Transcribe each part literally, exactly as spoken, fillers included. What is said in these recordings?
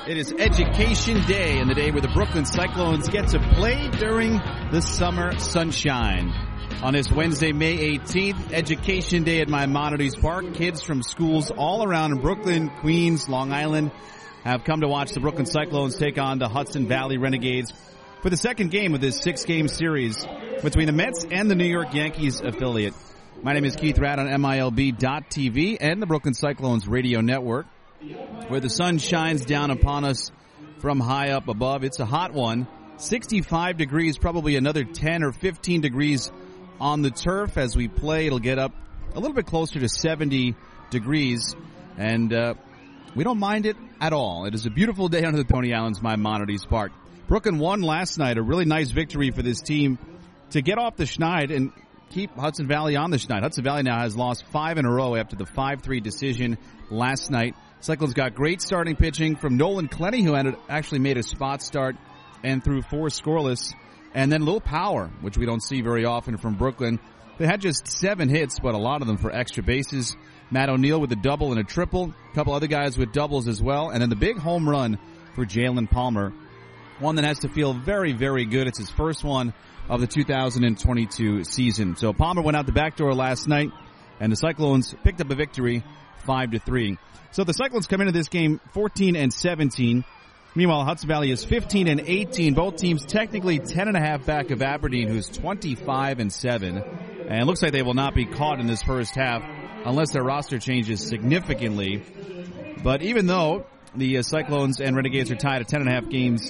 It is Education Day, and the day where the Brooklyn Cyclones get to play during the summer sunshine. On this Wednesday, May eighteenth, Education Day at Maimonides Park. Kids from schools all around Brooklyn, Queens, Long Island have come to watch the Brooklyn Cyclones take on the Hudson Valley Renegades for the second game of this six-game series between the Mets and the New York Yankees affiliate. My name is Keith Ratt on M I L B dot T V and the Brooklyn Cyclones radio network, where the sun shines down upon us from high up above. It's a hot one. sixty-five degrees, probably another ten or fifteen degrees on the turf as we play. It'll get up a little bit closer to seventy degrees, and uh, we don't mind it at all. It is a beautiful day under the Coney Island's Maimonides Park. Brooklyn won last night, a really nice victory for this team to get off the schneid and keep Hudson Valley on the schneid. Hudson Valley now has lost five in a row after the five three decision last night. Cyclones got great starting pitching from Nolan Clenny, who had actually made a spot start and threw four scoreless. And then a little power, which we don't see very often from Brooklyn. They had just seven hits, but a lot of them for extra bases. Matt O'Neill with a double and a triple. A couple other guys with doubles as well. And then the big home run for Jalen Palmer. One that has to feel very, very good. It's his first one of the two thousand twenty-two season. So Palmer went out the back door last night, and the Cyclones picked up a victory five to three. So the Cyclones come into this game fourteen and seventeen. Meanwhile, Hudson Valley is fifteen and eighteen. Both teams technically ten and a half back of Aberdeen, who's twenty-five and seven. And it looks like they will not be caught in this first half unless their roster changes significantly. But even though the uh, Cyclones and Renegades are tied at ten and a half games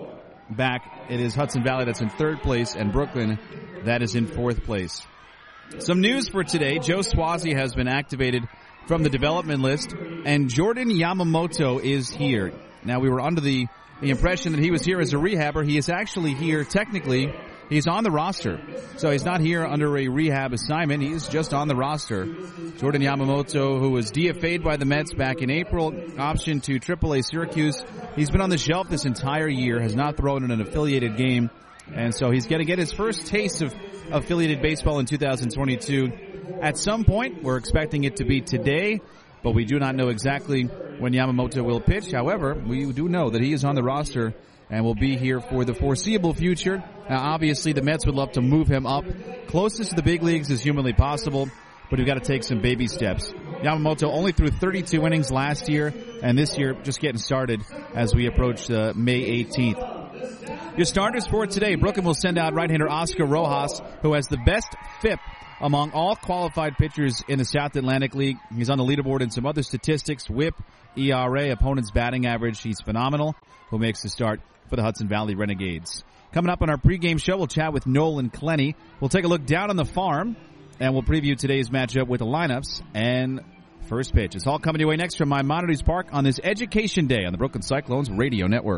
back, it is Hudson Valley that's in third place and Brooklyn that is in fourth place. Some news for today. Joe Swazi has been activated from the development list, and Jordan Yamamoto is here. Now, we were under the, the impression that he was here as a rehabber. He is actually here, technically. He's on the roster. So he's not here under a rehab assignment. He is just on the roster. Jordan Yamamoto, who was D F A'd by the Mets back in April, option to triple A Syracuse. He's been on the shelf this entire year, has not thrown in an affiliated game. And so he's going to get his first taste of affiliated baseball in two thousand twenty-two. At some point, we're expecting it to be today, but we do not know exactly when Yamamoto will pitch. However, we do know that he is on the roster and will be here for the foreseeable future. Now, obviously, the Mets would love to move him up closest to the big leagues as humanly possible, but we've got to take some baby steps. Yamamoto only threw thirty-two innings last year, and this year just getting started as we approach uh, May eighteenth. Your starters for today, Brooklyn will send out right-hander Oscar Rojas, who has the best F I P among all qualified pitchers in the South Atlantic League. He's on the leaderboard in some other statistics, whip, E R A, opponent's batting average. He's phenomenal. Who makes the start for the Hudson Valley Renegades. Coming up on our pregame show, we'll chat with Nolan Clenny. We'll take a look down on the farm, and we'll preview today's matchup with the lineups and first pitch. It's all coming your way next from Maimonides Park on this Education Day on the Brooklyn Cyclones Radio Network.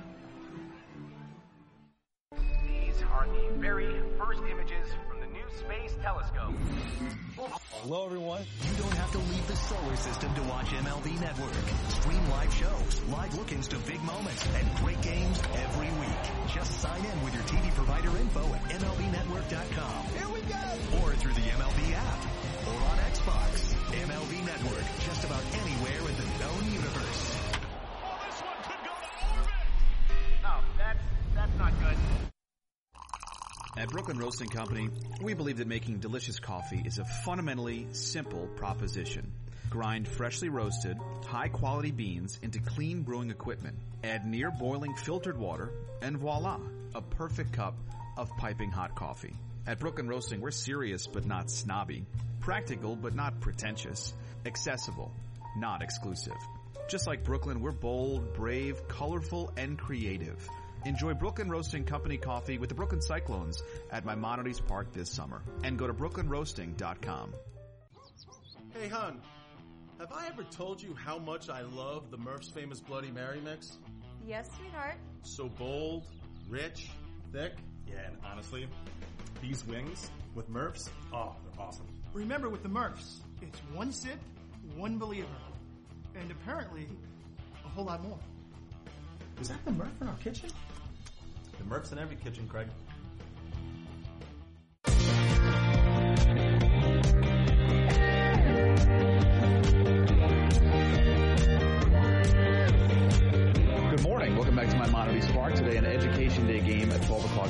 These are the very first images from the new Space Telescope. Hello, everyone. You don't have to leave the solar system to watch M L B Network. Stream live shows, live look-ins to big moments, and great games every week. Just sign in with your T V provider info at M L B network dot com. Here we go. Or through the M L B app. Or on Xbox. M L B Network. Just about anywhere in the known universe. Oh, this one could go to orbit! Oh, that's, that's not good. At Brooklyn Roasting Company, we believe that making delicious coffee is a fundamentally simple proposition. Grind freshly roasted, high-quality beans into clean brewing equipment. Add near-boiling filtered water, and voila, a perfect cup of piping hot coffee. At Brooklyn Roasting, we're serious but not snobby. Practical but not pretentious. Accessible, not exclusive. Just like Brooklyn, we're bold, brave, colorful, and creative. Enjoy Brooklyn Roasting Company coffee with the Brooklyn Cyclones at Maimonides Park this summer. And go to brooklyn roasting dot com. Hey, hon, have I ever told you how much I love the Murph's famous Bloody Mary mix? Yes, sweetheart. So bold, rich, thick. Yeah, and honestly, these wings with Murph's, oh, they're awesome. Remember, with the Murph's, it's one sip, one believer. And apparently, a whole lot more. Is that the Murph in our kitchen? The Murph's in every kitchen, Craig.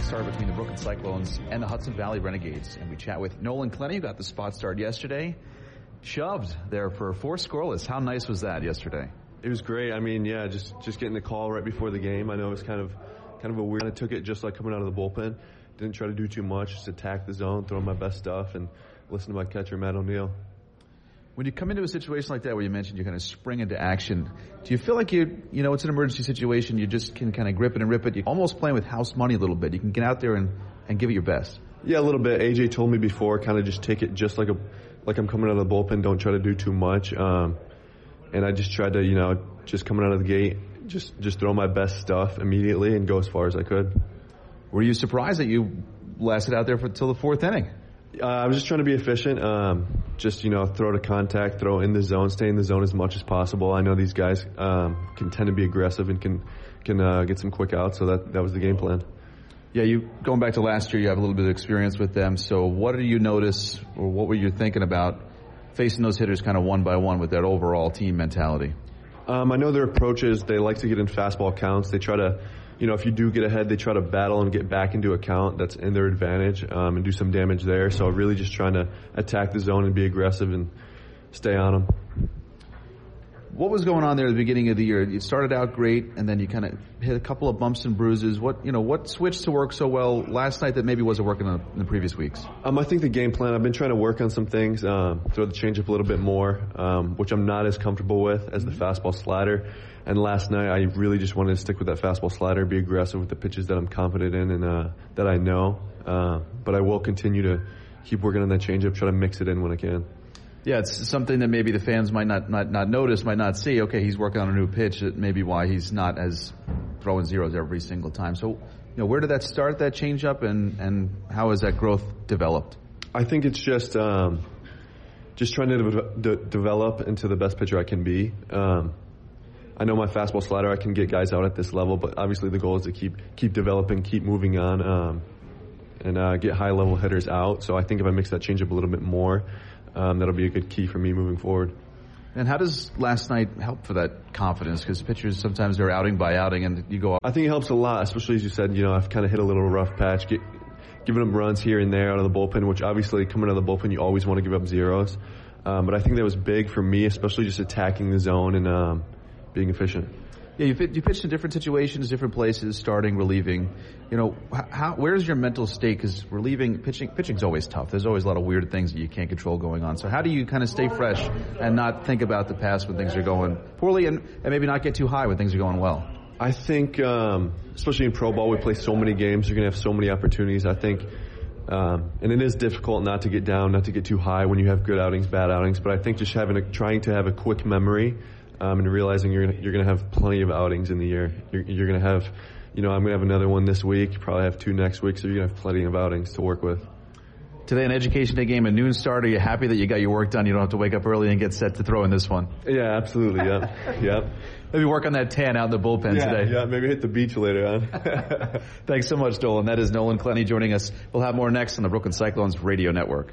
start between the Brooklyn Cyclones and the Hudson Valley Renegades. And we chat with Nolan Clenny, who got the spot start yesterday. Shoved there for four scoreless. How nice was that yesterday? It was great. I mean, yeah, just just getting the call right before the game. I know it was kind of kind of a weird. I took it just like coming out of the bullpen. Didn't try to do too much. Just attack the zone, throw my best stuff, and listen to my catcher, Matt O'Neill. When you come into a situation like that where you mentioned you kind of spring into action, do you feel like you, you know, it's an emergency situation, you just can kind of grip it and rip it? You're almost playing with house money a little bit. You can get out there and, and give it your best. Yeah, a little bit. A J told me before, kind of just take it just like a like I'm coming out of the bullpen. Don't try to do too much. Um, and I just tried to, you know, just coming out of the gate, just just throw my best stuff immediately and go as far as I could. Were you surprised that you lasted out there for until the fourth inning? Uh, I was just trying to be efficient. Um, just, you know, throw to contact, throw in the zone, stay in the zone as much as possible. I know these guys um, can tend to be aggressive and can can uh, get some quick outs, so that, that was the game plan. Yeah, you going back to last year, you have a little bit of experience with them. So what did you notice, or what were you thinking about facing those hitters kind of one by one with that overall team mentality? Um, I know their approaches, they like to get in fastball counts. They try to, you know, if you do get ahead, they try to battle and get back into a count that's in their advantage um, and do some damage there. So really just trying to attack the zone and be aggressive and stay on them. What was going on there at the beginning of the year? You started out great, and then you kind of hit a couple of bumps and bruises. What you know, what switched to work so well last night that maybe wasn't working in the previous weeks? Um, I think the game plan, I've been trying to work on some things, um, throw the changeup a little bit more, um, which I'm not as comfortable with as the fastball slider. And last night, I really just wanted to stick with that fastball slider, be aggressive with the pitches that I'm confident in and uh, that I know. Uh, but I will continue to keep working on that changeup, try to mix it in when I can. Yeah, it's something that maybe the fans might not, not, not notice, might not see. Okay, he's working on a new pitch. That may be why he's not as throwing zeros every single time. So, you know, where did that start, that changeup, and, and how has that growth developed? I think it's just um, just trying to de- de- develop into the best pitcher I can be. Um, I know my fastball slider, I can get guys out at this level, but obviously the goal is to keep keep developing, keep moving on, um, and uh, get high-level hitters out. So I think if I mix that changeup a little bit more, Um, that'll be a good key for me moving forward. And how does last night help for that confidence? Because pitchers sometimes they're outing by outing, and you go. I think it helps a lot, especially as you said. You know, I've kind of hit a little rough patch, get, giving them runs here and there out of the bullpen. Which obviously, coming out of the bullpen, you always want to give up zeros. Um, but I think that was big for me, especially just attacking the zone and um, being efficient. Yeah, you, you pitched in different situations, different places, starting, relieving. You know, how, where's your mental state? Because relieving, pitching, pitching's always tough. There's always a lot of weird things that you can't control going on. So how do you kind of stay fresh and not think about the past when things are going poorly, and, and maybe not get too high when things are going well? I think, um, especially in pro ball, we play so many games. You're going to have so many opportunities. I think, um, and it is difficult not to get down, not to get too high when you have good outings, bad outings. But I think just having a, trying to have a quick memory. Um, and realizing you're gonna, you're going to have plenty of outings in the year. You're, you're going to have, you know, I'm going to have another one this week, probably have two next week, so you're going to have plenty of outings to work with. Today, an Education Day game, a noon start. Are you happy that you got your work done? You don't have to wake up early and get set to throw in this one? Yeah, absolutely, yeah. Yep. Maybe work on that tan out in the bullpen yeah, today. Yeah, maybe hit the beach later on. Thanks so much, Nolan. That is Nolan Clenny joining us. We'll have more next on the Brooklyn Cyclones Radio Network.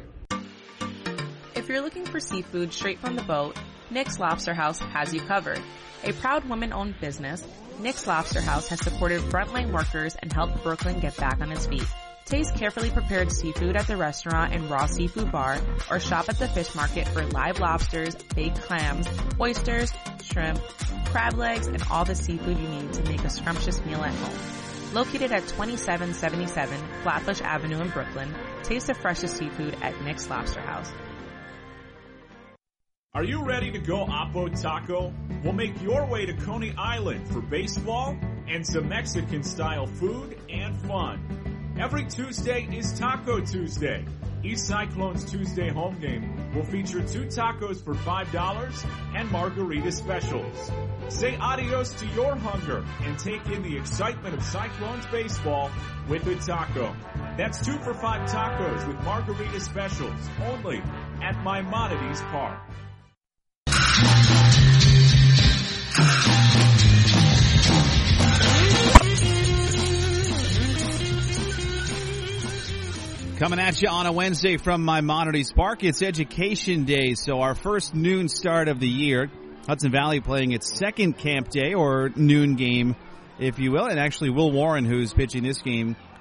If you're looking for seafood straight from the boat, Nick's Lobster House has you covered. A proud woman-owned business, Nick's Lobster House has supported frontline workers and helped Brooklyn get back on its feet. Taste carefully prepared seafood at the restaurant and raw seafood bar, or shop at the fish market for live lobsters, baked clams, oysters, shrimp, crab legs, and all the seafood you need to make a scrumptious meal at home. Located at twenty-seven seventy-seven Flatbush Avenue in Brooklyn, taste the freshest seafood at Nick's Lobster House. Are you ready to go Oppo Taco? We'll make your way to Coney Island for baseball and some Mexican-style food and fun. Every Tuesday is Taco Tuesday. East Cyclones Tuesday home game will feature two tacos for five dollars and margarita specials. Say adios to your hunger and take in the excitement of Cyclones baseball with a taco. That's two for five tacos with margarita specials only at Maimonides Park. Coming at you on a Wednesday from Maimonides Park. It's Education Day, so our first noon start of the year. Hudson Valley playing its second camp day, or noon game, if you will. And actually, Will Warren, who's pitching this game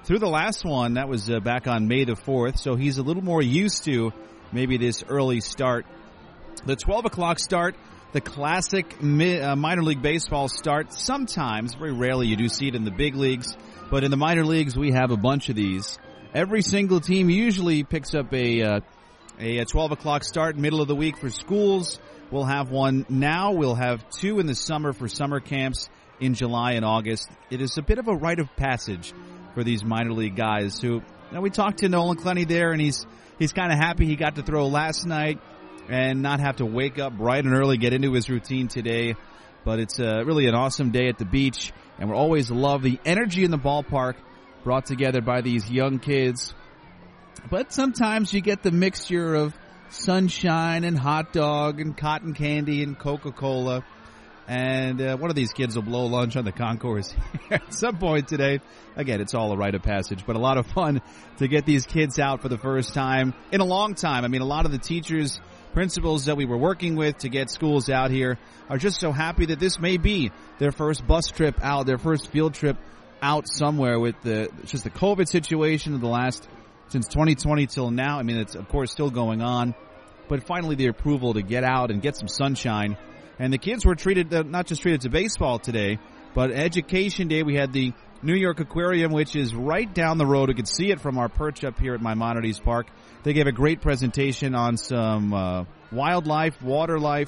through the last one. That was uh, back on May the fourth, so he's a little more used to maybe this early start. The twelve o'clock start, the classic mi- uh, minor league baseball start. Sometimes, very rarely, you do see it in the big leagues, but in the minor leagues, we have a bunch of these. Every single team usually picks up a uh, a twelve o'clock start, middle of the week for schools. We'll have one now. We'll have two in the summer for summer camps in July and August. It is a bit of a rite of passage for these minor league guys who, you know, we talked to Nolan Clenny there, and he's he's kind of happy he got to throw last night and not have to wake up bright and early, get into his routine today. But it's uh, really an awesome day at the beach, and we'll always love the energy in the ballpark brought together by these young kids. But sometimes you get the mixture of sunshine and hot dog and cotton candy and Coca-Cola. And uh, one of these kids will blow lunch on the concourse at some point today. Again, it's all a rite of passage, but a lot of fun to get these kids out for the first time in a long time. I mean, a lot of the teachers, principals that we were working with to get schools out here are just so happy that this may be their first bus trip out, their first field trip out somewhere with the just the COVID situation of the last since twenty twenty till now. I mean, it's of course still going on, but finally the approval to get out and get some sunshine. And the kids were treated, uh, not just treated to baseball today, but Education Day. We had the New York Aquarium, which is right down the road. You can see it from our perch up here at Maimonides Park. They gave a great presentation on some uh, wildlife, water life,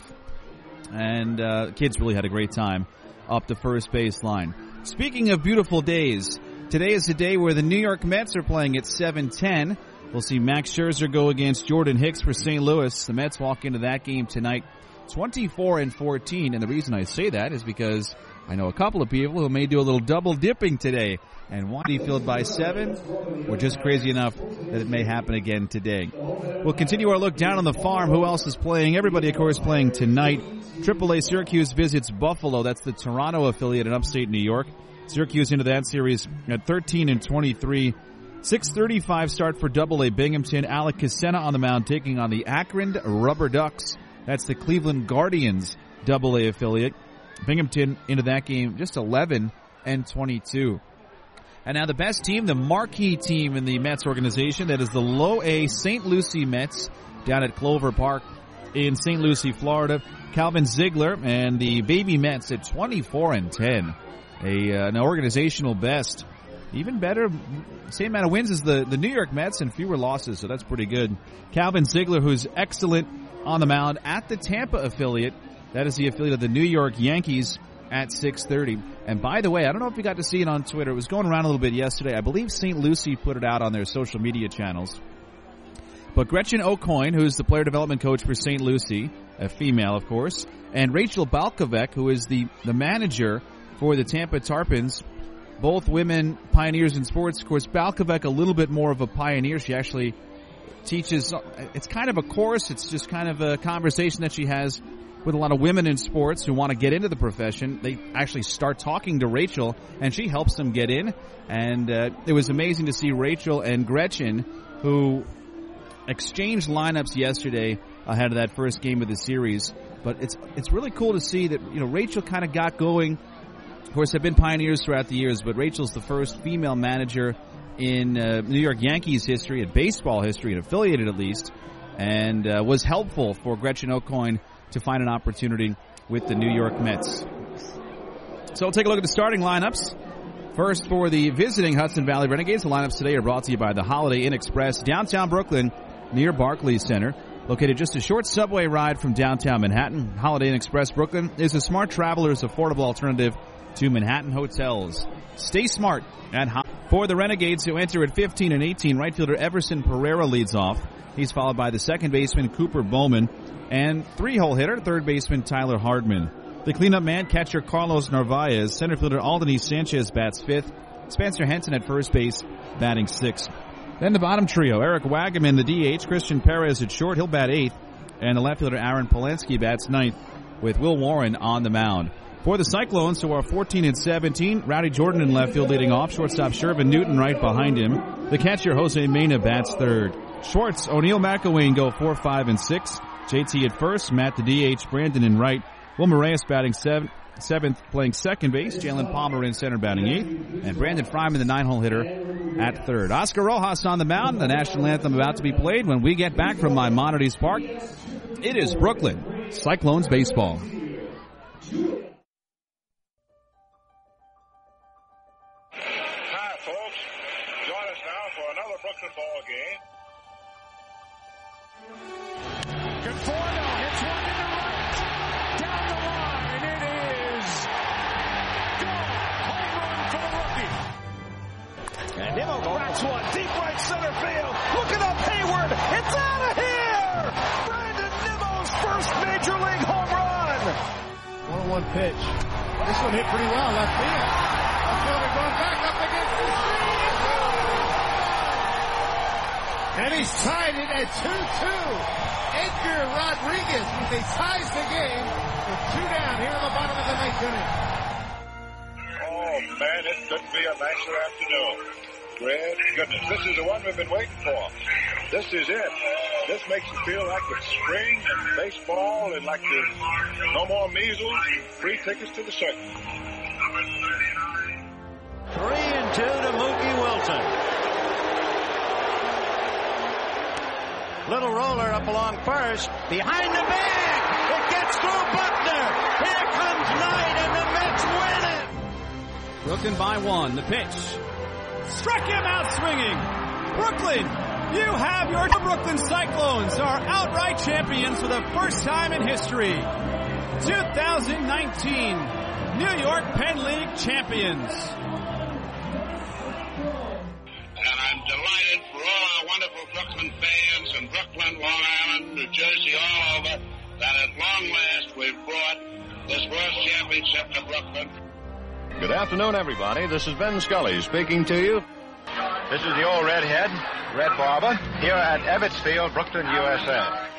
and uh, kids really had a great time up the first base line. Speaking of beautiful days, today is the day where the New York Mets are playing at seven ten. We'll see Max Scherzer go against Jordan Hicks for Saint Louis. The Mets walk into that game tonight twenty-four and fourteen, and the reason I say that is because I know a couple of people who may do a little double dipping today and want to be filled by seven. We're just crazy enough that it may happen again today. We'll continue our look down on the farm. Who else is playing? Everybody, of course, playing tonight. triple A Syracuse visits Buffalo. That's the Toronto affiliate in upstate New York. Syracuse into that series at thirteen and twenty-three. six thirty-five start for double A Binghamton. Alec Cassena on the mound taking on the Akron Rubber Ducks. That's the Cleveland Guardians double A affiliate. Binghamton into that game just eleven and twenty-two. And now the best team, the marquee team in the Mets organization, that is the low A Saint Lucie Mets down at Clover Park in Saint Lucie, Florida. Calvin Ziegler and the Baby Mets at twenty-four and ten. A, uh, an organizational best. Even better, same amount of wins as the, the New York Mets and fewer losses, so that's pretty good. Calvin Ziegler, who's excellent on the mound at the Tampa affiliate. That is the affiliate of the New York Yankees at six thirty. And by the way, I don't know if you got to see it on Twitter. It was going around a little bit yesterday. I believe Saint Lucie put it out on their social media channels. But Gretchen Aucoin, who's the player development coach for Saint Lucie, a female, of course, and Rachel Balkovec, who is the, the manager for the Tampa Tarpons, both women pioneers in sports. Of course, Balkovec a little bit more of a pioneer. She actually teaches, it's kind of a course. It's just kind of a conversation that she has with a lot of women in sports who want to get into the profession. They actually start talking to Rachel, and she helps them get in. And uh, it was amazing to see Rachel and Gretchen, who exchanged lineups yesterday ahead of that first game of the series. But it's it's really cool to see that, you know, Rachel kind of got going. Of course, they've been pioneers throughout the years, but Rachel's the first female manager in uh, New York Yankees history, in baseball history, and affiliated at least, and uh, was helpful for Gretchen Aucoin to find an opportunity with the New York Mets. So we'll take a look at the starting lineups. First, for the visiting Hudson Valley Renegades, the lineups today are brought to you by the Holiday Inn Express, downtown Brooklyn, near Barclays Center. Located just a short subway ride from downtown Manhattan, Holiday Inn Express Brooklyn is a smart traveler's affordable alternative to Manhattan hotels. Stay smart at Ho- For the Renegades, who enter at fifteen and eighteen, right fielder Everson Pereira leads off. He's followed by the second baseman Cooper Bowman and three-hole hitter third baseman Tyler Hardman. The cleanup man, catcher Carlos Narvaez. Center fielder Aldony Sanchez bats fifth. Spencer Henson at first base, batting sixth. Then the bottom trio, Eric Wagaman, the D H, Christian Perez at short, he'll bat eighth. And the left fielder Aaron Polensky bats ninth, with Will Warren on the mound. For the Cyclones, who are fourteen and seventeen, Rowdy Jordan in left field leading off. Shortstop Shervin Newton right behind him. The catcher Jose Mena bats third. Shorts, O'Neill McElwain go four, five, and six. J T at first, Matt the D H, Brandon in right. Will Moraes batting seven, seventh playing second base. Jalen Palmer in center batting eighth. And Brandon Fryman, the nine-hole hitter, at third. Oscar Rojas on the mound. The national anthem about to be played when we get back from Maimonides Park. It is Brooklyn Cyclones baseball. Hi, folks. Join us now for another Brooklyn ball game. Conforto hits one to the right. Down the line. It is gone. Home run for the rookie. And Nimmo cracks one. Deep right center field. Looking up Hayward. It's out of here. Brandon Nimmo's first major league home run. one oh one pitch. This one hit pretty well. Left field. Left fielder going back up against the tree. And he's tied it at two two. Edgar Rodriguez, they ties the game with two down here in the bottom of the ninth inning. Oh, man, it couldn't be a nicer afternoon. Great goodness, this is the one we've been waiting for. This is it. This makes it feel like it's spring and baseball and like there's no more measles, free tickets to the circus. Three and two to Mookie Wilson. Little roller up along first. Behind the bag. It gets through Buckner. Here comes Knight and the Mets win it. Brooklyn by one. The pitch. Struck him out swinging. Brooklyn, you have your Brooklyn Cyclones are outright champions for the first time in history. twenty nineteen New York Penn League champions. And I'm delighted for all our wonderful Brooklyn fans in Brooklyn, Long Island, New Jersey, all over, that at long last we've brought this World Championship to Brooklyn. Good afternoon, everybody. This is Ben Scully speaking to you. This is the old redhead, Red Barber, here at Ebbets Field, Brooklyn, U S A.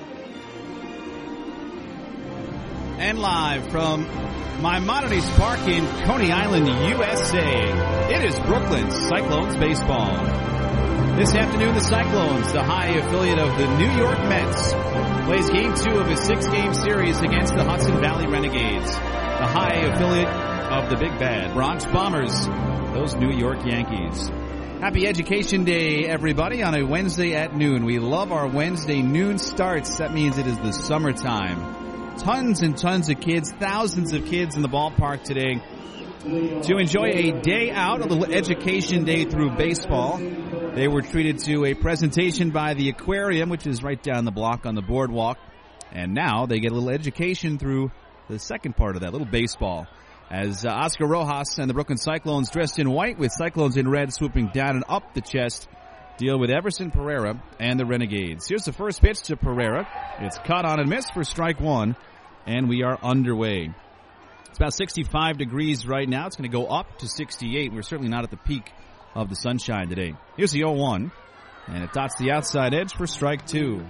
And live from Maimonides Park in Coney Island, U S A, it is Brooklyn Cyclones baseball. This afternoon, the Cyclones, the high affiliate of the New York Mets, plays game two of his six-game series against the Hudson Valley Renegades, the high affiliate of the Big Bad Bronx Bombers, those New York Yankees. Happy Education Day, everybody, on a Wednesday at noon. We love our Wednesday noon starts. That means it is the summertime. Tons and tons of kids, thousands of kids in the ballpark today to enjoy a day out, a little Education Day through baseball. They were treated to a presentation by the aquarium, which is right down the block on the boardwalk. And now they get a little education through the second part of that, little baseball. As uh, Oscar Rojas and the Brooklyn Cyclones, dressed in white with Cyclones in red, swooping down and up the chest, deal with Everson Pereira and the Renegades. Here's the first pitch to Pereira. It's caught on and missed for strike one, and we are underway. It's about sixty-five degrees right now. It's going to go up to sixty-eight. We're certainly not at the peak of the sunshine today. Here's the oh one, and it dots the outside edge for strike two.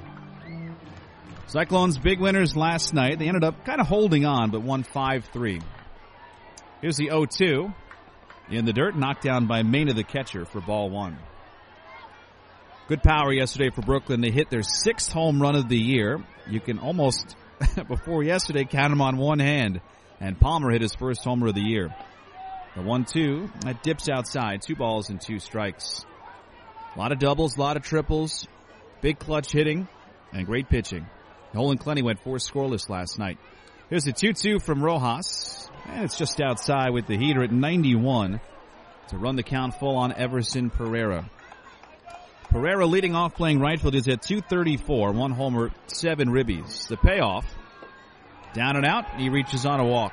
Cyclones big winners last night. They ended up kind of holding on, but won five three. Here's the oh two. In the dirt, knocked down by Mena, the catcher, for ball one. Good power yesterday for Brooklyn. They hit their sixth home run of the year. You can almost, before yesterday, count them on one hand. And Palmer hit his first homer of the year. The one two, that dips outside. Two balls and two strikes. A lot of doubles, a lot of triples. Big clutch hitting, and great pitching. Nolan Clenny went four scoreless last night. Here's the two two from Rojas. And it's just outside with the heater at ninety-one to run the count full on Everson Pereira. Pereira leading off playing right field is at two thirty-four. One homer, seven ribbies. The payoff, down and out, he reaches on a walk.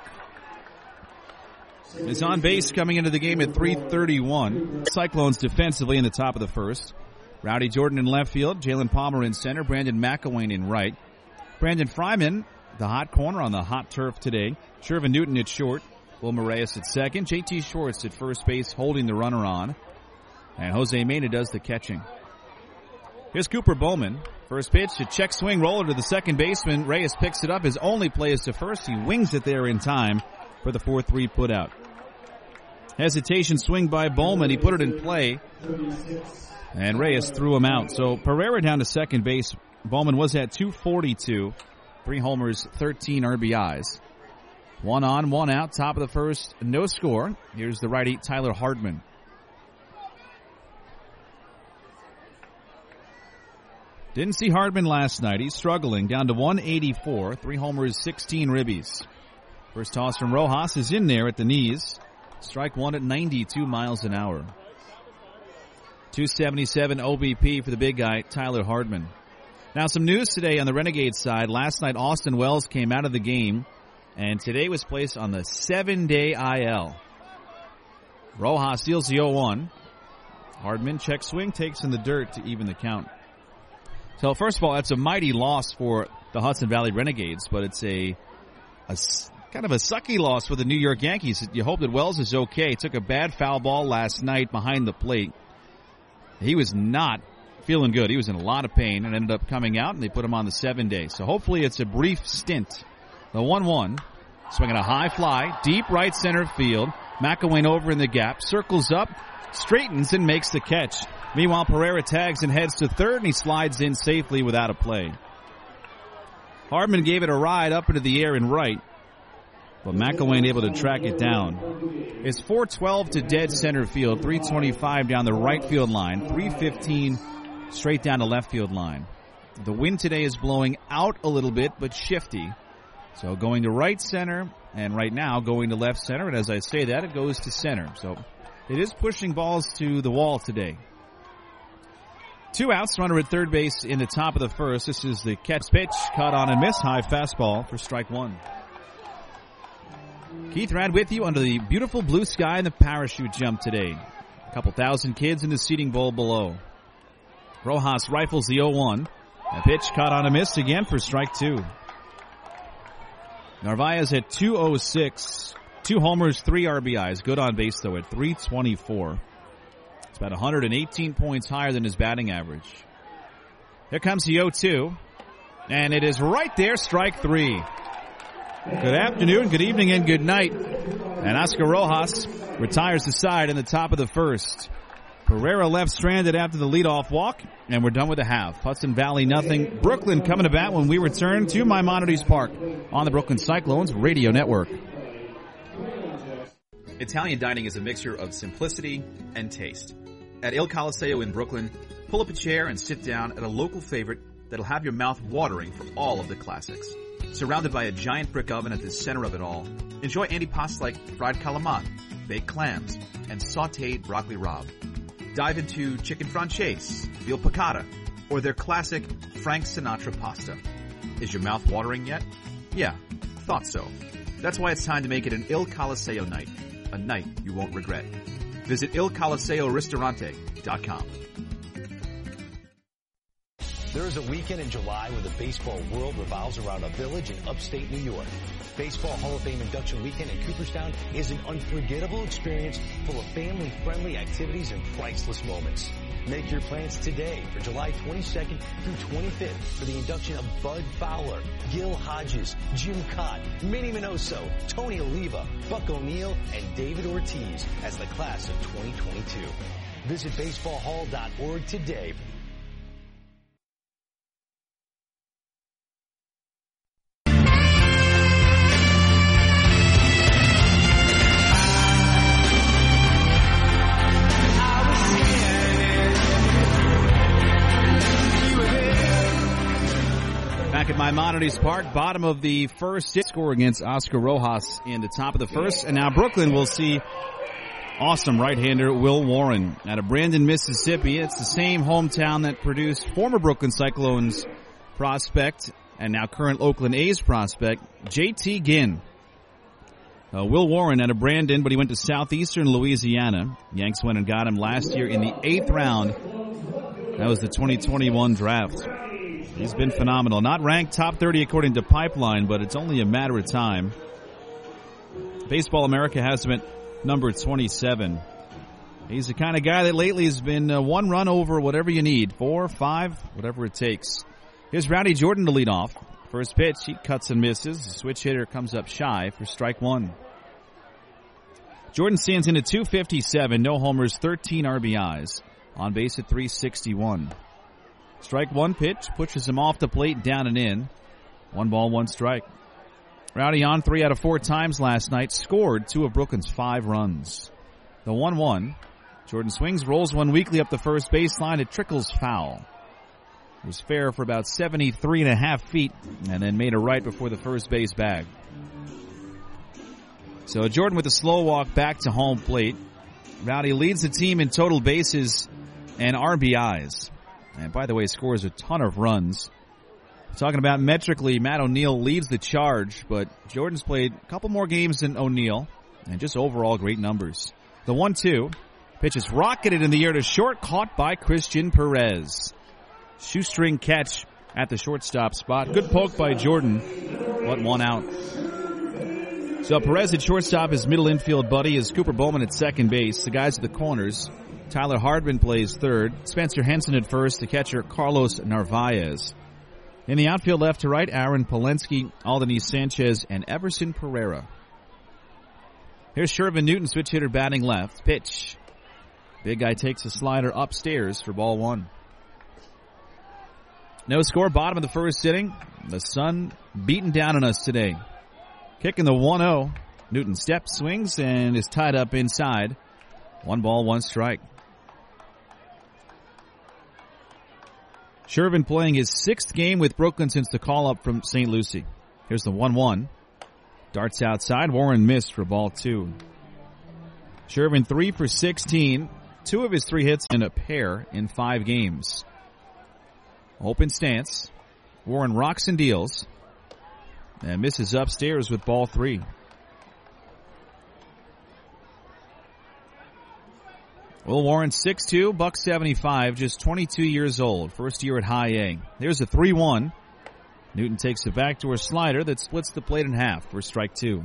Is on base coming into the game at three thirty-one. Cyclones defensively in the top of the first. Rowdy Jordan in left field. Jalen Palmer in center. Brandon McElwain in right. Brandon Fryman, the hot corner on the hot turf today. Shervin Newton at short. Wilmer Reyes at second. J T Schwartz at first base holding the runner on. And Jose Mena does the catching. Here's Cooper Bowman. First pitch, a check swing roller to the second baseman. Reyes picks it up. His only play is to first. He wings it there in time for the four three putout. Hesitation swing by Bowman. He put it in play. And Reyes threw him out. So Pereira down to second base. Bowman was at two forty-two. Three homers, thirteen R B Is. One on, one out, top of the first, no score. Here's the righty Tyler Hardman. Didn't see Hardman last night. He's struggling, down to one eighty-four, three homers, sixteen ribbies. First toss from Rojas is in there at the knees. Strike one at ninety-two miles an hour. two seventy-seven O B P for the big guy, Tyler Hardman. Now some news today on the Renegades side. Last night Austin Wells came out of the game, and today was placed on the seven-day I L. Rojas steals the oh one. Hardman check swing, takes in the dirt to even the count. So first of all, that's a mighty loss for the Hudson Valley Renegades, but it's a, a kind of a sucky loss for the New York Yankees. You hope that Wells is okay. Took a bad foul ball last night behind the plate. He was not feeling good. He was in a lot of pain and ended up coming out, and they put him on the seven day. So hopefully it's a brief stint. The one one, swinging a high fly, deep right center field. McElwain over in the gap, circles up, straightens and makes the catch. Meanwhile, Pereira tags and heads to third, and he slides in safely without a play. Hardman gave it a ride up into the air and right, but McElwain able to track it down. It's four twelve to dead center field, three twenty-five down the right field line, three fifteen straight down the left field line. The wind today is blowing out a little bit, but shifty. So going to right center, and right now going to left center, and as I say that, it goes to center. So it is pushing balls to the wall today. Two outs, runner at third base in the top of the first. This is the catch pitch, caught on and miss, high fastball for strike one. Keith Rad with you under the beautiful blue sky and the parachute jump today. A couple thousand kids in the seating bowl below. Rojas rifles the oh one. A pitch caught on a miss again for strike two. Narvaez at two oh six. Two homers, three R B Is. Good on base, though, at three twenty-four. It's about one hundred eighteen points higher than his batting average. Here comes the oh two. And it is right there, strike three. Good afternoon, good evening, and good night. And Oscar Rojas retires the side in the top of the first. Pereira left stranded after the leadoff walk, and we're done with the half. Hudson Valley nothing. Brooklyn coming to bat when we return to Maimonides Park on the Brooklyn Cyclones Radio Network. Italian dining is a mixture of simplicity and taste. At Il Colosseo in Brooklyn, pull up a chair and sit down at a local favorite that'll have your mouth watering for all of the classics. Surrounded by a giant brick oven at the center of it all, enjoy antipasts like fried calamari, baked clams, and sautéed broccoli rabe. Dive into chicken franchise, veal piccata, or their classic Frank Sinatra pasta. Is your mouth watering yet? Yeah, thought so. That's why it's time to make it an Il Colosseo night. A night you won't regret. Visit il colosseo ristorante dot com. There is a weekend in July where the baseball world revolves around a village in upstate New York. Baseball Hall of Fame Induction Weekend in Cooperstown is an unforgettable experience full of family-friendly activities and priceless moments. Make your plans today for July twenty-second through twenty-fifth for the induction of Bud Fowler, Gil Hodges, Jim Cott, Minnie Minoso, Tony Oliva, Buck O'Neill, and David Ortiz as the class of twenty twenty-two. Visit baseball hall dot org today. Back at Maimonides Park, bottom of the first score against Oscar Rojas in the top of the first. And now Brooklyn will see awesome right-hander Will Warren out of Brandon, Mississippi. It's the same hometown that produced former Brooklyn Cyclones prospect and now current Oakland A's prospect, J T Ginn. Uh, Will Warren out of Brandon, but he went to Southeastern Louisiana. Yanks went and got him last year in the eighth round. That was the twenty twenty-one draft. He's been phenomenal. Not ranked top thirty according to Pipeline, but it's only a matter of time. Baseball America has him at number twenty-seven. He's the kind of guy that lately has been uh, one run over whatever you need. Four, five, whatever it takes. Here's Rowdy Jordan to lead off. First pitch, he cuts and misses. The switch hitter comes up shy for strike one. Jordan stands in at two fifty-seven. No homers, thirteen R B Is. On base at three sixty-one. Strike one pitch pushes him off the plate, down and in. One ball, one strike. Rowdy on three out of four times last night, scored two of Brooklyn's five runs. The one one. Jordan swings, rolls one weakly up the first baseline. It trickles foul. It was fair for about seventy-three and a half feet and then made a right before the first base bag. So Jordan with a slow walk back to home plate. Rowdy leads the team in total bases and R B Is. And by the way, scores a ton of runs. Talking about metrically, Matt O'Neill leads the charge, but Jordan's played a couple more games than O'Neill, and just overall great numbers. The one two. Pitch is rocketed in the air to short, caught by Christian Perez. Shoestring catch at the shortstop spot. Good poke by Jordan, but one out. So Perez at shortstop, his middle infield buddy is Cooper Bowman at second base. The guys at the corners. Tyler Hardman plays third. Spencer Henson at first. The catcher Carlos Narvaez. In the outfield left to right, Aaron Polensky, Aldony Sanchez, and Everson Pereira. Here's Shervin Newton, switch hitter batting left. Pitch. Big guy takes a slider upstairs for ball one. No score, bottom of the first inning. The sun beating down on us today. Kicking the one oh. Newton steps, swings, and is tied up inside. One ball, one strike. Shervin playing his sixth game with Brooklyn since the call-up from Saint Lucie. Here's the one one. Darts outside. Warren missed for ball two. Shervin three for sixteen. Two of his three hits in a pair in five games. Open stance. Warren rocks and deals. And misses upstairs with ball three. Will Warren, six two, buck seventy-five, just twenty-two years old. First year at high A. There's a three one. Newton takes a backdoor slider that splits the plate in half for strike two.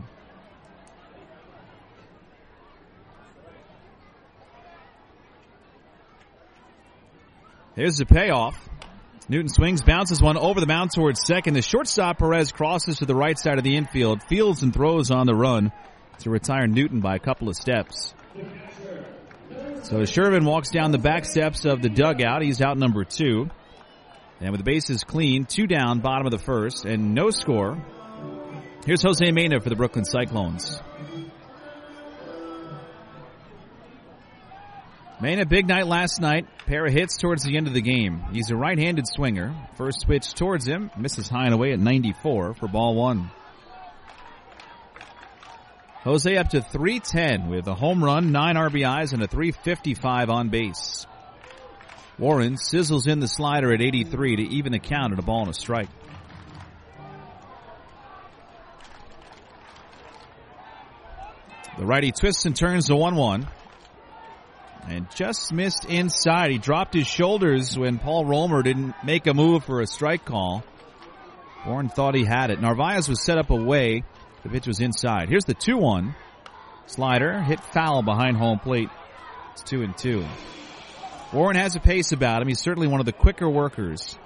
Here's the payoff. Newton swings, bounces one over the mound towards second. The shortstop Perez crosses to the right side of the infield, fields and throws on the run to retire Newton by a couple of steps. So Shervin walks down the back steps of the dugout. He's out number two. And with the bases clean, two down, bottom of the first, and no score. Here's Jose Mena for the Brooklyn Cyclones. Mena, big night last night. Pair of hits towards the end of the game. He's a right-handed swinger. First pitch towards him. Misses high and away at ninety-four for ball one. Jose up to three ten with a home run, nine R B Is, and a three fifty-five on base. Warren sizzles in the slider at eighty-three to even the count at a ball and a strike. The righty twists and turns to one one. And just missed inside. He dropped his shoulders when Paul Romer didn't make a move for a strike call. Warren thought he had it. Narvaez was set up away. The pitch was inside. Here's the two one. Slider hit foul behind home plate. It's two and two. Warren has a pace about him. He's certainly one of the quicker workers.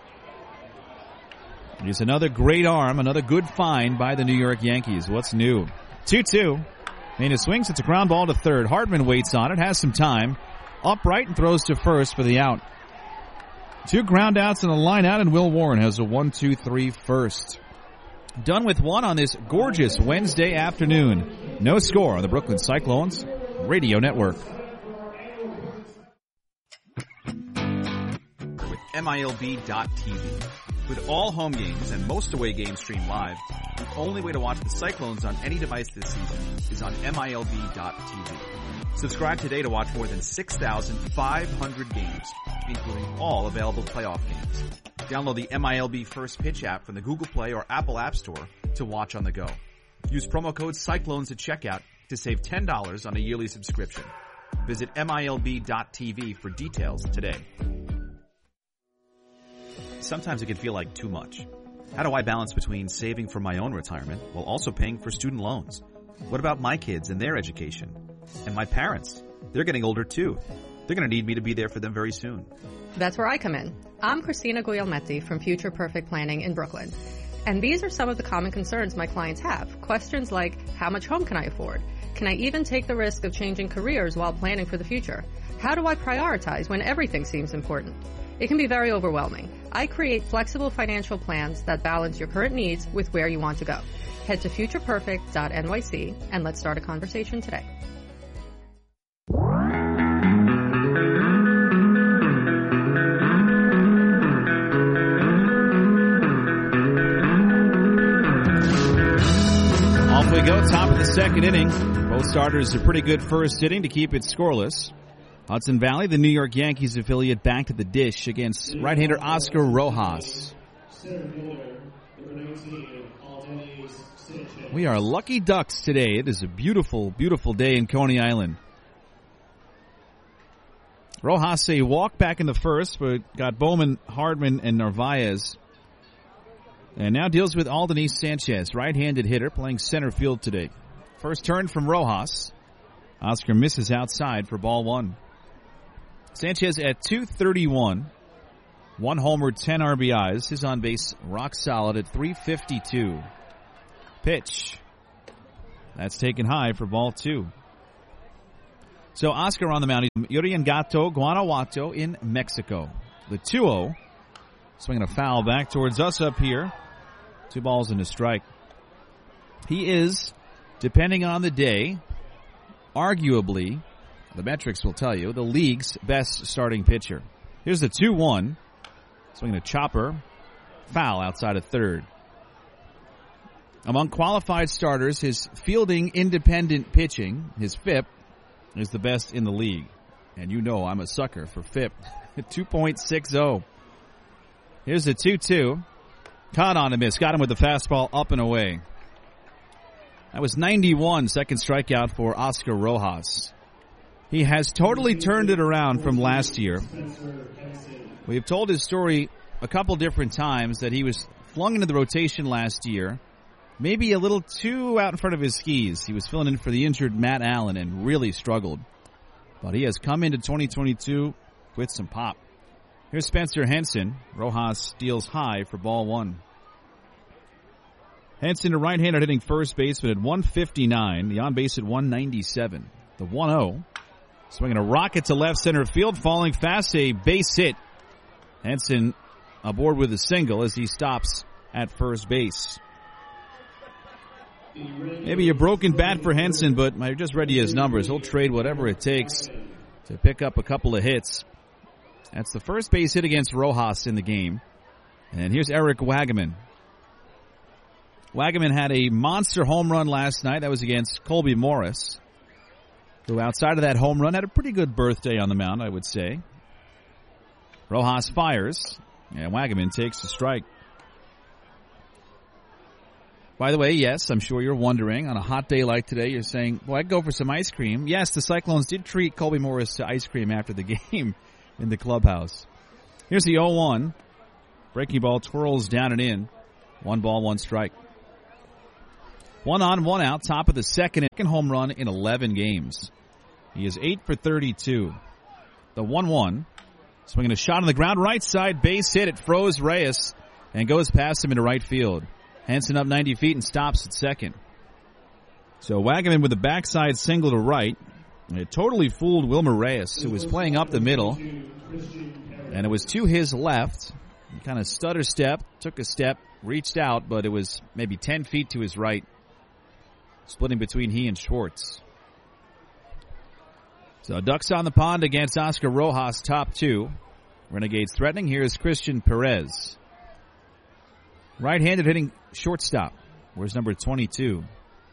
He's another great arm, another good find by the New York Yankees. What's new? two two. Mena swings. It's a ground ball to third. Hardman waits on it, has some time. Upright and throws to first for the out. Two ground outs and a line out, and Will Warren has a one two three first. Done with one on this gorgeous Wednesday afternoon. No score on the Brooklyn Cyclones Radio Network. With M I L B dot T V. With all home games and most away games streamed live, the only way to watch the Cyclones on any device this season is on M I L B dot T V. Subscribe today to watch more than six thousand five hundred games, including all available playoff games. Download the M I L B First Pitch app from the Google Play or Apple App Store to watch on the go. Use promo code Cyclones at checkout to save ten dollars on a yearly subscription. Visit M I L B dot T V for details today. Sometimes it can feel like too much. How do I balance between saving for my own retirement while also paying for student loans? What about my kids and their education? And my parents? They're getting older too. They're going to need me to be there for them very soon. That's where I come in. I'm Christina Guglielmetti from Future Perfect Planning in Brooklyn. And these are some of the common concerns my clients have. Questions like, how much home can I afford? Can I even take the risk of changing careers while planning for the future? How do I prioritize when everything seems important? It can be very overwhelming. I create flexible financial plans that balance your current needs with where you want to go. Head to future perfect dot N Y C and let's start a conversation today. Off we go, top of the second inning. Both starters a pretty good first inning to keep it scoreless. Hudson Valley, the New York Yankees affiliate, back to the dish against right-hander Oscar Rojas. We are lucky ducks today. It is a beautiful, beautiful day in Coney Island. Rojas a walk back in the first, but got Bowman, Hardman, and Narvaez. And now deals with Aldany Sanchez, right-handed hitter, playing center field today. First turn from Rojas. Oscar misses outside for ball one. Sanchez at two thirty-one. One homer, ten R B Is. His on-base rock solid at three fifty-two. Pitch. That's taken high for ball two. So Oscar on the mound. Uriangato, Guanajuato in Mexico. The two oh. Swinging a foul back towards us up here. Two balls and a strike. He is, depending on the day, arguably, the metrics will tell you, the league's best starting pitcher. Here's the two one. Swinging a chopper. Foul outside of third. Among qualified starters, his fielding independent pitching, his F I P, is the best in the league. And you know I'm a sucker for F I P. two point six oh. Here's the two two. Caught on a miss. Got him with the fastball up and away. That was ninety-one, second strikeout for Oscar Rojas. He has totally turned it around from last year. We have told his story a couple different times that he was flung into the rotation last year, maybe a little too out in front of his skis. He was filling in for the injured Matt Allen and really struggled. But he has come into twenty twenty-two with some pop. Here's Spencer Henson. Rojas steals high for ball one. Henson, a right-hander hitting first baseman at one fifty-nine. The on-base at one ninety-seven. The one oh. Swinging a rocket to left center field. Falling fast, a base hit. Henson aboard with a single as he stops at first base. Maybe a broken bat for Henson, but I just read you his numbers. He'll trade whatever it takes to pick up a couple of hits. That's the first base hit against Rojas in the game. And here's Eric Wagaman. Wagaman had a monster home run last night. That was against Colby Morris, who outside of that home run had a pretty good birthday on the mound, I would say. Rojas fires, and Wagaman takes the strike. By the way, yes, I'm sure you're wondering, on a hot day like today, you're saying, well, I'd go for some ice cream. Yes, the Cyclones did treat Colby Morris to ice cream after the game in the clubhouse. Here's the oh one. Breaking ball twirls down and in. One ball, one strike. One on, one out, top of the second. Second home run in eleven games. He is eight for thirty-two. The one one. Swinging a shot on the ground, right side, base hit. It froze Reyes and goes past him into right field. Henson up ninety feet and stops at second. So Wagaman with a backside single to right. It totally fooled Wilmer Reyes, who was playing up the middle. And it was to his left. He kind of stutter step, took a step, reached out, but it was maybe ten feet to his right. Splitting between he and Schwartz. So Ducks on the pond against Oscar Rojas, top two. Renegades threatening. Here's Christian Perez. Right-handed hitting shortstop. Where's number twenty-two?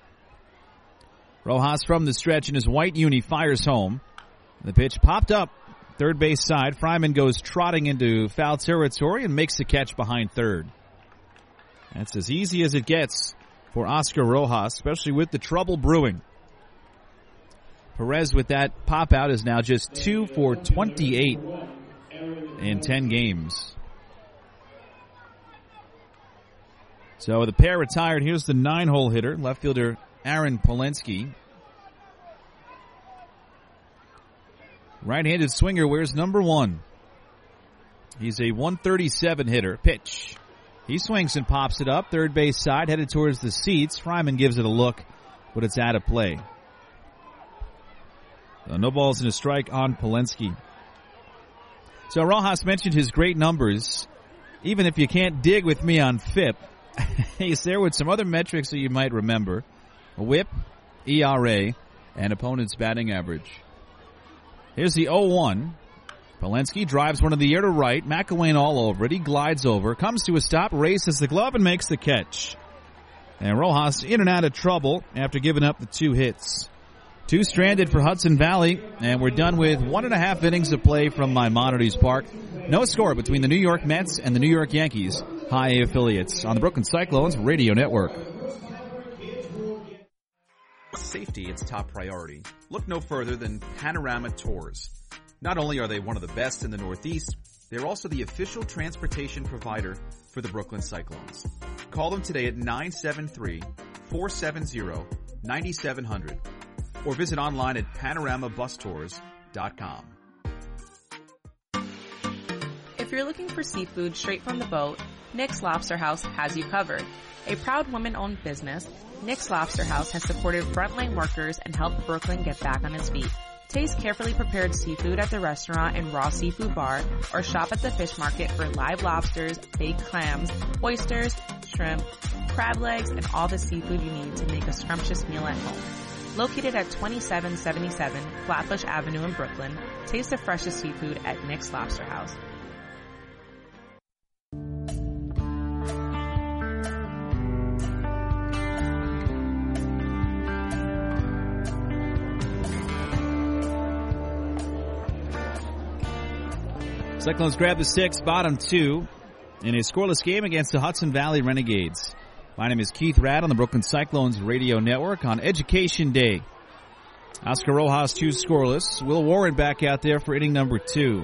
Rojas from the stretch in his white uni fires home. The pitch popped up. Third base side. Fryman goes trotting into foul territory and makes the catch behind third. That's as easy as it gets for Oscar Rojas, especially with the trouble brewing. Perez with that pop out is now just two for twenty-eight in ten games. So the pair retired. Here's the nine-hole hitter, left fielder Aaron Polensky. Right-handed swinger wears number one. He's a one thirty-seven hitter. Pitch. He swings and pops it up. Third base side, headed towards the seats. Fryman gives it a look, but it's out of play. So no balls and a strike on Polensky. So Rojas mentioned his great numbers. Even if you can't dig with me on F I P, He's there with some other metrics that you might remember. A whip, E R A, and opponent's batting average. Here's the oh one. Polensky drives one in the air to right. McElwain all over it. He glides over, comes to a stop, raises the glove, and makes the catch. And Rojas in and out of trouble after giving up the two hits. Two stranded for Hudson Valley, and we're done with one and a half innings of play from Maimonides Park. No score between the New York Mets and the New York Yankees, High A affiliates, on the Brooklyn Cyclones Radio Network. Safety its top priority. Look no further than Panorama Tours. Not only are they one of the best in the Northeast, they're also the official transportation provider for the Brooklyn Cyclones. Call them today at nine seven three, four seven zero, nine seven zero zero or visit online at panorama bus tours dot com. If you're looking for seafood straight from the boat, Nick's Lobster House has you covered. A proud woman-owned business, Nick's Lobster House has supported frontline workers and helped Brooklyn get back on its feet. Taste carefully prepared seafood at the restaurant and raw seafood bar, or shop at the fish market for live lobsters, baked clams, oysters, shrimp, crab legs, and all the seafood you need to make a scrumptious meal at home. Located at twenty-seven seventy-seven Flatbush Avenue in Brooklyn, taste the freshest seafood at Nick's Lobster House. Cyclones grab the six, bottom two, in a scoreless game against the Hudson Valley Renegades. My name is Keith Radd on the Brooklyn Cyclones Radio Network on Education Day. Oscar Rojas, two scoreless. Will Warren back out there for inning number two.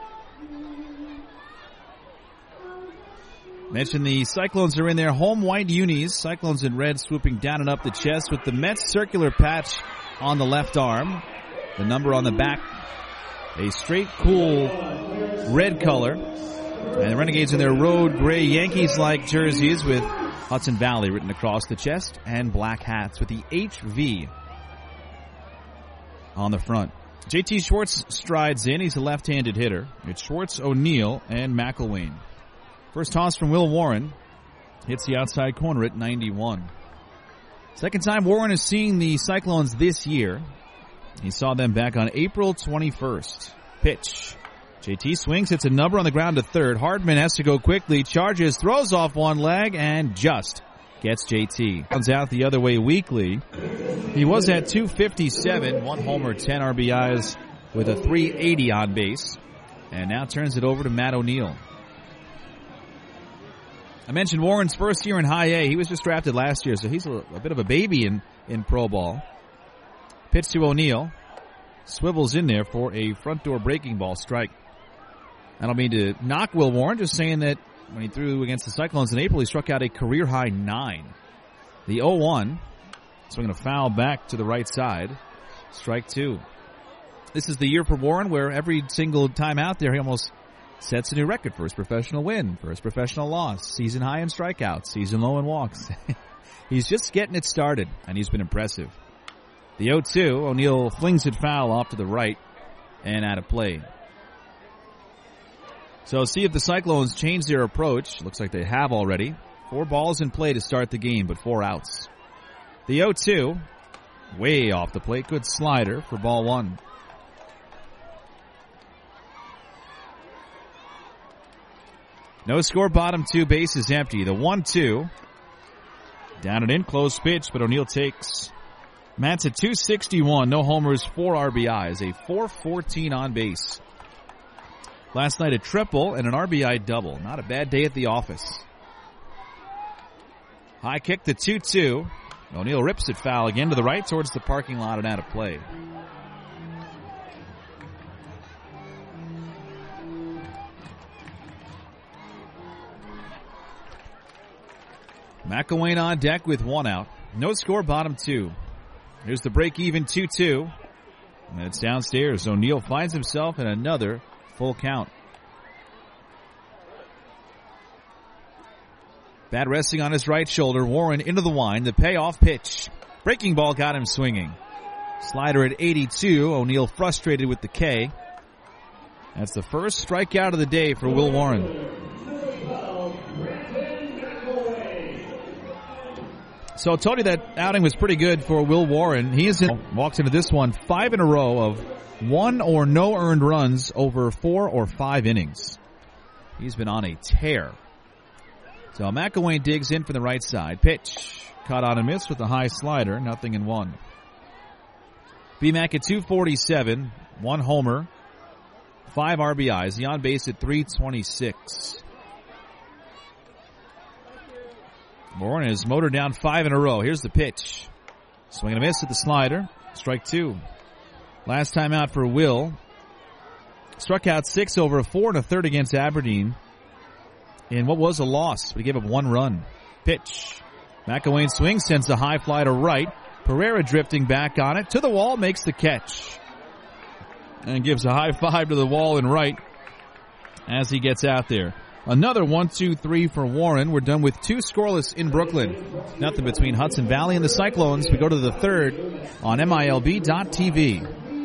Mentioned the Cyclones are in their home white unis. Cyclones in red swooping down and up the chest with the Mets circular patch on the left arm. The number on the back, a straight, cool red color. And the Renegades in their road gray Yankees-like jerseys with Hudson Valley written across the chest, and black hats with the H V on the front. J T Schwartz strides in. He's a left-handed hitter. It's Schwartz, O'Neill, and McElwain. First toss from Will Warren. Hits the outside corner at ninety-one. Second time Warren is seeing the Cyclones this year. He saw them back on April twenty-first. Pitch. J T swings, hits a number on the ground to third. Hardman has to go quickly, charges, throws off one leg, and just gets J T. Comes out the other way weakly. He was at two fifty-seven, one homer, ten R B Is with a three eighty on base. And now turns it over to Matt O'Neill. I mentioned Warren's first year in high A. He was just drafted last year, so he's a, a bit of a baby in, in pro ball. Pitch to O'Neill. Swivels in there for a front door breaking ball strike. I don't mean to knock Will Warren, just saying that when he threw against the Cyclones in April, he struck out a career-high nine. The oh one, swinging a foul back to the right side. Strike two. This is the year for Warren where every single time out there, he almost sets a new record for his professional win, for his professional loss, season high in strikeouts, season low in walks. He's just getting it started, and he's been impressive. The oh two, O'Neill flings it foul off to the right and out of play. So see if the Cyclones change their approach. Looks like they have already. Four balls in play to start the game, but four outs. The oh two, way off the plate. Good slider for ball one. No score, bottom two, base is empty. The one two. Down and in, close pitch, but O'Neill takes. Matt's at two sixty-one, no homers, four R B Is, a four fourteen on base. Last night a triple and an R B I double. Not a bad day at the office. High kick, the two two. O'Neill rips it foul again to the right towards the parking lot and out of play. McElwain on deck with one out. No score, bottom two. Here's the break-even two two. And it's downstairs. O'Neill finds himself in another full count. Bat resting on his right shoulder. Warren into the wind. The payoff pitch. Breaking ball got him swinging. Slider at eighty-two. O'Neill frustrated with the K. That's the first strikeout of the day for Will Warren. So I told you that outing was pretty good for Will Warren. He is in, walks into this one five in a row of one or no earned runs over four or five innings. He's been on a tear. So McElwain digs in from the right side. Pitch. Caught on a miss with a high slider. Nothing in one. B-Mac at two forty-seven. One homer. Five R B Is. He on base at three twenty-six. Warren has motored down five in a row. Here's the pitch. Swing and a miss at the slider. Strike two. Last time out for Will. Struck out six over a four and a third against Aberdeen in what was a loss, but he gave up one run. Pitch. McElwain swings, sends a high fly to right. Pereira drifting back on it. To the wall, makes the catch. And gives a high five to the wall and right as he gets out there. Another one, two, three for Warren. We're done with two scoreless in Brooklyn. Nothing between Hudson Valley and the Cyclones. We go to the third on M I L B dot T V.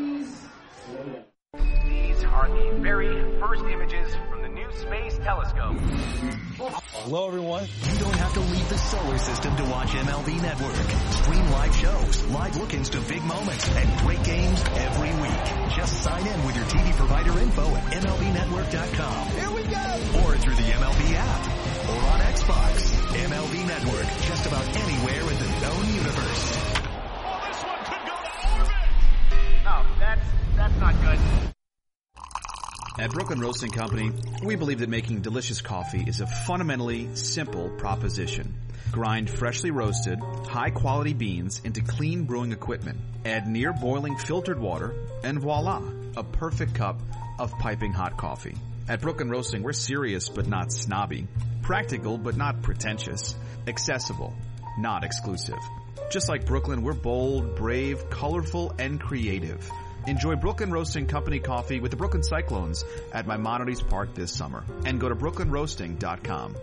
These are the very first images from the new Space Telescope. Hello, everyone. You don't have to leave the solar system to watch M L B Network. Stream live shows, live look-ins to big moments, and great games every week. Just sign in with your T V provider info at M L B network dot com. Here we go! Or through the M L B app. Or on Xbox. M L B Network. Just about anywhere in the known universe. Oh, this one could go to orbit! Oh, that's, that's not good. At Brooklyn Roasting Company, we believe that making delicious coffee is a fundamentally simple proposition. Grind freshly roasted, high-quality beans into clean brewing equipment. Add near-boiling filtered water, and voila, a perfect cup of piping hot coffee. At Brooklyn Roasting, we're serious but not snobby. Practical but not pretentious. Accessible, not exclusive. Just like Brooklyn, we're bold, brave, colorful, and creative. Enjoy Brooklyn Roasting Company coffee with the Brooklyn Cyclones at Maimonides Park this summer. And go to brooklyn roasting dot com.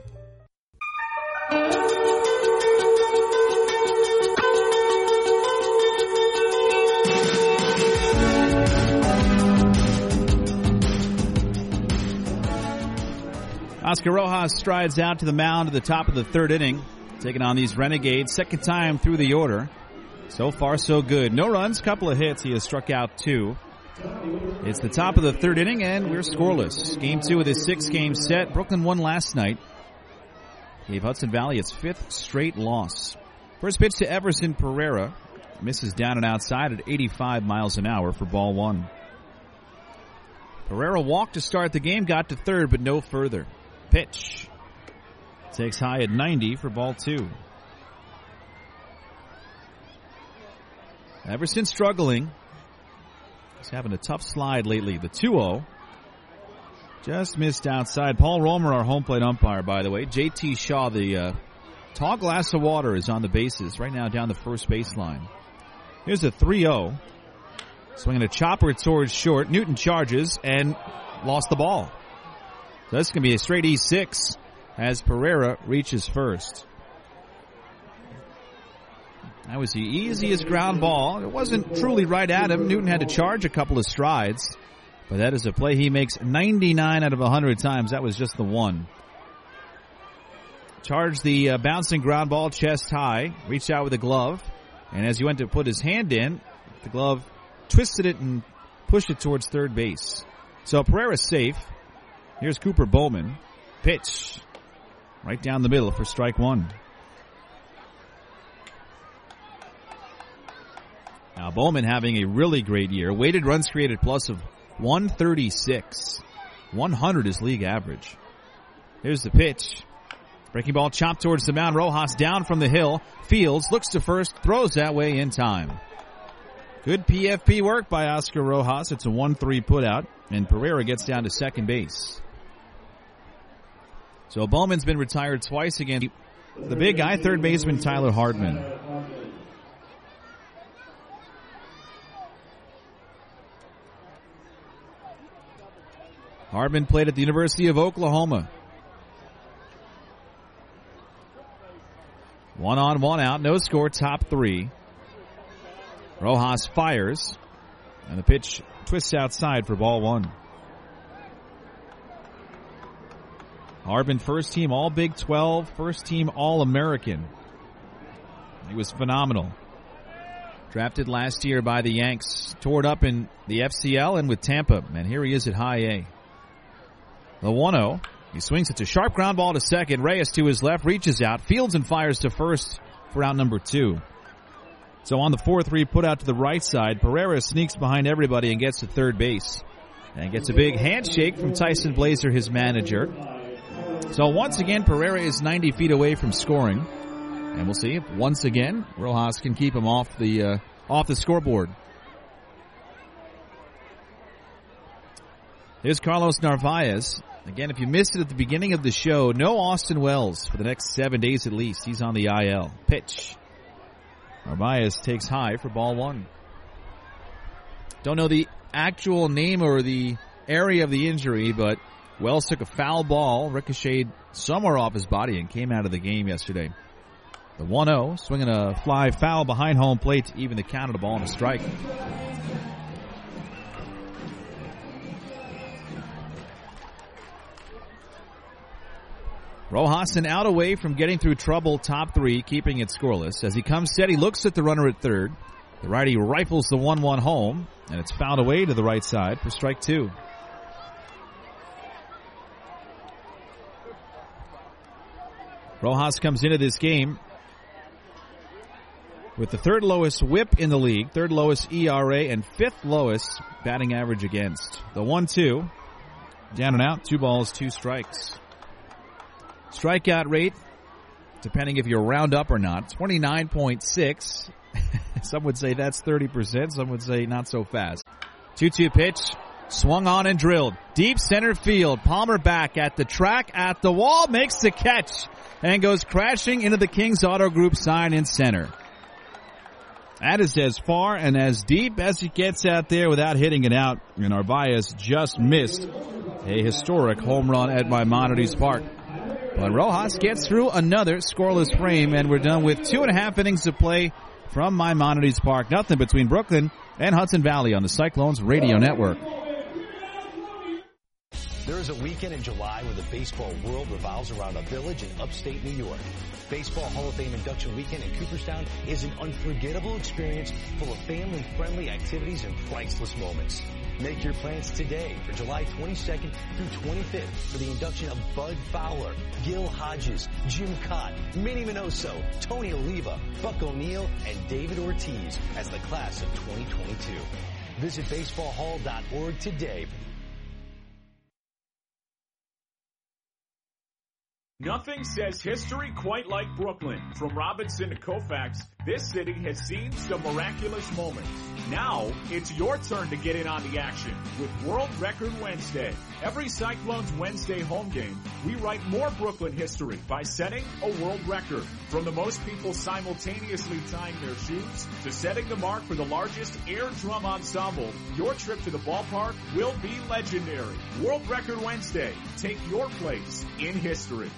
Oscar Rojas strides out to the mound at the top of the third inning, taking on these Renegades. Second time through the order. So far, so good. No runs, couple of hits. He has struck out two. It's the top of the third inning, and we're scoreless. Game two of this six-game set. Brooklyn won last night. Gave Hudson Valley its fifth straight loss. First pitch to Everson Pereira. Misses down and outside at eighty-five miles an hour for ball one. Pereira walked to start the game, got to third, but no further. Pitch. Takes high at ninety for ball two. Everson struggling. He's having a tough slide lately. The two oh. Just missed outside. Paul Romer, our home plate umpire, by the way. J T Shaw, the uh, tall glass of water, is on the bases right now down the first baseline. Here's a three oh. Swinging a chopper towards short. Newton charges and lost the ball. So this is going to be a straight E six as Pereira reaches first. That was the easiest ground ball. It wasn't truly right at him. Newton had to charge a couple of strides. But that is a play he makes ninety-nine out of one hundred times. That was just the one. Charged the uh, bouncing ground ball chest high. Reached out with a glove. And as he went to put his hand in, the glove twisted it and pushed it towards third base. So Pereira's safe. Here's Cooper Bowman. Pitch. Right down the middle for strike one. Now Bowman having a really great year. Weighted runs created plus of one thirty-six. one hundred is league average. Here's the pitch. Breaking ball chopped towards the mound. Rojas down from the hill. Fields looks to first. Throws that way in time. Good P F P work by Oscar Rojas. It's a one three putout. And Pereira gets down to second base. So Bowman's been retired twice again. The big guy, third baseman Tyler Hardman. Hardman played at the University of Oklahoma. One on, one out, no score, top three. Rojas fires, and the pitch twists outside for ball one. Hardman first team All Big twelve, first team All American. He was phenomenal. Drafted last year by the Yanks. Tore it up in the F C L and with Tampa. And here he is at high A. The one oh. He swings it to sharp ground ball to second. Reyes to his left, reaches out, fields and fires to first for out number two. So on the four three put out to the right side, Pereira sneaks behind everybody and gets to third base. And gets a big handshake from Tyson Blazer, his manager. So once again, Pereira is ninety feet away from scoring. And we'll see if once again Rojas can keep him off the uh, off the scoreboard. Here's Carlos Narvaez. Again, if you missed it at the beginning of the show, no Austin Wells for the next seven days at least. He's on the I L. Pitch. Narvaez takes high for ball one. Don't know the actual name or the area of the injury, but Wells took a foul ball, ricocheted somewhere off his body, and came out of the game yesterday. The one oh, swinging a fly foul behind home plate to even the count of the ball and a strike. Rojas an out away from getting through trouble, top three, keeping it scoreless. As he comes set, he looks at the runner at third. The righty rifles the one one home, and it's fouled away to the right side for strike two. Rojas comes into this game with the third lowest whip in the league, third lowest E R A, and fifth lowest batting average against. The one two, down and out, two balls, two strikes. Strikeout rate, depending if you're round up or not, twenty-nine point six. Some would say that's thirty percent. Some would say not so fast. two two pitch, swung on and drilled. Deep center field. Palmer back at the track, at the wall, makes the catch, and goes crashing into the Kings Auto Group sign in center. That is as far and as deep as he gets out there without hitting it out. And Narvaez just missed a historic home run at Maimonides Park. But Rojas gets through another scoreless frame, and we're done with two and a half innings of play from Maimonides Park. Nothing between Brooklyn and Hudson Valley on the Cyclones Radio Network. There is a weekend in July where the baseball world revolves around a village in upstate New York. Baseball Hall of Fame induction weekend in Cooperstown is an unforgettable experience full of family-friendly activities and priceless moments. Make your plans today for July twenty-second through twenty-fifth for the induction of Bud Fowler, Gil Hodges, Jim Cott, Minnie Minoso, Tony Oliva, Buck O'Neill, and David Ortiz as the class of twenty twenty-two. Visit baseball hall dot org today. Nothing says history quite like Brooklyn. From Robinson to Koufax, this city has seen some miraculous moments. Now, it's your turn to get in on the action with World Record Wednesday. Every Cyclones Wednesday home game, we write more Brooklyn history by setting a world record. From the most people simultaneously tying their shoes to setting the mark for the largest air drum ensemble, your trip to the ballpark will be legendary. World Record Wednesday. Take your place in history.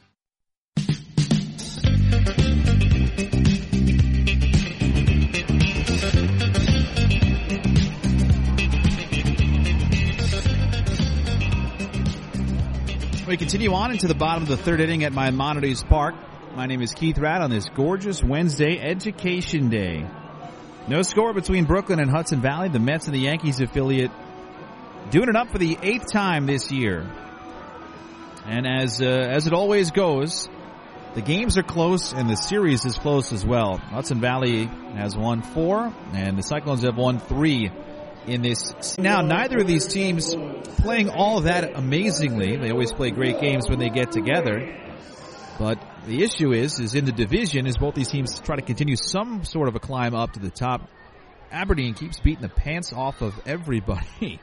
We continue on into the bottom of the third inning at Maimonides Park. My name is Keith Ratt on this gorgeous Wednesday, Education Day. No score between Brooklyn and Hudson Valley. The Mets and the Yankees affiliate doing it up for the eighth time this year. And as uh, as it always goes, the games are close and the series is close as well. Hudson Valley has won four and the Cyclones have won three in this. Now, neither of these teams playing all of that amazingly. They always play great games when they get together. But the issue is, is in the division, is both these teams try to continue some sort of a climb up to the top. Aberdeen keeps beating the pants off of everybody.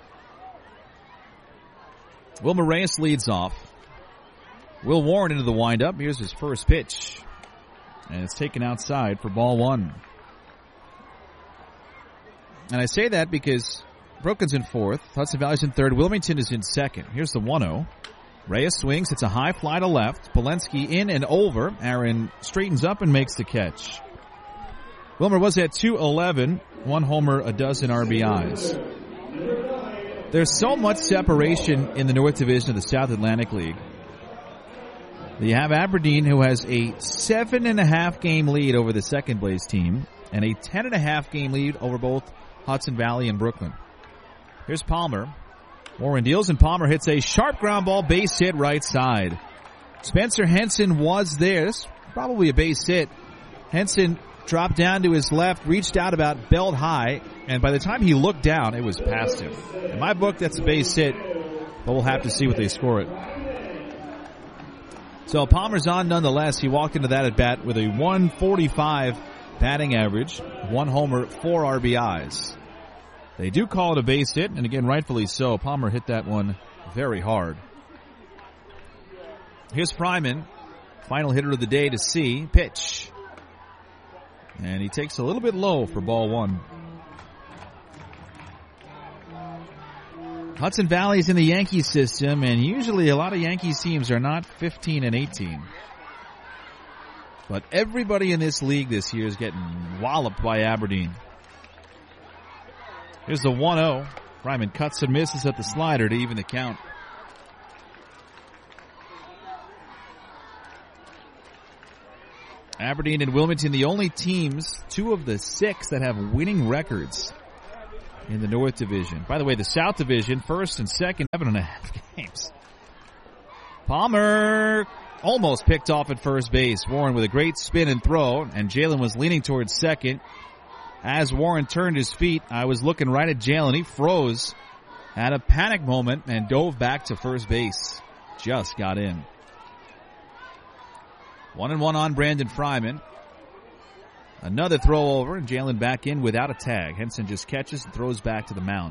Wilmer Reyes leads off. Will Warren into the windup. Here's his first pitch. And it's taken outside for ball one. And I say that because Brooklyn's in fourth. Hudson Valley's in third. Wilmington is in second. Here's the one oh. Reyes swings. It's a high fly to left. Polensky in and over. Aaron straightens up and makes the catch. Wilmer was at two eleven. One homer, a dozen R B Is. There's so much separation in the North Division of the South Atlantic League. You have Aberdeen, who has a seven and a half game lead over the second place team and a ten and a half game lead over both Hudson Valley and Brooklyn. Here's Palmer. Warren deals, and Palmer hits a sharp ground ball, base hit right side. Spencer Henson was there. This is probably a base hit. Henson dropped down to his left, reached out about belt high, and by the time he looked down, it was past him. In my book, that's a base hit, but we'll have to see what they score it. So Palmer's on nonetheless. He walked into that at bat with a one forty-five batting average, one homer, four R B Is. They do call it a base hit, and again, rightfully so. Palmer hit that one very hard. Here's Fryman, final hitter of the day to see. Pitch. And he takes a little bit low for ball one. Hudson Valley is in the Yankees system, and usually a lot of Yankees teams are not fifteen and eighteen. But everybody in this league this year is getting walloped by Aberdeen. Here's the one oh. Fryman cuts and misses at the slider to even the count. Aberdeen and Wilmington, the only teams, two of the six that have winning records in the North Division. By the way, the South Division, first and second, seven and a half games. Palmer almost picked off at first base. Warren with a great spin and throw, and Jalen was leaning towards second. As Warren turned his feet, I was looking right at Jalen. He froze, had a panic moment, and dove back to first base. Just got in. One and one on Brandon Fryman. Another throw over, and Jalen back in without a tag. Henson just catches and throws back to the mound.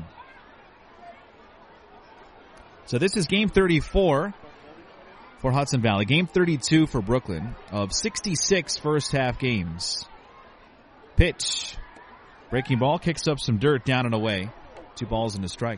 So this is game thirty-four for Hudson Valley. Game thirty-two for Brooklyn of sixty-six first half games. Pitch. Breaking ball kicks up some dirt down and away. Two balls and a strike.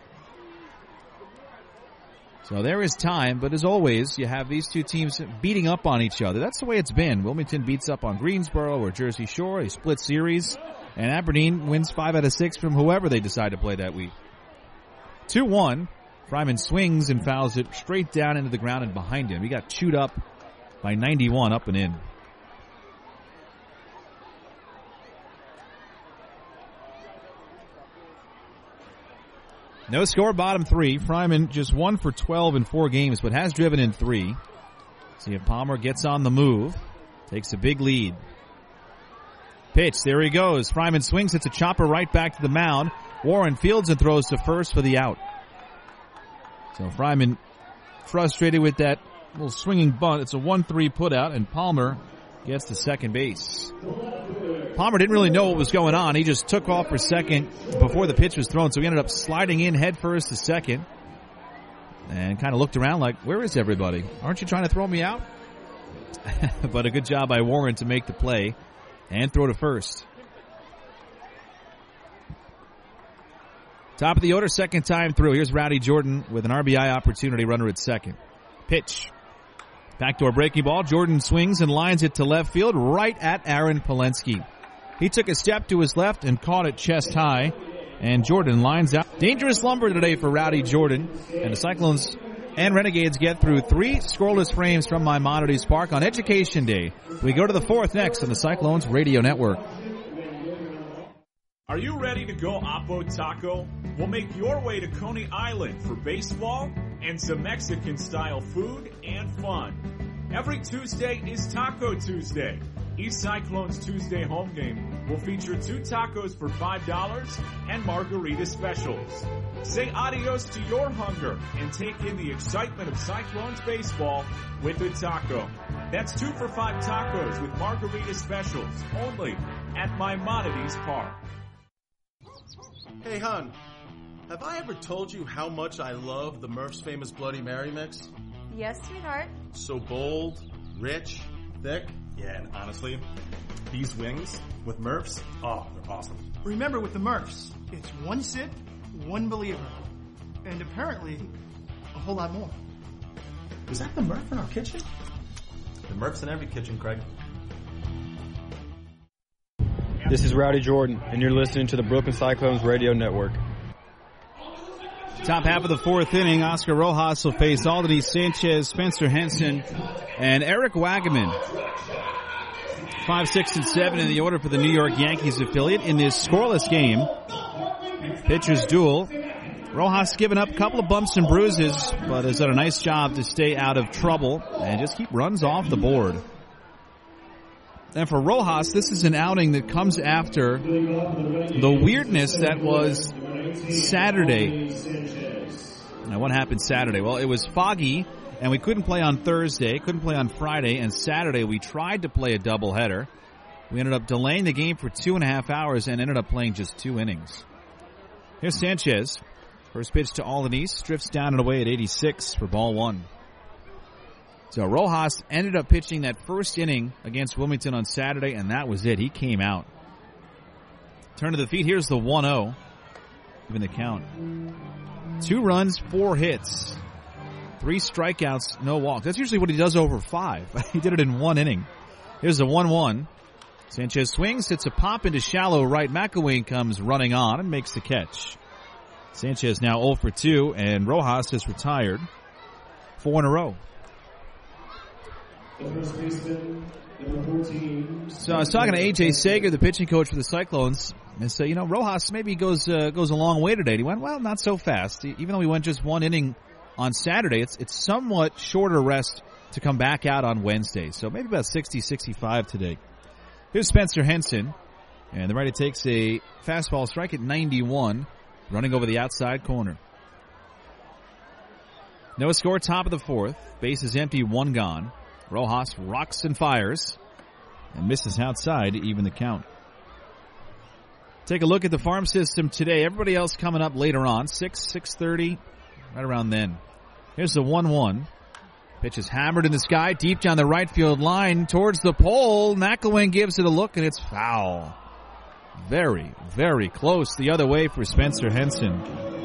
So there is time, but as always, you have these two teams beating up on each other. That's the way it's been. Wilmington beats up on Greensboro or Jersey Shore, a split series, and Aberdeen wins five out of six from whoever they decide to play that week. two one. Fryman swings and fouls it straight down into the ground and behind him. He got chewed up by ninety-one up and in. No score, bottom three. Fryman just one for twelve in four games, but has driven in three. See if Palmer gets on the move. Takes a big lead. Pitch, there he goes. Fryman swings, it's a chopper right back to the mound. Warren fields and throws to first for the out. So Fryman frustrated with that little swinging bunt. It's a one three put out, and Palmer gets to second base. Palmer didn't really know what was going on. He just took off for second before the pitch was thrown, so he ended up sliding in head first to second and kind of looked around like, where is everybody? Aren't you trying to throw me out? But a good job by Warren to make the play and throw to first. Top of the order, second time through. Here's Rowdy Jordan with an R B I opportunity, runner at second. Pitch. Backdoor breaking ball. Jordan swings and lines it to left field right at Aaron Polensky. He took a step to his left and caught it chest high, and Jordan lines out. Dangerous lumber today for Rowdy Jordan, and the Cyclones and Renegades get through three scoreless frames from Maimonides Park on Education Day. We go to the fourth next on the Cyclones Radio Network. Are you ready to go Oppo Taco? We'll make your way to Coney Island for baseball and some Mexican-style food and fun. Every Tuesday is Taco Tuesday. East Cyclones Tuesday home game will feature two tacos for five dollars and margarita specials. Say adios to your hunger and take in the excitement of Cyclones baseball with a taco. That's two for five tacos with margarita specials only at Maimonides Park. Hey, hon, have I ever told you how much I love the Murph's Famous Bloody Mary mix? Yes, sweetheart. So bold, rich, thick. Yeah, and honestly, these wings with Murph's, oh, they're awesome. Remember, with the Murphs, it's one sip, one believer. And apparently, a whole lot more. Was that the Murph in our kitchen? The Murph's in every kitchen, Craig. This is Rowdy Jordan, and you're listening to the Brooklyn Cyclones Radio Network. Top half of the fourth inning, Oscar Rojas will face Aldony Sanchez, Spencer Henson, and Eric Wagaman. Five, six, and seven in the order for the New York Yankees affiliate in this scoreless game. Pitchers duel. Rojas giving up a couple of bumps and bruises, but has done a nice job to stay out of trouble and just keep runs off the board. And for Rojas, this is an outing that comes after the weirdness that was Saturday. Now, what happened Saturday? Well, it was foggy, and we couldn't play on Thursday, couldn't play on Friday, and Saturday we tried to play a doubleheader. We ended up delaying the game for two and a half hours and ended up playing just two innings. Here's Sanchez. First pitch to Aldony, drifts down and away at eighty-six for ball one. So Rojas ended up pitching that first inning against Wilmington on Saturday, and that was it. He came out. Turn to the feet. Here's the one oh. Even the count. Two runs, four hits. Three strikeouts, no walks. That's usually what he does over five. He did it in one inning. Here's the one one. Sanchez swings, hits a pop into shallow right. McElwain comes running on and makes the catch. Sanchez now oh for two, and Rojas is retired. Four in a row. So I was talking to A J Sager, the pitching coach for the Cyclones, and said, you know, Rojas maybe goes uh, goes a long way today. He went, well, not so fast. Even though he went just one inning on Saturday, it's it's somewhat shorter rest to come back out on Wednesday. So maybe about sixty, sixty-five today. Here's Spencer Henson, and the righty takes a fastball strike at ninety-one, running over the outside corner. No score, top of the fourth. Base is empty, one gone. Rojas rocks and fires and misses outside to even the count. Take a look at the farm system today. Everybody else coming up later on. six, six thirty, right around then. Here's the one one. Pitch is hammered in the sky, deep down the right field line towards the pole. McElwain gives it a look, and it's foul. Very, very close the other way for Spencer Henson.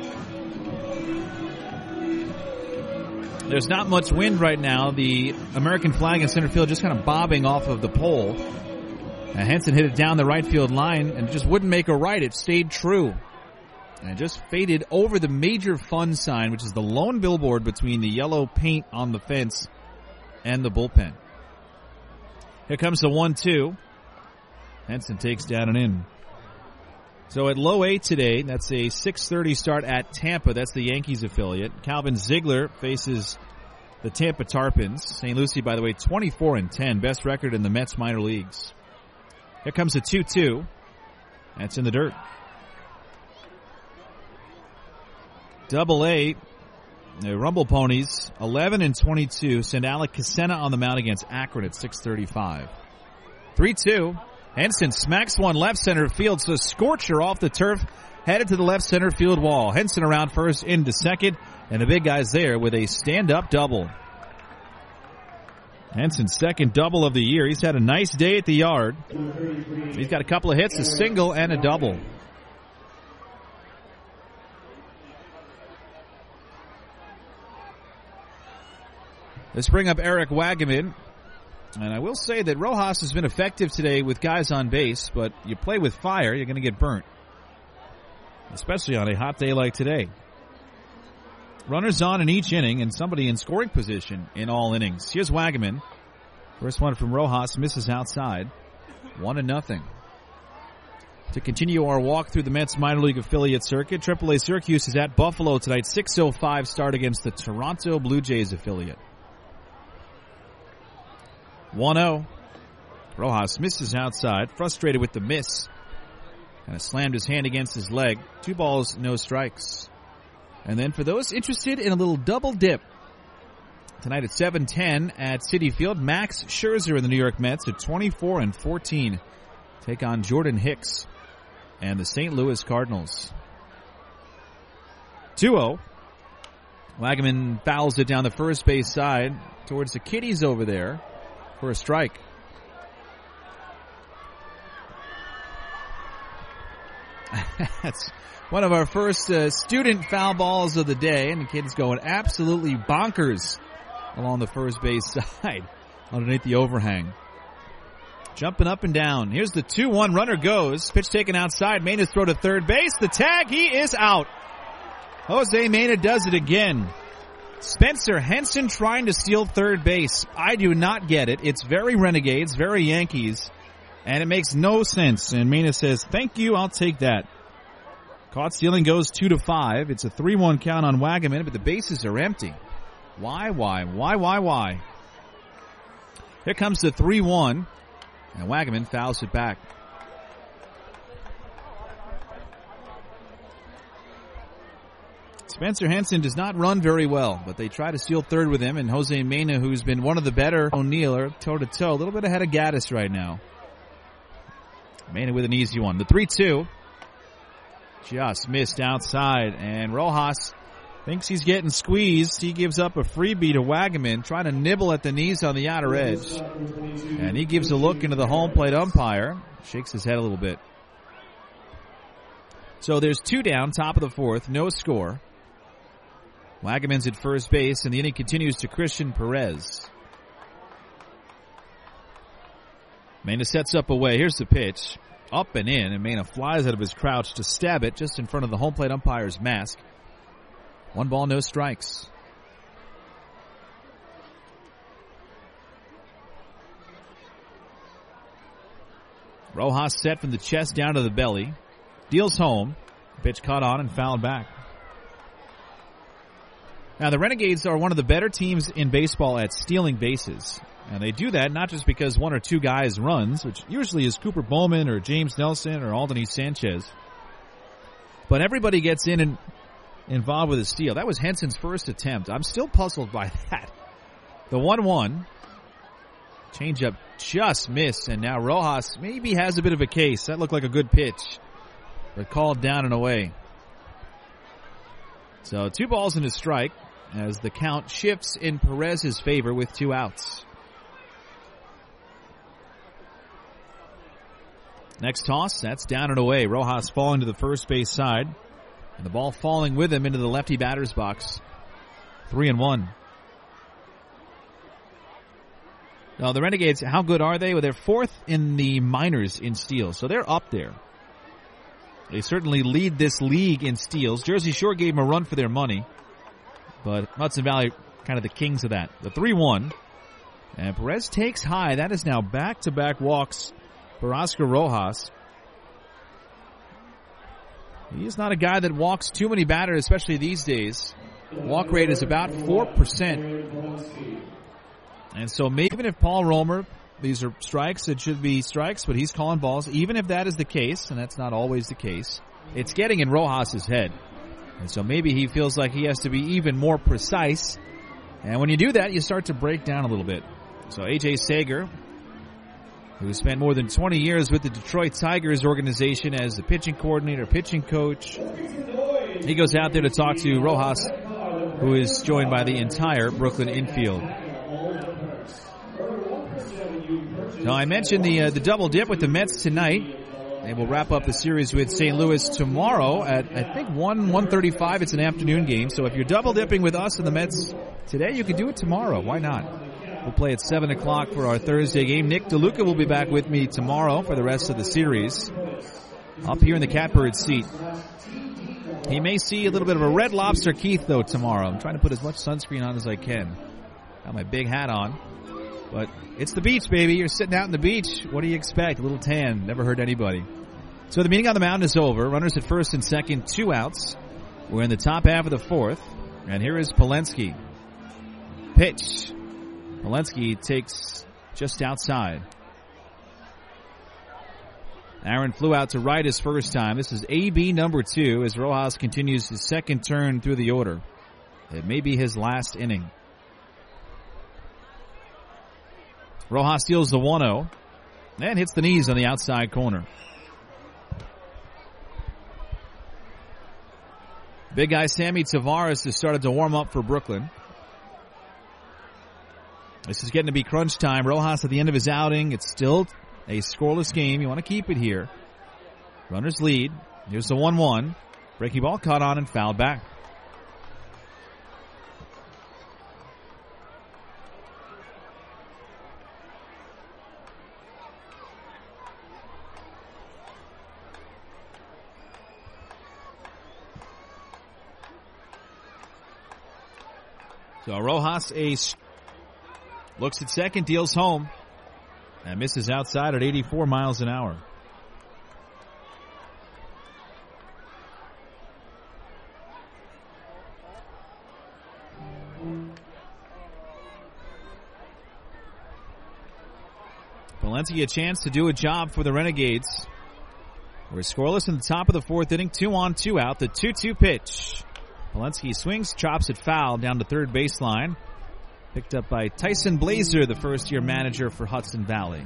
There's not much wind right now. The American flag in center field just kind of bobbing off of the pole. And Henson hit it down the right field line and just wouldn't make a right. It stayed true. And it just faded over the major fun sign, which is the lone billboard between the yellow paint on the fence and the bullpen. Here comes the one two. Henson takes down and in. So at low eight today, that's a six thirty start at Tampa. That's the Yankees affiliate. Calvin Ziegler faces the Tampa Tarpons. Saint Lucie, by the way, twenty-four and ten. Best record in the Mets minor leagues. Here comes the two two. That's in the dirt. Double A, the Rumble Ponies, eleven and twenty-two. Send Alec Casena on the mound against Akron at six thirty-five. three two. Henson smacks one left center field, so Scorcher off the turf, headed to the left center field wall. Henson around first into second, and the big guy's there with a stand-up double. Henson's second double of the year. He's had a nice day at the yard. He's got a couple of hits, a single and a double. Let's bring up Eric Wagaman. And I will say that Rojas has been effective today with guys on base, but you play with fire, you're going to get burnt. Especially on a hot day like today. Runners on in each inning and somebody in scoring position in all innings. Here's Wagaman. First one from Rojas, misses outside. One and nothing. To continue our walk through the Mets minor league affiliate circuit, triple A Syracuse is at Buffalo tonight. six oh five start against the Toronto Blue Jays affiliate. one oh. Rojas misses outside, frustrated with the miss. Kind of slammed his hand against his leg. Two balls, no strikes. And then for those interested in a little double dip, tonight at seven ten at Citi Field, Max Scherzer and the New York Mets at twenty-four and fourteen take on Jordan Hicks and the Saint Louis Cardinals. two oh. Wagaman fouls it down the first base side towards the kiddies over there for a strike. That's one of our first uh, student foul balls of the day, and the kid's going absolutely bonkers along the first base side underneath the overhang. Jumping up and down. Here's the two one. Runner goes. Pitch taken outside. Manis throw to third base. The tag. He is out. Jose Mena does it again. Spencer Henson trying to steal third base. I do not get it. It's very Renegades, very Yankees, and it makes no sense. And Mena says, thank you, I'll take that. Caught stealing goes two to five. It's a three one count on Wagaman, but the bases are empty. Why, why, why, why, why? Here comes the three one, and Wagaman fouls it back. Spencer Henson does not run very well, but they try to steal third with him, and Jose Mena, who's been one of the better O'Neill, are toe-to-toe, a little bit ahead of Gaddis right now. Mena with an easy one. The three two. Just missed outside, and Rojas thinks he's getting squeezed. He gives up a freebie to Wagaman, trying to nibble at the knees on the outer edge. And he gives a look into the home plate umpire, shakes his head a little bit. So there's two down, top of the fourth, no score. Wagaman's at first base, and the inning continues to Christian Perez. Mena sets up away. Here's the pitch. Up and in, and Mena flies out of his crouch to stab it just in front of the home plate umpire's mask. One ball, no strikes. Rojas set from the chest down to the belly. Deals home. Pitch caught on and fouled back. Now, the Renegades are one of the better teams in baseball at stealing bases. And they do that not just because one or two guys runs, which usually is Cooper Bowman or James Nelson or Aldony Sanchez. But everybody gets in and involved with a steal. That was Henson's first attempt. I'm still puzzled by that. The one one. Changeup just missed, and now Rojas maybe has a bit of a case. That looked like a good pitch, but called down and away. So two balls and a strike as the count shifts in Perez's favor with two outs. Next toss, that's down and away. Rojas falling to the first base side, and the ball falling with him into the lefty batter's box. Three and one. Now the Renegades, how good are they? Well, they're fourth in the minors in steals, so they're up there. They certainly lead this league in steals. Jersey Shore gave them a run for their money, but Hudson Valley kind of the kings of that. The three one, and Perez takes high. That is now back-to-back walks for Oscar Rojas. He's not a guy that walks too many batters, especially these days. Walk rate is about four percent. And so maybe even if Paul Romer, these are strikes, it should be strikes, but he's calling balls. Even if that is the case, and that's not always the case, it's getting in Rojas' head. And so maybe he feels like he has to be even more precise. And when you do that, you start to break down a little bit. So A J Sager, who spent more than twenty years with the Detroit Tigers organization as the pitching coordinator, pitching coach, he goes out there to talk to Rojas, who is joined by the entire Brooklyn infield. Now, I mentioned the uh, the double dip with the Mets tonight. They will wrap up the series with Saint Louis tomorrow at, I think, one, one thirty-five. It's an afternoon game. So if you're double dipping with us and the Mets today, you can do it tomorrow. Why not? We'll play at seven o'clock for our Thursday game. Nick DeLuca will be back with me tomorrow for the rest of the series. Up here in the catbird seat. He may see a little bit of a Red Lobster Keith, though, tomorrow. I'm trying to put as much sunscreen on as I can. Got my big hat on. But it's the beach, baby. You're sitting out on the beach. What do you expect? A little tan. Never hurt anybody. So the meeting on the mound is over. Runners at first and second, two outs. We're in the top half of the fourth. And here is Polensky. Pitch. Polensky takes just outside. Aaron flew out to right his first time. This is A B number two as Rojas continues his second turn through the order. It may be his last inning. Rojas steals the one oh and hits the knees on the outside corner. Big guy Sammy Tavares has started to warm up for Brooklyn. This is getting to be crunch time. Rojas at the end of his outing. It's still a scoreless game. You want to keep it here. Runners lead. Here's the one one. Breaking ball caught on and fouled back. So Rojas ace looks at second, deals home, and misses outside at eighty-four miles an hour. Valencia a chance to do a job for the Renegades. We're scoreless in the top of the fourth inning. Two on, two out. The two two pitch. Valensky swings, chops it foul down to third baseline. Picked up by Tyson Blazer, the first-year manager for Hudson Valley.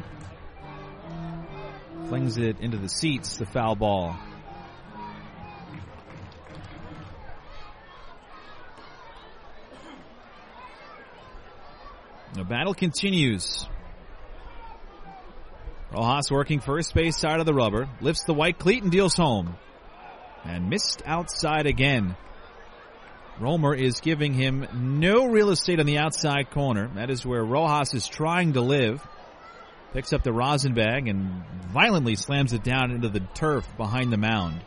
Flings it into the seats, the foul ball. The battle continues. Rojas working first base side of the rubber. Lifts the white cleat and deals home. And missed outside again. Romer is giving him no real estate on the outside corner. That is where Rojas is trying to live. Picks up the rosin bag and violently slams it down into the turf behind the mound.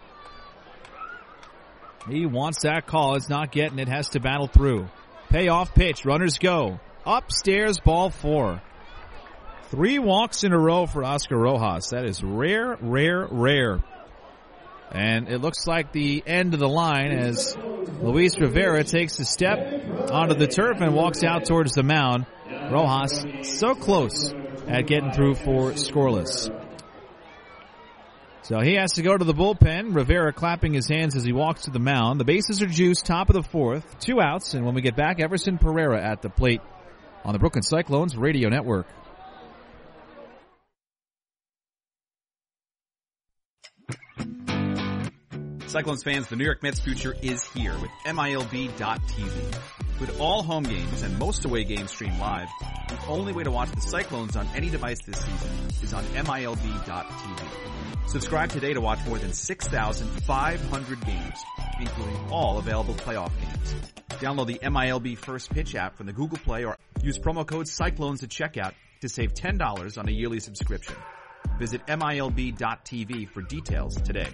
He wants that call. It's not getting it. Has to battle through. Payoff pitch. Runners go. Upstairs, ball four. Three walks in a row for Oscar Rojas. That is rare, rare, rare. And it looks like the end of the line as Luis Rivera takes a step onto the turf and walks out towards the mound. Rojas so close at getting through for scoreless. So he has to go to the bullpen. Rivera clapping his hands as he walks to the mound. The bases are juiced, top of the fourth. Two outs, and when we get back, Everson Pereira at the plate on the Brooklyn Cyclones Radio Network. Cyclones fans, the New York Mets future is here with M I L B dot T V. With all home games and most away games streamed live, the only way to watch the Cyclones on any device this season is on M I L B dot T V. Subscribe today to watch more than six thousand five hundred games, including all available playoff games. Download the M I L B First Pitch app from the Google Play or use promo code Cyclones at checkout to save ten dollars on a yearly subscription. Visit M I L B dot T V for details today.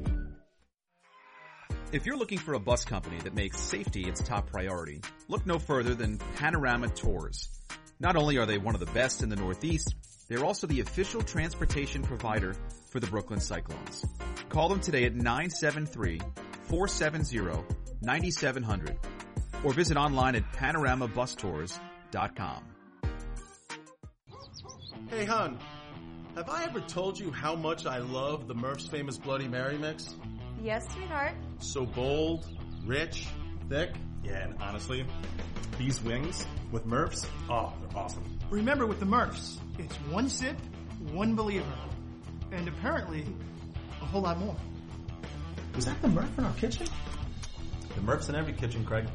If you're looking for a bus company that makes safety its top priority, look no further than Panorama Tours. Not only are they one of the best in the Northeast, they're also the official transportation provider for the Brooklyn Cyclones. Call them today at nine seven three, four seven zero, nine seven zero zero or visit online at panorama bus tours dot com. Hey, hon, have I ever told you how much I love the Murph's Famous Bloody Mary mix? Yes, sweetheart. So bold, rich, thick. Yeah, and honestly, these wings with Murph's, oh, they're awesome. Remember, with the Murphs, it's one sip, one believer. And apparently, a whole lot more. Was that the Murph in our kitchen? The Murph's in every kitchen, Craig.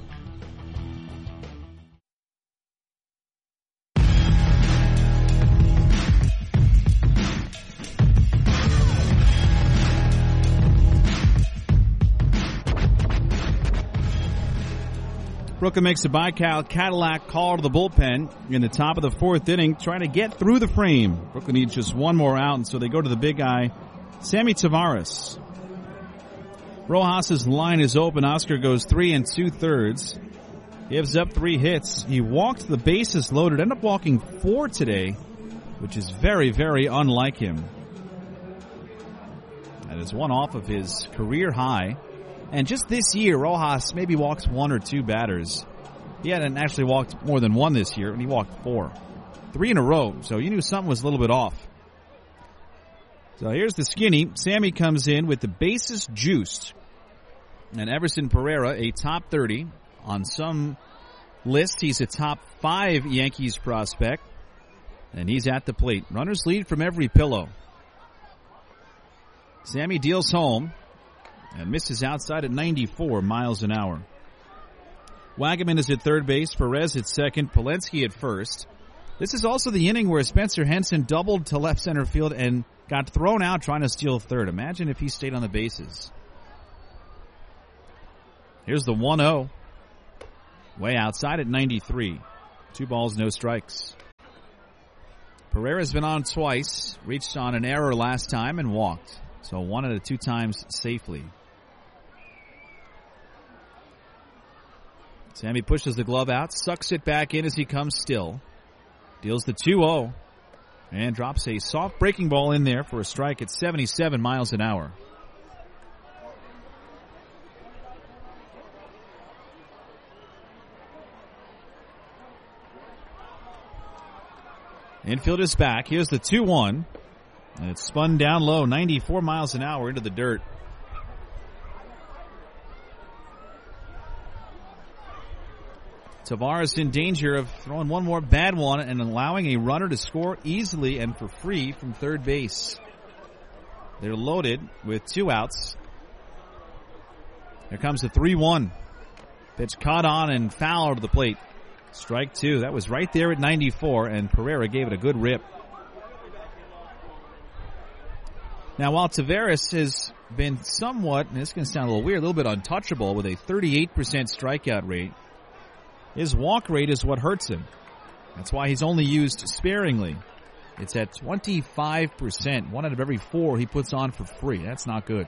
Brooklyn makes a Baikal Cadillac call to the bullpen in the top of the fourth inning, trying to get through the frame. Brooklyn needs just one more out, and so they go to the big guy, Sammy Tavares. Rojas's line is open. Oscar goes three and two-thirds. Gives up three hits. He walked the bases loaded. Ended up walking four today, which is very, very unlike him. That is one off of his career high. And just this year, Rojas maybe walks one or two batters. He hadn't actually walked more than one this year, and he walked four. Three in a row, so you knew something was a little bit off. So here's the skinny. Sammy comes in with the bases juiced. And Everson Pereira, a top thirty. On some lists, he's a top five Yankees prospect. And he's at the plate. Runners lead from every pillow. Sammy deals home. And misses outside at ninety-four miles an hour. Wagaman is at third base. Perez at second. Polensky at first. This is also the inning where Spencer Henson doubled to left center field and got thrown out trying to steal third. Imagine if he stayed on the bases. Here's the one oh. Way outside at ninety-three. Two balls, no strikes. Pereira's been on twice. Reached on an error last time and walked. So one out of two times safely. Sammy pushes the glove out, sucks it back in as he comes still. Deals the two oh. And drops a soft breaking ball in there for a strike at seventy-seven miles an hour. Infield is back. Here's the two one. And it's spun down low, ninety-four miles an hour into the dirt. Tavares in danger of throwing one more bad one and allowing a runner to score easily and for free from third base. They're loaded with two outs. Here comes the three one. Pitch caught on and foul to the plate. Strike two. That was right there at ninety-four, and Pereira gave it a good rip. Now, while Tavares has been somewhat, and this is going to sound a little weird, a little bit untouchable with a thirty-eight percent strikeout rate, his walk rate is what hurts him. That's why he's only used sparingly. It's at twenty-five percent. One out of every four he puts on for free. That's not good.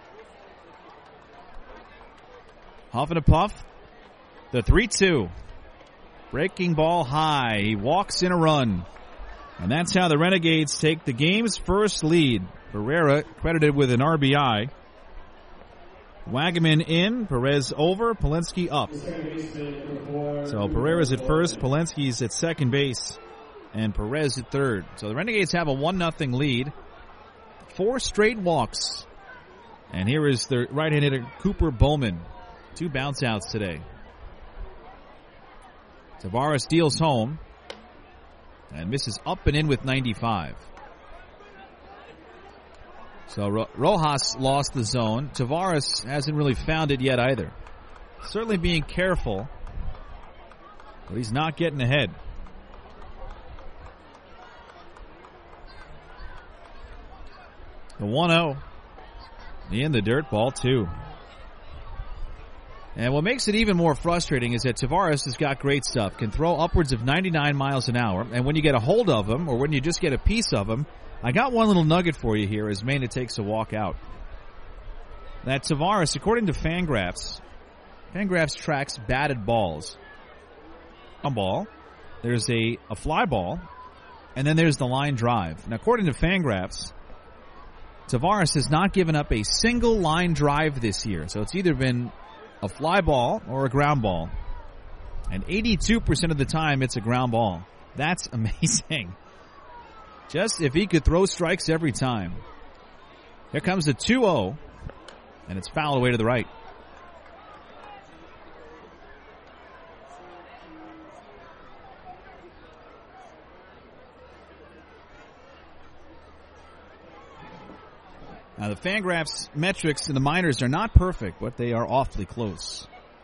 Huff and a puff. The three two. Breaking ball high. He walks in a run. And that's how the Renegades take the game's first lead. Pereira credited with an R B I. Wagaman in, Perez over, Polensky up. So Pereira's at first, Polensky's at second base, and Perez at third. So the Renegades have a one nothing lead. Four straight walks. And here is the right-handed hitter Cooper Bowman. Two bounce outs today. Tavares deals home and misses up and in with ninety-five. So Ro- Rojas lost the zone. Tavares hasn't really found it yet either. Certainly being careful, but he's not getting ahead. The one oh. In the dirt, ball two. And what makes it even more frustrating is that Tavares has got great stuff. Can throw upwards of ninety-nine miles an hour. And when you get a hold of him, or when you just get a piece of him, I got one little nugget for you here as Mena takes a walk out. That Tavares, according to Fangraphs, Fangraphs tracks batted balls. A ball, there's a, a fly ball, and then there's the line drive. Now, according to Fangraphs, Tavares has not given up a single line drive this year. So it's either been a fly ball or a ground ball. And eighty-two percent of the time, it's a ground ball. That's amazing. Just if he could throw strikes every time. Here comes the two oh, and it's fouled away to the right. Now, the Fangraphs metrics in the minors are not perfect, but they are awfully close.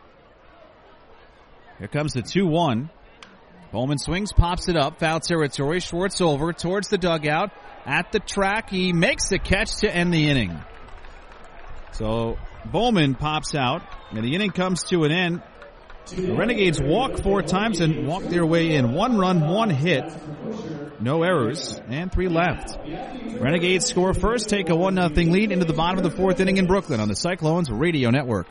Here comes the two one. Bowman swings, pops it up, foul territory. Schwartz over towards the dugout. At the track, he makes the catch to end the inning. So Bowman pops out, and the inning comes to an end. The Renegades walk four times and walk their way in. One run, one hit, no errors, and three left. Renegades score first, take a one nothing lead into the bottom of the fourth inning in Brooklyn on the Cyclones Radio Network.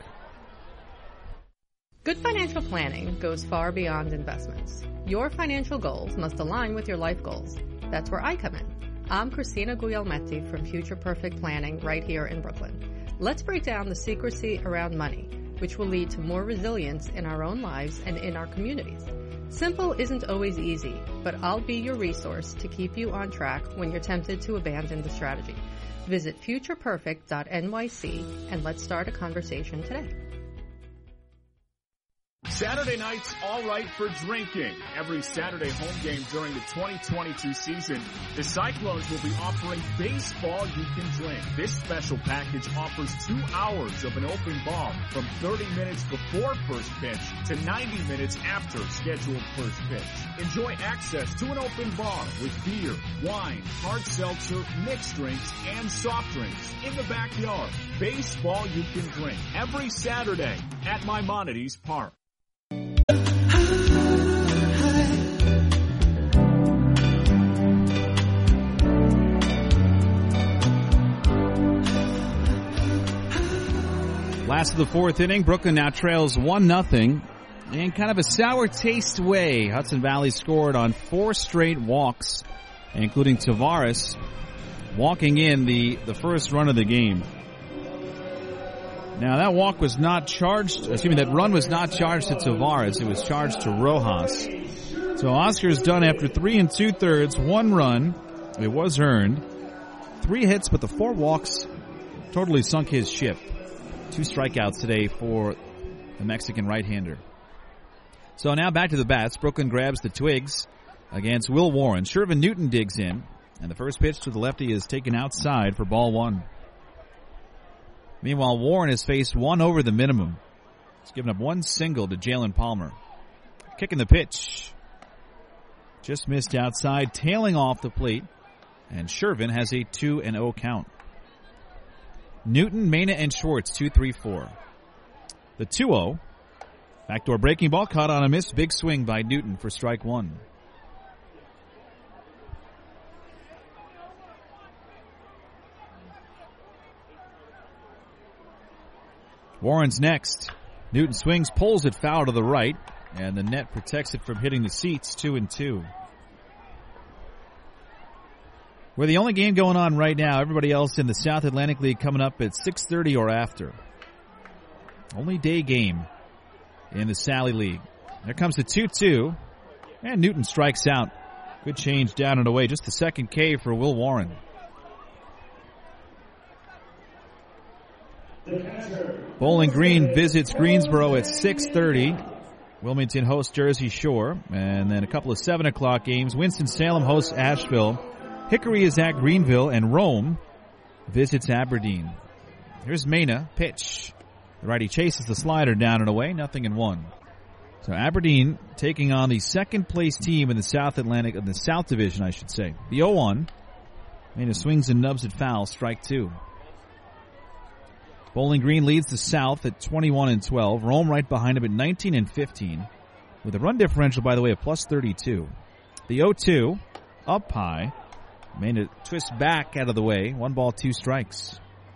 Good financial planning goes far beyond investments. Your financial goals must align with your life goals. That's where I come in. I'm Christina Guglielmetti from Future Perfect Planning right here in Brooklyn. Let's break down the secrecy around money, which will lead to more resilience in our own lives and in our communities. Simple isn't always easy, but I'll be your resource to keep you on track when you're tempted to abandon the strategy. Visit future perfect dot N Y C and let's start a conversation today. Saturday night's all right for drinking. Every Saturday home game during the twenty twenty-two season, the Cyclones will be offering baseball you can drink. This special package offers two hours of an open bar from thirty minutes before first pitch to ninety minutes after scheduled first pitch. Enjoy access to an open bar with beer, wine, hard seltzer, mixed drinks, and soft drinks in the backyard. Baseball you can drink every Saturday at Maimonides Park. Last of the fourth inning, Brooklyn now trails one nothing In kind of a sour taste way, Hudson Valley scored on four straight walks, including Tavares walking in the, the first run of the game. Now, that walk was not charged, excuse me, that run was not charged to Tavares. It was charged to Rojas. So Oscar's done after three and two-thirds, one run. It was earned. Three hits, but the four walks totally sunk his ship. Two strikeouts today for the Mexican right-hander. So now back to the bats. Brooklyn grabs the twigs against Will Warren. Shervin Newton digs in, and the first pitch to the lefty is taken outside for ball one. Meanwhile, Warren has faced one over the minimum. He's given up one single to Jalen Palmer. Kicking the pitch. Just missed outside, tailing off the plate. And Shervin has a two and oh count. Newton, Mena, and Schwartz, two three four. The two oh. Backdoor breaking ball caught on a miss. Big swing by Newton for strike one. Warren's next. Newton swings, pulls it foul to the right, and the net protects it from hitting the seats, two and two. We're the only game going on right now. Everybody else in the South Atlantic League coming up at six thirty or after. Only day game in the Sally League. There comes the two two, and Newton strikes out. Good change down and away. Just the second K for Will Warren. Bowling Green visits Greensboro at six thirty. Wilmington hosts Jersey Shore. And then a couple of seven o'clock games. Winston-Salem hosts Asheville. Hickory is at Greenville. And Rome visits Aberdeen. Here's Mena. Pitch. The righty chases the slider down and away. Nothing in one. So Aberdeen taking on the second place team in the South Atlantic, in the South Division, I should say. The oh one. Mena swings and nubs it foul. Strike two. Bowling Green leads the South at twenty-one and twelve. Rome right behind him at nineteen and fifteen. With a run differential, by the way, of plus thirty-two. The oh two, up high. Made a twist back out of the way. One ball, two strikes.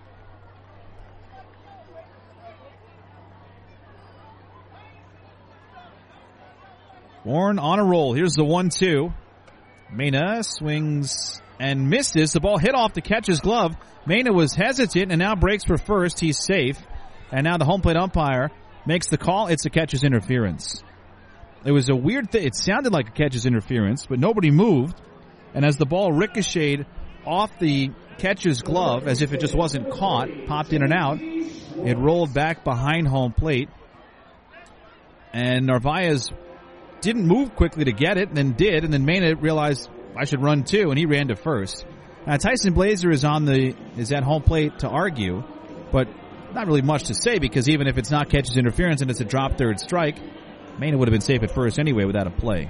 Warren on a roll. Here's the one two. Mena swings and misses. The ball hit off the catcher's glove. Mena was hesitant and now breaks for first. He's safe. And now the home plate umpire makes the call. It's a catcher's interference. It was a weird thing. It sounded like a catcher's interference, but nobody moved. And as the ball ricocheted off the catcher's glove, as if it just wasn't caught, popped in and out, it rolled back behind home plate. And Narvaez didn't move quickly to get it, and then did, and then Mena realized, I should run too, and he ran to first. Now Tyson Blazer is on the is at home plate to argue, but not really much to say because even if it's not catcher's interference and it's a drop third strike, Mena would have been safe at first anyway without a play.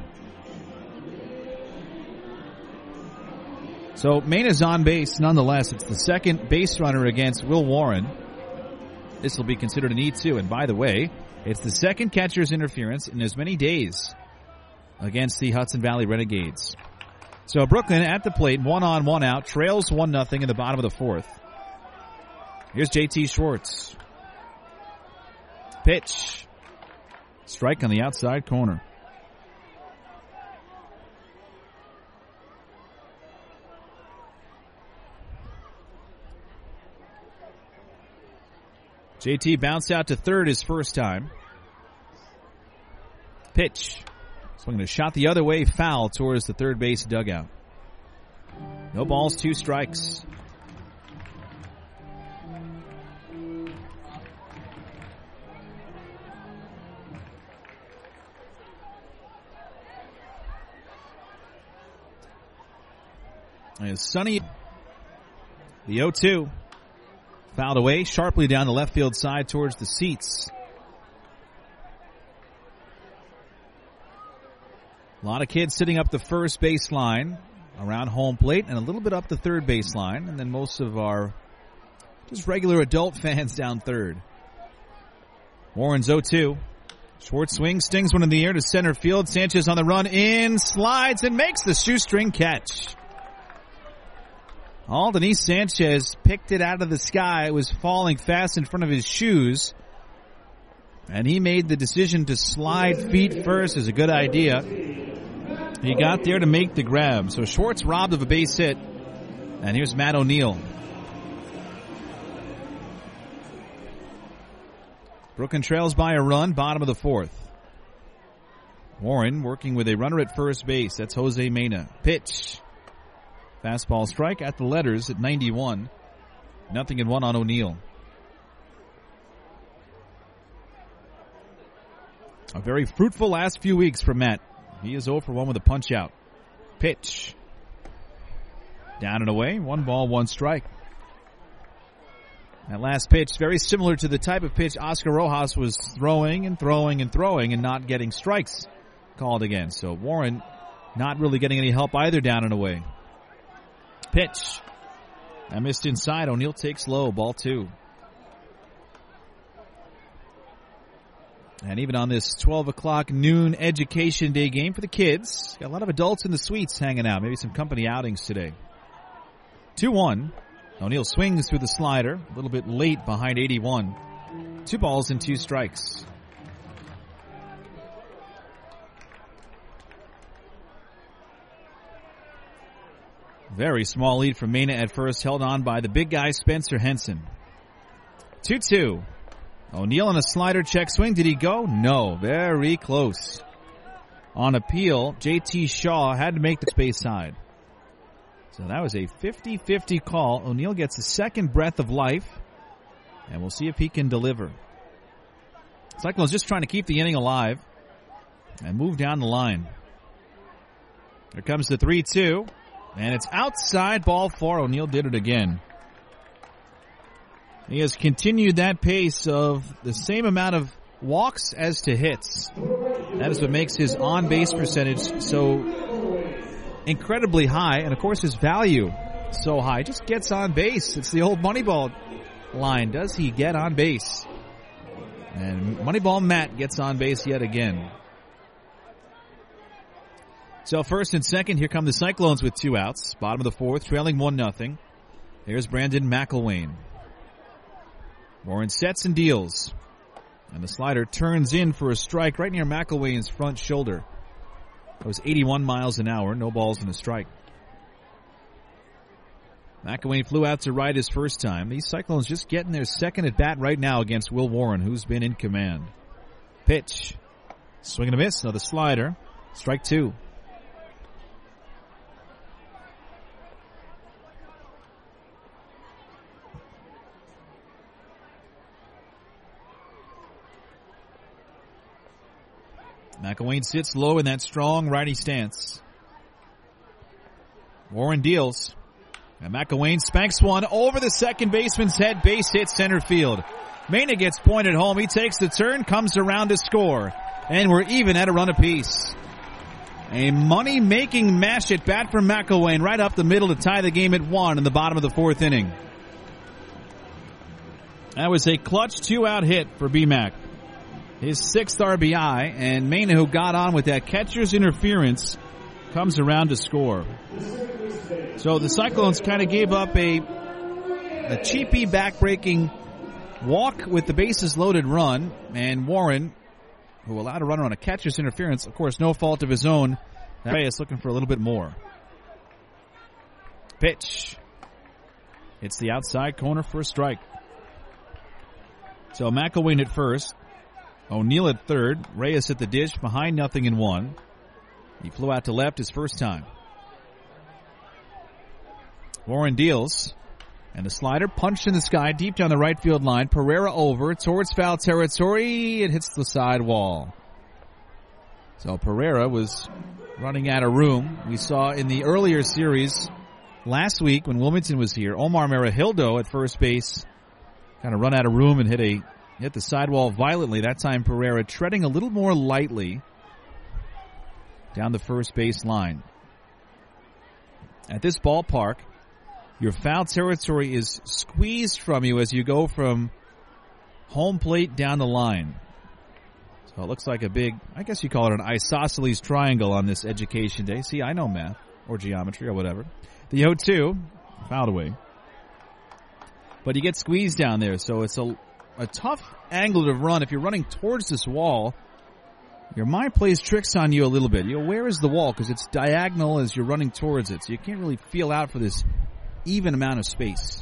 So Mena's on base nonetheless. It's the second base runner against Will Warren. This will be considered an E two, and by the way, it's the second catcher's interference in as many days against the Hudson Valley Renegades. So Brooklyn at the plate, one on, one out, trails one nothing in the bottom of the fourth. Here's J T Schwartz. Pitch. Strike on the outside corner. J T bounced out to third his first time. Pitch. Swinging a shot the other way, foul towards the third base dugout. No balls, two strikes. And Sonny, the oh two. Fouled away sharply down the left field side towards the seats. A lot of kids sitting up the first baseline around home plate and a little bit up the third baseline. And then most of our just regular adult fans down third. Warren's oh two. Schwartz swings, stings one in the air to center field. Sanchez on the run in, slides and makes the shoestring catch. Aldonese Sanchez picked it out of the sky. It was falling fast in front of his shoes. And he made the decision to slide feet first is a good idea. He got there to make the grab. So Schwartz robbed of a base hit. And here's Matt O'Neill. Brooklyn trails by a run, bottom of the fourth. Warren working with a runner at first base. That's Jose Mena. Pitch. Fastball strike at the letters at ninety-one. Nothing in one on O'Neill. A very fruitful last few weeks for Matt. He is oh for one with a punch out. Pitch. Down and away. One ball, one strike. That last pitch, very similar to the type of pitch Oscar Rojas was throwing and throwing and throwing and not getting strikes called again. So Warren not really getting any help either down and away. Pitch. I missed inside. O'Neill takes low. Ball two. And even on this twelve o'clock noon Education Day game for the kids, got a lot of adults in the suites hanging out. Maybe some company outings today. two one. O'Neill swings through the slider, a little bit late behind eighty-one. Two balls and two strikes. Very small lead from Mena at first, held on by the big guy Spencer Henson. two two. O'Neill on a slider check swing. Did he go? No. Very close. On appeal, J T Shaw had to make the space side. So that was a fifty-fifty call. O'Neill gets a second breath of life, and we'll see if he can deliver. Cyclones just trying to keep the inning alive and move down the line. Here comes the three two, and it's outside, ball four. O'Neill did it again. He has continued that pace of the same amount of walks as to hits. That is what makes his on-base percentage so incredibly high, and of course his value so high. Just gets on base. It's the old Moneyball line. Does he get on base? And Moneyball Matt gets on base yet again. So first and second, here come the Cyclones with two outs. Bottom of the fourth, trailing one nothing. Here's Brandon McElwain. Warren sets and deals. And the slider turns in for a strike right near McElwain's front shoulder. That was eighty-one miles an hour, no balls and a strike. McElwain flew out to right his first time. These Cyclones just getting their second at bat right now against Will Warren, who's been in command. Pitch. Swing and a miss. Another slider. Strike two. McElwain sits low in that strong righty stance. Warren deals. And McElwain spanks one over the second baseman's head. Base hit center field. Mena gets pointed home. He takes the turn, comes around to score. And we're even at a run apiece. A money-making mash at bat from McElwain right up the middle to tie the game at one in the bottom of the fourth inning. That was a clutch two-out hit for B-Mac. His sixth R B I, and Mena, who got on with that catcher's interference, comes around to score. So the Cyclones kind of gave up a, a cheapy, back-breaking walk with the bases loaded run, and Warren, who allowed a runner on a catcher's interference, of course, no fault of his own. Reyes looking for a little bit more. Pitch. It's the outside corner for a strike. So McElwain at first. O'Neill at third. Reyes at the dish, behind nothing in one. He flew out to left his first time. Warren deals. And the slider punched in the sky deep down the right field line. Pereira over towards foul territory. It hits the side wall. So Pereira was running out of room. We saw in the earlier series last week when Wilmington was here, Omar Marahildo at first base kind of run out of room and hit a hit the sidewall violently. That time Pereira treading a little more lightly down the first base line. At this ballpark, your foul territory is squeezed from you as you go from home plate down the line. So it looks like a big, I guess you call it an isosceles triangle on this Education Day. See, I know math or geometry or whatever. The oh two, fouled away. But you get squeezed down there, so it's a a tough angle to run. If you're running towards this wall, your mind plays tricks on you a little bit. You know, where is the wall? Because it's diagonal as you're running towards it. So you can't really feel out for this even amount of space.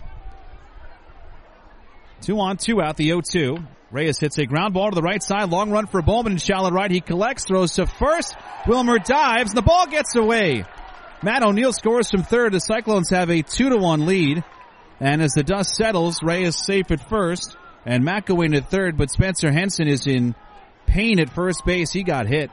Two on, two out, the oh two. Reyes hits a ground ball to the right side. Long run for Bowman in shallow right. He collects, throws to first. Wilmer dives, and the ball gets away. Matt O'Neill scores from third. The Cyclones have a two to one lead. And as the dust settles, Reyes safe at first, and McElwain at third, but Spencer Henson is in pain at first base. He got hit.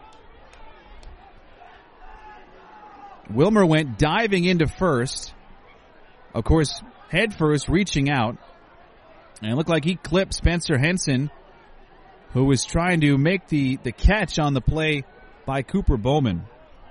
Wilmer went diving into first. Of course, head first, reaching out. And it looked like he clipped Spencer Henson, who was trying to make the, the catch on the play by Cooper Bowman.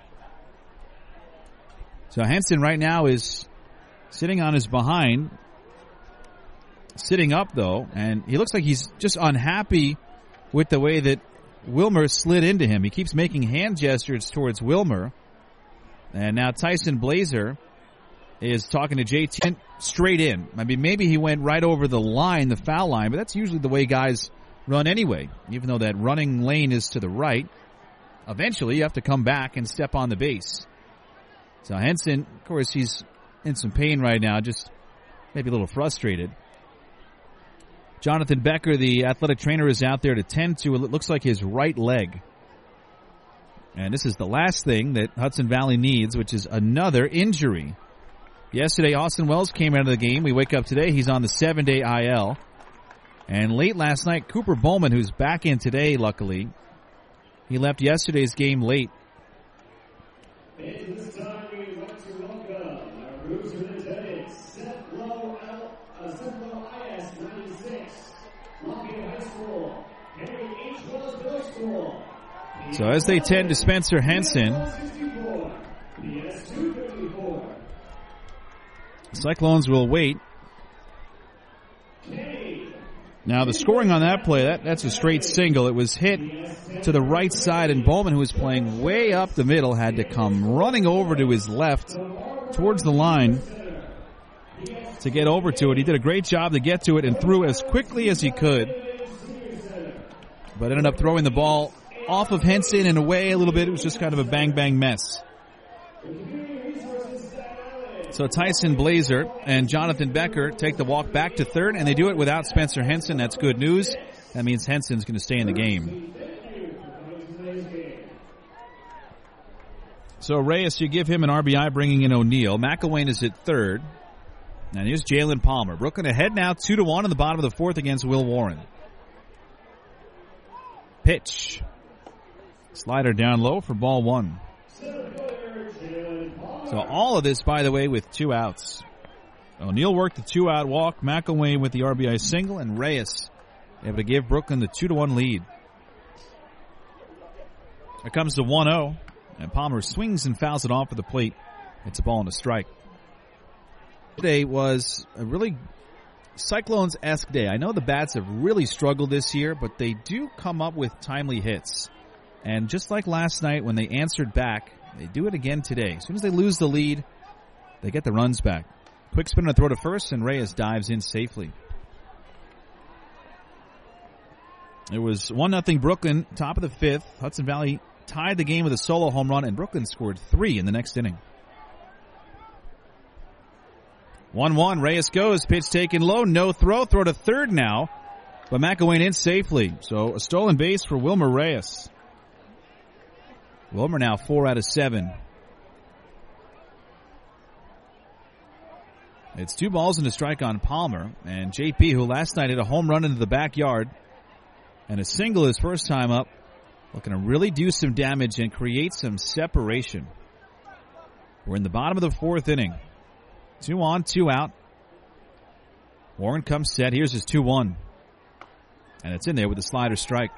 So Henson right now is sitting on his behind, sitting up though, and he looks like he's just unhappy with the way that Wilmer slid into him. He keeps making hand gestures towards Wilmer. And now Tyson Blazer is talking to J T straight in. I mean, maybe he went right over the line, the foul line, but that's usually the way guys run anyway. Even though that running lane is to the right, eventually you have to come back and step on the base. So Henson, of course, he's in some pain right now, just maybe a little frustrated. Jonathan Becker, the athletic trainer, is out there to tend to, it looks like, his right leg. And this is the last thing that Hudson Valley needs, which is another injury. Yesterday, Austin Wells came out of the game. We wake up today, he's on the seven-day I L. And late last night, Cooper Bowman, who's back in today, luckily, he left yesterday's game late. And this time we want to welcome our Roots of the Day, Seth Lowe, Seth Lowe I S ninety-six, Locking High School, Henry H. Wells Middle School. So as they tend to Spencer Henson, Cyclones will wait. Now the scoring on that play, that, that's a straight single. It was hit to the right side, and Bowman, who was playing way up the middle, had to come running over to his left towards the line to get over to it. He did a great job to get to it and threw as quickly as he could, but ended up throwing the ball off of Henson and away a little bit. It was just kind of a bang-bang mess. So Tyson Blazer and Jonathan Becker take the walk back to third, and they do it without Spencer Henson. That's good news. That means Henson's going to stay in the game. So Reyes, you give him an R B I, bringing in O'Neill. McElwain is at third. And here's Jalen Palmer. Brooklyn ahead now, two to one in the bottom of the fourth against Will Warren. Pitch. Slider down low for ball one. So all of this, by the way, with two outs. O'Neill worked the two-out walk. McElwain with the R B I single, and Reyes able to give Brooklyn the two to one lead. Here comes the one oh, and Palmer swings and fouls it off of the plate. It's a ball and a strike. Today was a really Cyclones-esque day. I know the bats have really struggled this year, but they do come up with timely hits. And just like last night when they answered back, they do it again today. As soon as they lose the lead, they get the runs back. Quick spin and a throw to first, and Reyes dives in safely. It was one nothing Brooklyn, top of the fifth. Hudson Valley tied the game with a solo home run, and Brooklyn scored three in the next inning. one one, Reyes goes, pitch taken low, no throw, throw to third now, but McElwain in safely. So a stolen base for Wilmer Reyes. Wilmer now four out of seven. It's two balls and a strike on Palmer, and J P, who last night hit a home run into the backyard and a single his first time up, looking to really do some damage and create some separation. We're in the bottom of the fourth inning. Two on, two out. Warren comes set. Here's his two one. And it's in there with a slider strike.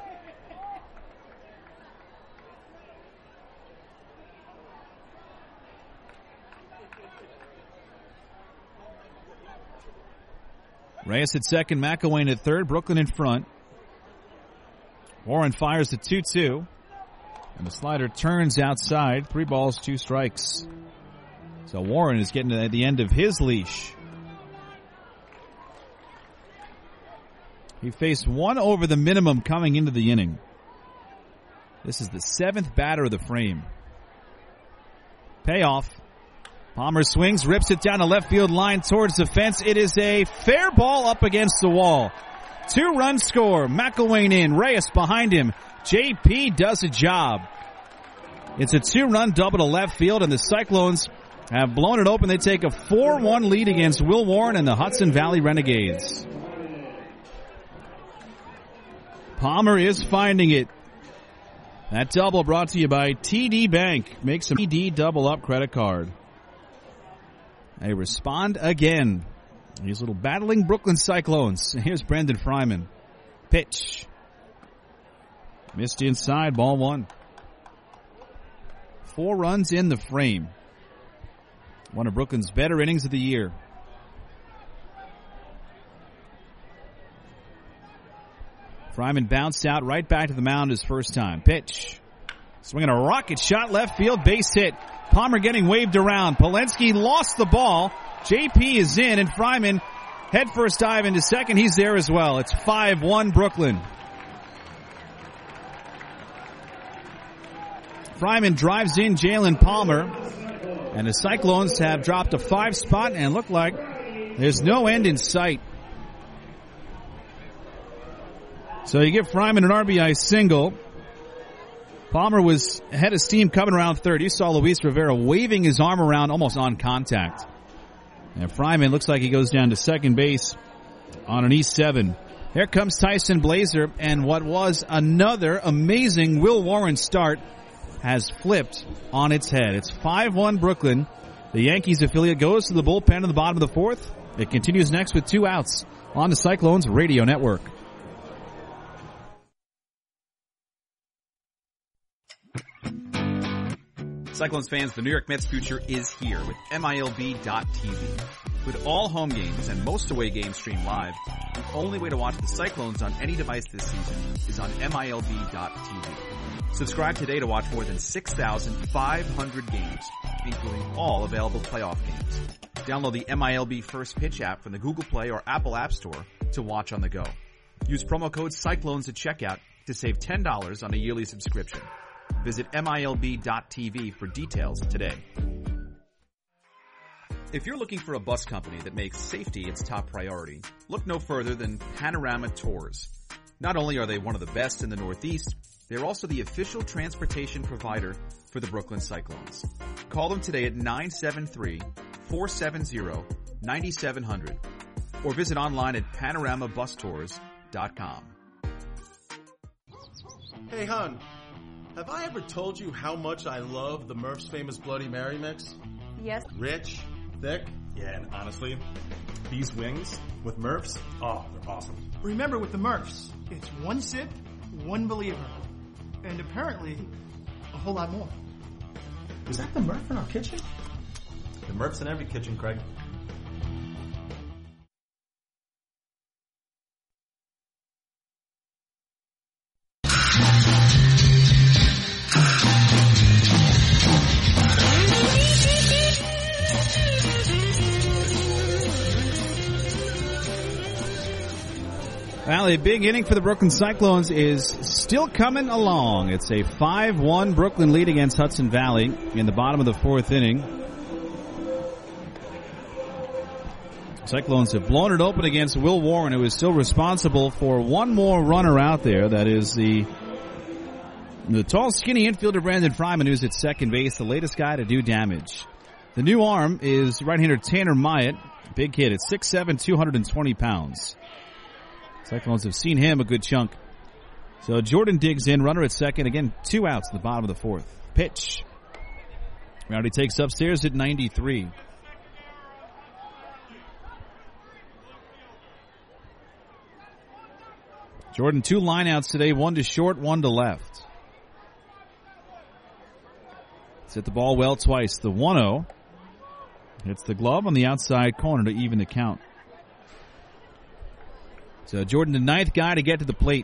Reyes at second, McElwain at third, Brooklyn in front. Warren fires the two two. And the slider turns outside. Three balls, two strikes. So Warren is getting to the end of his leash. He faced one over the minimum coming into the inning. This is the seventh batter of the frame. Payoff. Palmer swings, rips it down the left field line towards the fence. It is a fair ball up against the wall. Two-run score. McElwain in. Reyes behind him. J P does a job. It's a two-run double to left field, and the Cyclones have blown it open. They take a four one lead against Will Warren and the Hudson Valley Renegades. Palmer is finding it. That double brought to you by T D Bank. Makes a T D double-up credit card. They respond again. These little battling Brooklyn Cyclones. Here's Brendan Fryman. Pitch. Missed inside, ball one. Four runs in the frame. One of Brooklyn's better innings of the year. Fryman bounced out right back to the mound his first time. Pitch. Swinging a rocket shot left field, base hit. Palmer getting waved around. Polensky lost the ball. J P is in, and Fryman head first dive into second. He's there as well. It's five one Brooklyn. Fryman drives in Jalen Palmer, and the Cyclones have dropped a five spot and look like there's no end in sight. So you give Fryman an R B I single. Palmer was ahead of steam coming around third. You saw Luis Rivera waving his arm around almost on contact. And Fryman looks like he goes down to second base on an E seven. Here comes Tyson Blazer, and what was another amazing Will Warren start has flipped on its head. It's five one Brooklyn. The Yankees affiliate goes to the bullpen in the bottom of the fourth. It continues next with two outs on the Cyclones Radio Network. Cyclones fans, the New York Mets future is here with M I L B dot T V. With all home games and most away games streamed live, the only way to watch the Cyclones on any device this season is on M I L B dot T V. Subscribe today to watch more than six thousand five hundred games, including all available playoff games. Download the M I L B First Pitch app from the Google Play or Apple App Store to watch on the go. Use promo code Cyclones at checkout to save ten dollars on a yearly subscription. Visit M I L B dot T V for details today. If you're looking for a bus company that makes safety its top priority, look no further than Panorama Tours. Not only are they one of the best in the Northeast, they're also the official transportation provider for the Brooklyn Cyclones. Call them today at nine seven three, four seven zero, nine seven zero zero or visit online at panorama bus tours dot com. Hey, hon. Have I ever told you how much I love the Murph's Famous Bloody Mary mix? Yes. Rich, thick. Yeah, and honestly, these wings with Murph's, oh, they're awesome. Remember, with the Murphs, it's one sip, one believer. And apparently, a whole lot more. Is that the Murph in our kitchen? The Murph's in every kitchen, Craig. Well, a big inning for the Brooklyn Cyclones is still coming along. It's a five one Brooklyn lead against Hudson Valley in the bottom of the fourth inning. Cyclones have blown it open against Will Warren, who is still responsible for one more runner out there. That is the the tall, skinny infielder Brandon Fryman, who's at second base, the latest guy to do damage. The new arm is right-hander Tanner Myatt, big kid at six seven, two hundred twenty pounds. Cyclones have seen him a good chunk. So Jordan digs in, runner at second. Again, two outs at the bottom of the fourth. Pitch. Rowdy takes upstairs at ninety-three. Jordan, two lineouts today, one to short, one to left. It's hit the ball well twice. The one oh hits the glove on the outside corner to even the count. So Jordan, the ninth guy to get to the plate.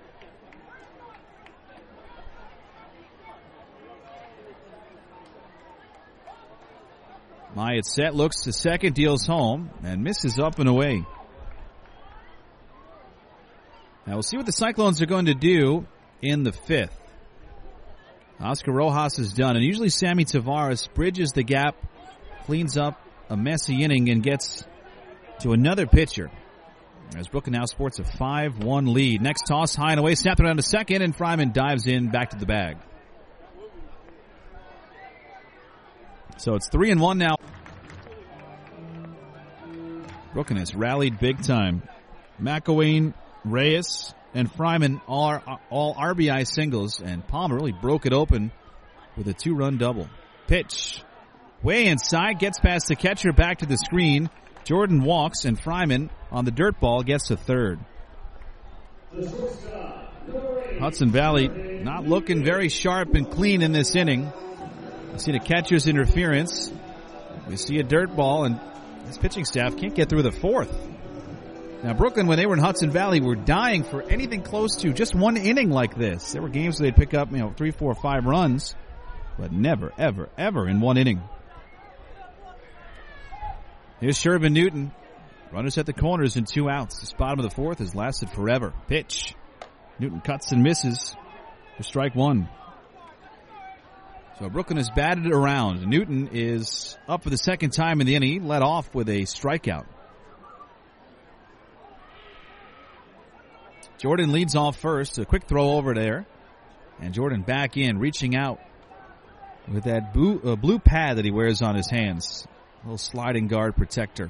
Myatt set, looks to second, deals home, and misses up and away. Now we'll see what the Cyclones are going to do in the fifth. Oscar Rojas is done, and usually Sammy Tavares bridges the gap, cleans up a messy inning, and gets to another pitcher. As Brooklyn now sports a five one lead. Next toss, high and away, snapped around to second, and Fryman dives in back to the bag. So it's three and one now. Brooklyn has rallied big time. McElwain, Reyes, and Fryman are all R B I singles, and Palmer really broke it open with a two-run double. Pitch. Way inside, gets past the catcher, back to the screen. Jordan walks, and Fryman on the dirt ball gets to third. Hudson Valley not looking very sharp and clean in this inning. You see the catcher's interference. We see a dirt ball, and this pitching staff can't get through the fourth. Now, Brooklyn, when they were in Hudson Valley, were dying for anything close to just one inning like this. There were games where they'd pick up, you know, three, four, five runs, but never, ever, ever in one inning. Here's Shervin Newton. Runners at the corners and two outs. This bottom of the fourth has lasted forever. Pitch. Newton cuts and misses for strike one. So Brooklyn has batted it around. Newton is up for the second time in the inning. He led off with a strikeout. Jordan leads off first. A quick throw over there. And Jordan back in, reaching out with that blue, uh, blue pad that he wears on his hands. A little sliding guard protector.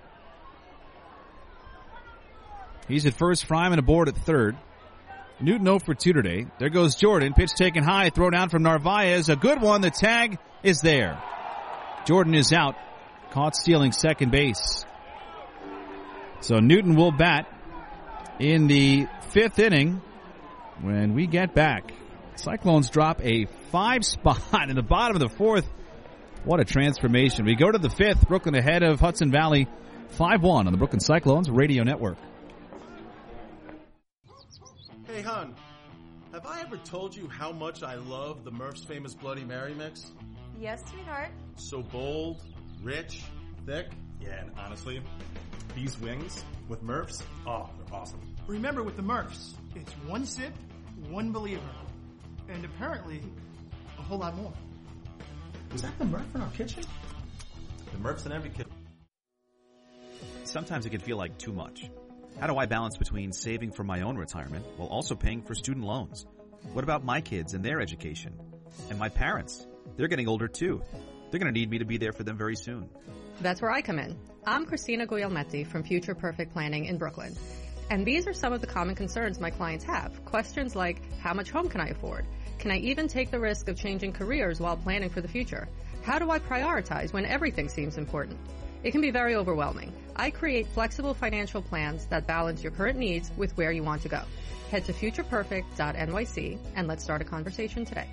He's at first. Fryman aboard at third. Newton oh for two today. There goes Jordan. Pitch taken high. Throw down from Narvaez. A good one. The tag is there. Jordan is out. Caught stealing second base. So Newton will bat in the fifth inning when we get back. Cyclones drop a five spot in the bottom of the fourth. What a transformation. We go to the fifth. Brooklyn ahead of Hudson Valley five one on the Brooklyn Cyclones Radio Network. Hey, hon, have I ever told you how much I love the Murph's Famous Bloody Mary mix? Yes, sweetheart. So bold, rich, thick. Yeah, and honestly, these wings with Murph's, oh, they're awesome. Remember, with the Murphs, it's one sip, one believer. And apparently, a whole lot more. Was that the Murph in our kitchen? The Murph's in every kitchen. Sometimes it can feel like too much. How do I balance between saving for my own retirement while also paying for student loans? What about my kids and their education? And my parents? They're getting older too. They're going to need me to be there for them very soon. That's where I come in. I'm Christina Guglielmetti from Future Perfect Planning in Brooklyn. And these are some of the common concerns my clients have. Questions like, how much home can I afford? Can I even take the risk of changing careers while planning for the future? How do I prioritize when everything seems important? It can be very overwhelming. I create flexible financial plans that balance your current needs with where you want to go. Head to future perfect dot N Y C and let's start a conversation today.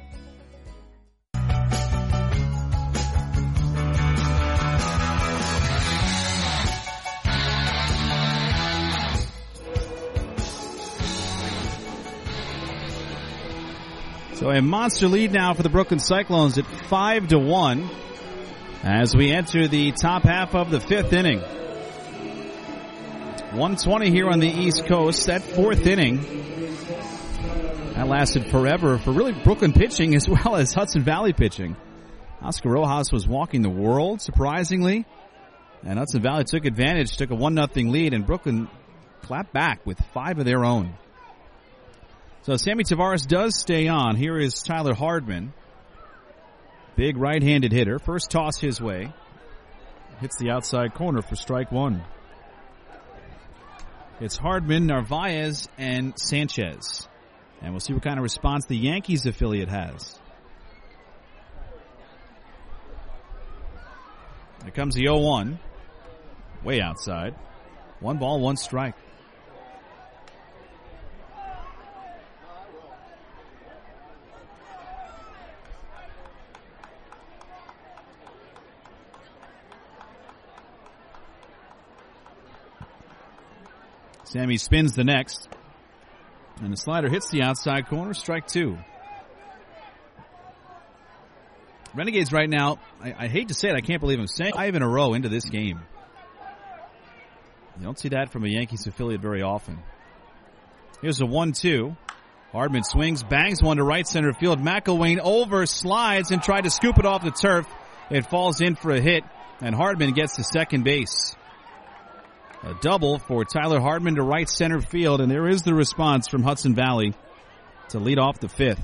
So a monster lead now for the Brooklyn Cyclones at five to one as we enter the top half of the fifth inning. one twenty here on the East Coast. That fourth inning, that lasted forever for really Brooklyn pitching as well as Hudson Valley pitching. Oscar Rojas was walking the world, surprisingly. And Hudson Valley took advantage, took a one nothing lead, and Brooklyn clapped back with five of their own. So Sammy Tavares does stay on. Here is Tyler Hardman. Big right-handed hitter. First toss his way. Hits the outside corner for strike one. It's Hardman, Narvaez, and Sanchez. And we'll see what kind of response the Yankees affiliate has. Here comes the oh one. Way outside. One ball, one strike. Sammy spins the next. And the slider hits the outside corner. Strike two. Renegades right now, I, I hate to say it, I can't believe I'm saying five in a row into this game. You don't see that from a Yankees affiliate very often. Here's a one two. Hardman swings, bangs one to right center field. McElwain over, slides, and tried to scoop it off the turf. It falls in for a hit, and Hardman gets to second base. A double for Tyler Hardman to right center field, and there is the response from Hudson Valley to lead off the fifth.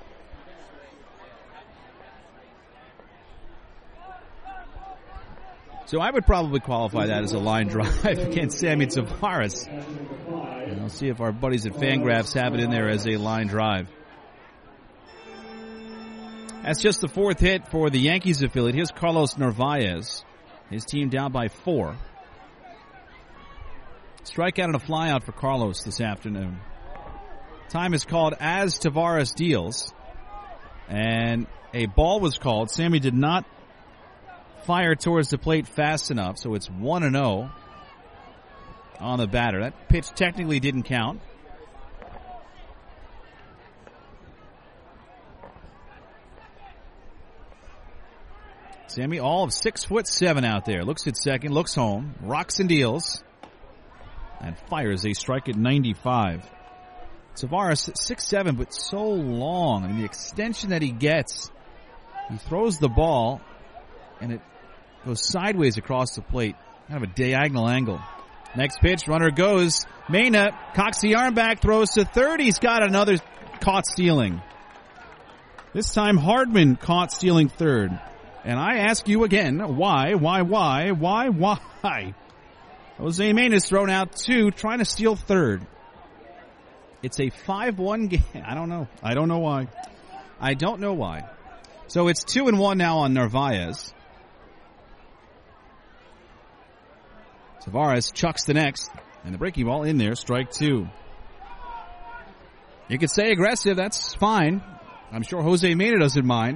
So I would probably qualify that as a line drive against Sammy Tavares. And I'll see if our buddies at Fangraphs have it in there as a line drive. That's just the fourth hit for the Yankees affiliate. Here's Carlos Narvaez. His team down by four. Strikeout and a flyout for Carlos this afternoon. Time is called as Tavares deals. And a ball was called. Sammy did not fire towards the plate fast enough, so it's one and oh on the batter. That pitch technically didn't count. Sammy all of six foot seven out there. Looks at second, looks home, rocks and deals, and fires a strike at ninety-five. Tavares, six seven, but so long. I mean, the extension that he gets, he throws the ball, and it goes sideways across the plate. Kind of a diagonal angle. Next pitch, runner goes. Mena cocks the arm back, throws to third. He's got another caught stealing. This time Hardman caught stealing third. And I ask you again, why, why, why, why, why? Jose Mena's thrown out two, trying to steal third. It's a five one game. I don't know. I don't know why. I don't know why. So it's two and one now on Narvaez. Tavares chucks the next, and the breaking ball in there, strike two. You could say aggressive, that's fine. I'm sure Jose Mena doesn't mind.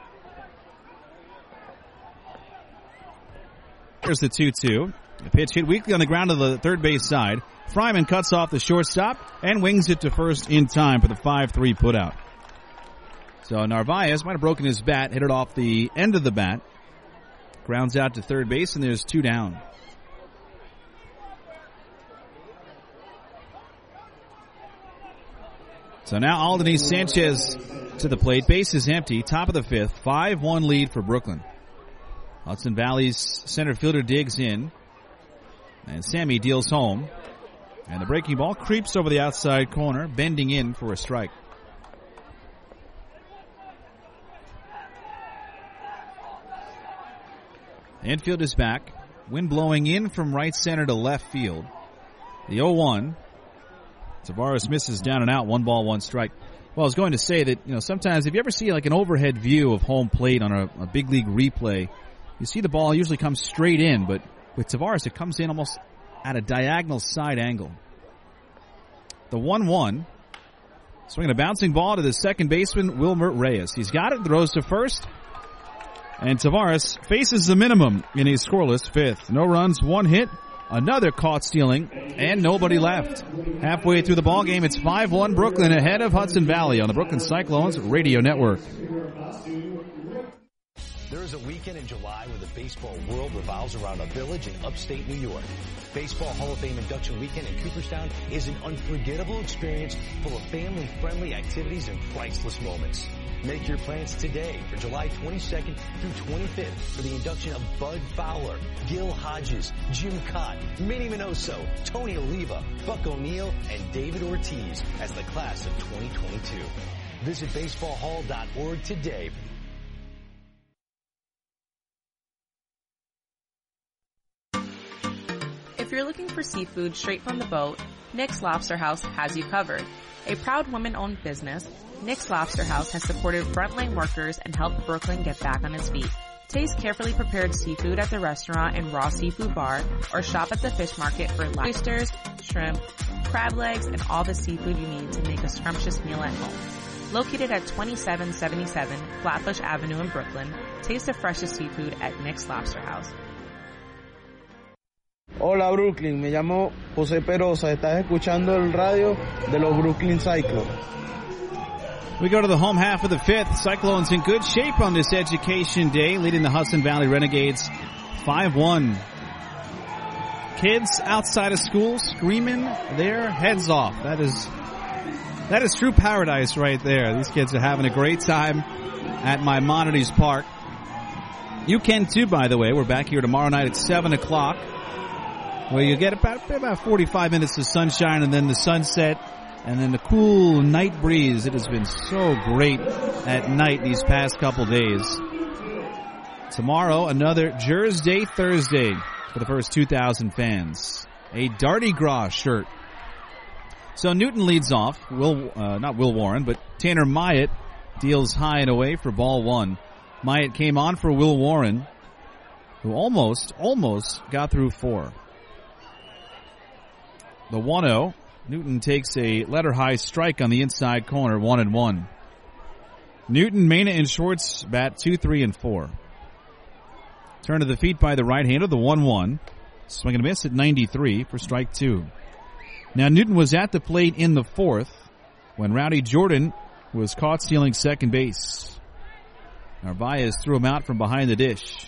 Here's the two two. The pitch hit weakly on the ground to the third base side. Fryman cuts off the shortstop and wings it to first in time for the five three putout. So Narvaez might have broken his bat, hit it off the end of the bat. Grounds out to third base, and there's two down. So now Aldany Sanchez to the plate. Base is empty. Top of the fifth. five one lead for Brooklyn. Hudson Valley's center fielder digs in. And Sammy deals home. And the breaking ball creeps over the outside corner, bending in for a strike. The infield is back. Wind blowing in from right center to left field. The oh one. Tavares misses down and out, one ball, one strike. Well, I was going to say that, you know, sometimes if you ever see like an overhead view of home plate on a, a big league replay, you see the ball usually comes straight in, but with Tavares it comes in almost at a diagonal side angle. The one one. Swinging a bouncing ball to the second baseman, Wilmer Reyes. He's got it, throws to first. And Tavares faces the minimum in a scoreless fifth. No runs, one hit. Another caught stealing, and nobody left. Halfway through the ballgame, it's five one Brooklyn ahead of Hudson Valley on the Brooklyn Cyclones Radio Network. There is a weekend in July where the baseball world revolves around a village in upstate New York. Baseball Hall of Fame induction weekend in Cooperstown is an unforgettable experience full of family-friendly activities and priceless moments. Make your plans today for July twenty-second through twenty-fifth for the induction of Bud Fowler, Gil Hodges, Jim Cott, Minnie Minoso, Tony Oliva, Buck O'Neill, and David Ortiz as the class of twenty twenty-two. Visit baseball hall dot org today. If you're looking for seafood straight from the boat, Nick's Lobster House has you covered. A proud woman-owned business, Nick's Lobster House has supported frontline workers and helped Brooklyn get back on its feet. Taste carefully prepared seafood at the restaurant and raw seafood bar, or shop at the fish market for oysters, shrimp, crab legs, and all the seafood you need to make a scrumptious meal at home. Located at twenty-seven seventy-seven Flatbush Avenue in Brooklyn, taste the freshest seafood at Nick's Lobster House. Hola Brooklyn, me llamo José Perosa. Estás escuchando el radio de los Brooklyn Cyclones. We go to the home half of the fifth. Cyclones in good shape on this Education Day, leading the Hudson Valley Renegades five one. Kids outside of school screaming their heads off. That is That is true paradise right there. These kids are having a great time at Maimonides Park. You can too, by the way. We're back here tomorrow night at seven o'clock, where you get about, about forty-five minutes of sunshine and then the sunset and then the cool night breeze. It has been so great at night these past couple days. Tomorrow, another Jersey Thursday for the first two thousand fans. A Darty Gras shirt. So Newton leads off. Will, uh, not Will Warren, but Tanner Myatt deals high and away for ball one. Myatt came on for Will Warren, who almost, almost got through four. The one oh. Newton takes a letter-high strike on the inside corner, one and one. Newton, Mena, and Schwartz bat two, three, and four. Turn to the feet by the right-hander, the one one. Swing and a miss at ninety-three for strike two. Now, Newton was at the plate in the fourth when Rowdy Jordan was caught stealing second base. Narvaez threw him out from behind the dish.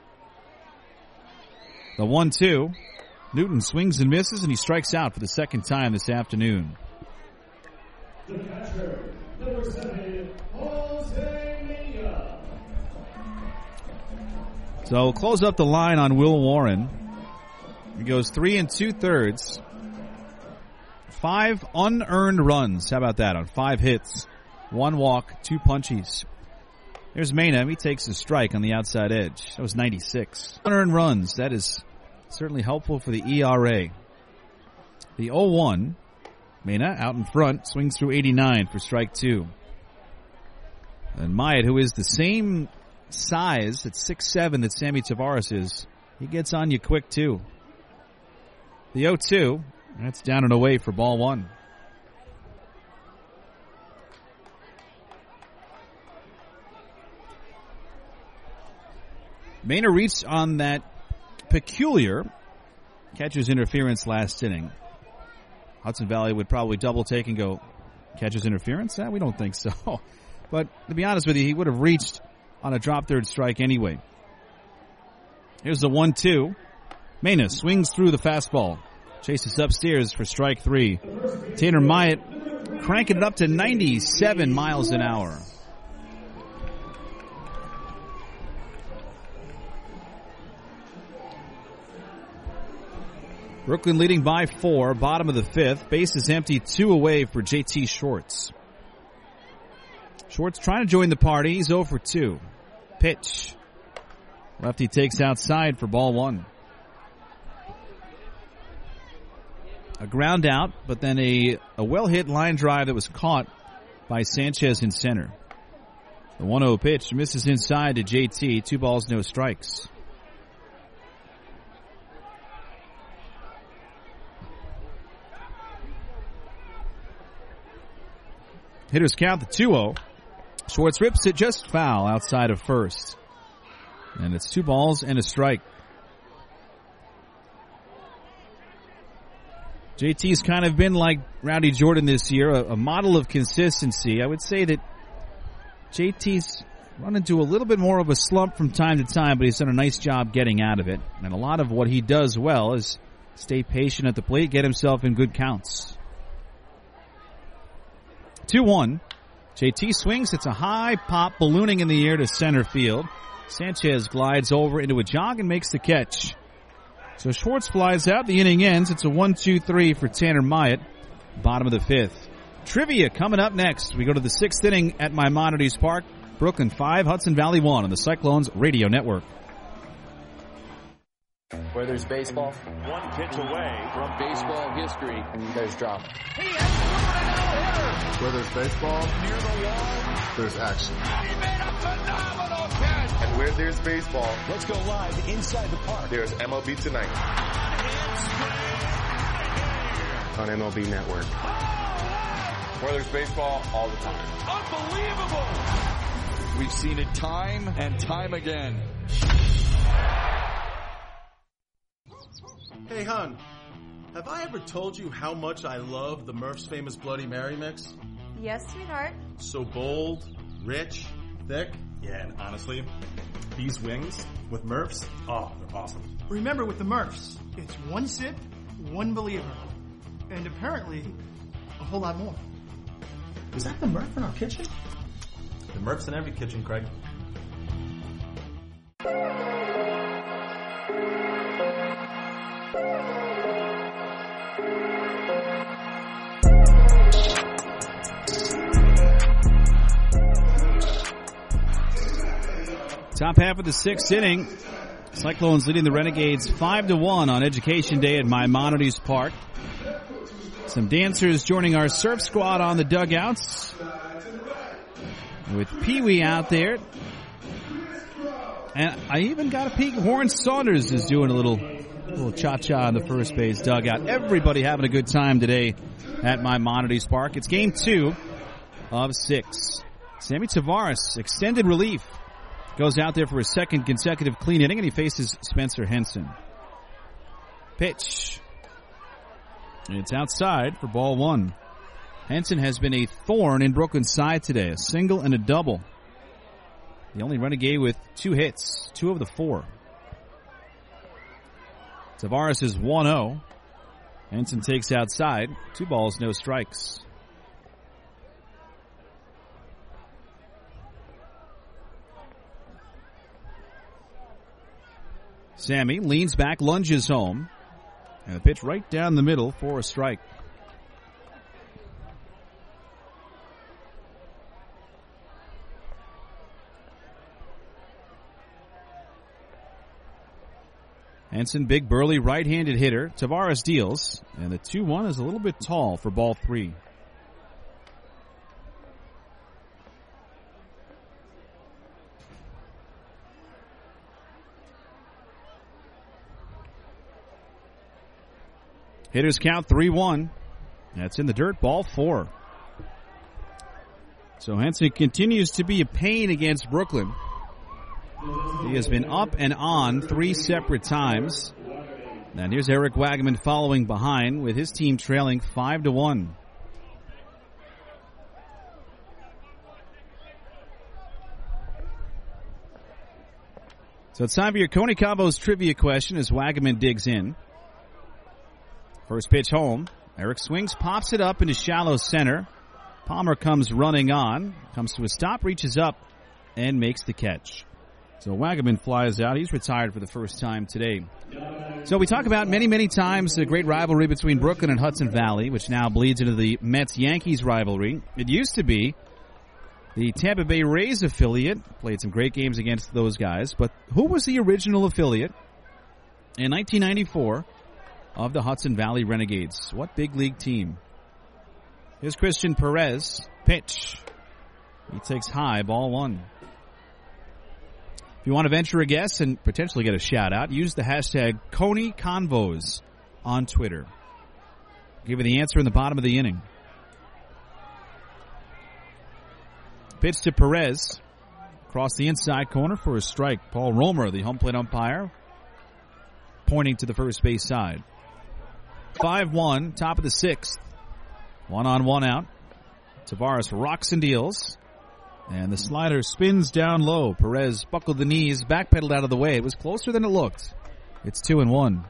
The one two. Newton swings and misses, and he strikes out for the second time this afternoon. The catcher, number seven, Jose Mena. So close up the line on Will Warren. He goes three and two-thirds. Five unearned runs. How about that? On five hits. One walk, two punchies. There's Mena. He takes a strike on the outside edge. That was ninety-six. Unearned runs. That is certainly helpful for the E R A. The oh one. Mena out in front. Swings through eighty-nine for strike two. And Myatt, who is the same size at six seven that Sammy Tavares is, he gets on you quick too. The oh two. That's down and away for ball one. Mena reached on that peculiar catcher's interference last inning. Hudson Valley would probably double take and go, catcher's interference? Eh, we don't think so. But to be honest with you, he would have reached on a drop third strike anyway. Here's the one two. Mena swings through the fastball. Chases upstairs for strike three. Tanner Myatt cranking it up to ninety-seven miles an hour. Brooklyn leading by four, bottom of the fifth. Base is empty, two away for J T Schwartz. Schwartz trying to join the party. He's oh for two. Pitch. Lefty takes outside for ball one. A ground out, but then a, a well-hit line drive that was caught by Sanchez in center. The one oh pitch misses inside to J T. Two balls, no strikes. Hitters count the two oh. Schwartz rips it just foul outside of first. And it's two balls and a strike. J T's kind of been like Rowdy Jordan this year, a, a model of consistency. I would say that J T's run into a little bit more of a slump from time to time, but he's done a nice job getting out of it. And a lot of what he does well is stay patient at the plate, get himself in good counts. two one. J T swings. It's a high pop ballooning in the air to center field. Sanchez glides over into a jog and makes the catch. So Schwartz flies out. The inning ends. It's a one two three for Tanner Myatt. Bottom of the fifth. Trivia coming up next. We go to the sixth inning at Maimonides Park. Brooklyn five, Hudson Valley one on the Cyclones Radio Network. Where there's baseball, one pitch away from baseball history, there's drama. He has Where there's baseball, near the wall, there's action. He made a phenomenal catch. And where there's baseball, let's go live inside the park. There's M L B Tonight on M L B Network. Where there's baseball, all the time. Unbelievable. We've seen it time and time again. Hey, hon, have I ever told you how much I love the Murph's Famous Bloody Mary mix? Yes, sweetheart. So bold, rich, thick. Yeah, and honestly, these wings with Murph's, oh, they're awesome. Remember, with the Murphs, it's one sip, one believer. And apparently, a whole lot more. Is that the Murph in our kitchen? The Murph's in every kitchen, Craig. Top half of the sixth inning. Cyclones leading the Renegades five to one on Education Day at Maimonides Park. Some dancers joining our surf squad on the dugouts. With Pee Wee out there. And I even got a peek. Warren Saunders is doing a little, little cha-cha on the first base dugout. Everybody having a good time today at Maimonides Park. It's game two of six. Sammy Tavares, extended relief. Goes out there for his second consecutive clean inning, and he faces Spencer Henson. Pitch. And it's outside for ball one. Henson has been a thorn in Brooklyn's side today, a single and a double. The only Renegade with two hits, two of the four. Tavares is one oh. Henson takes outside, two balls, no strikes. Sammy leans back, lunges home, and a pitch right down the middle for a strike. Henson, big burly right-handed hitter. Tavares deals, and the two one is a little bit tall for ball three. Hitters count three one. That's in the dirt, ball four. So Henson continues to be a pain against Brooklyn. He has been up and on three separate times. And here's Eric Wagaman following behind with his team trailing five to one. So it's time for your Coney Cabos trivia question as Wagaman digs in. First pitch home. Eric swings, pops it up into shallow center. Palmer comes running on, comes to a stop, reaches up, and makes the catch. So Wagaman flies out. He's retired for the first time today. So we talk about many, many times the great rivalry between Brooklyn and Hudson Valley, which now bleeds into the Mets-Yankees rivalry. It used to be the Tampa Bay Rays affiliate. Played some great games against those guys. But who was the original affiliate in nineteen ninety-four of the Hudson Valley Renegades? What big league team? Here's Christian Perez. Pitch. He takes high, ball one. If you want to venture a guess and potentially get a shout out, use the hashtag Coney Convos on Twitter. I'll give you the answer in the bottom of the inning. Pitch to Perez. Across the inside corner for a strike. Paul Romer, the home plate umpire, pointing to the first base side. five one, top of the sixth. One on, one out. Tavares rocks and deals. And the slider spins down low. Perez buckled the knees, backpedaled out of the way. It was closer than it looked. It's two and one.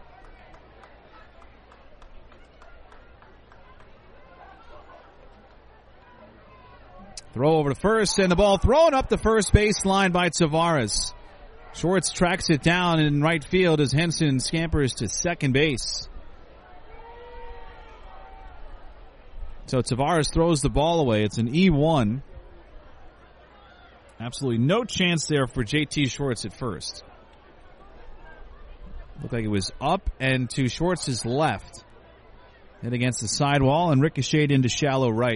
Throw over to first, and the ball thrown up the first baseline by Tavares. Schwartz tracks it down in right field as Henson scampers to second base. So Tavares throws the ball away. It's an E one. Absolutely no chance there for J T Schwartz at first. Looked like it was up and to Schwartz's left. Hit against the sidewall and ricocheted into shallow right.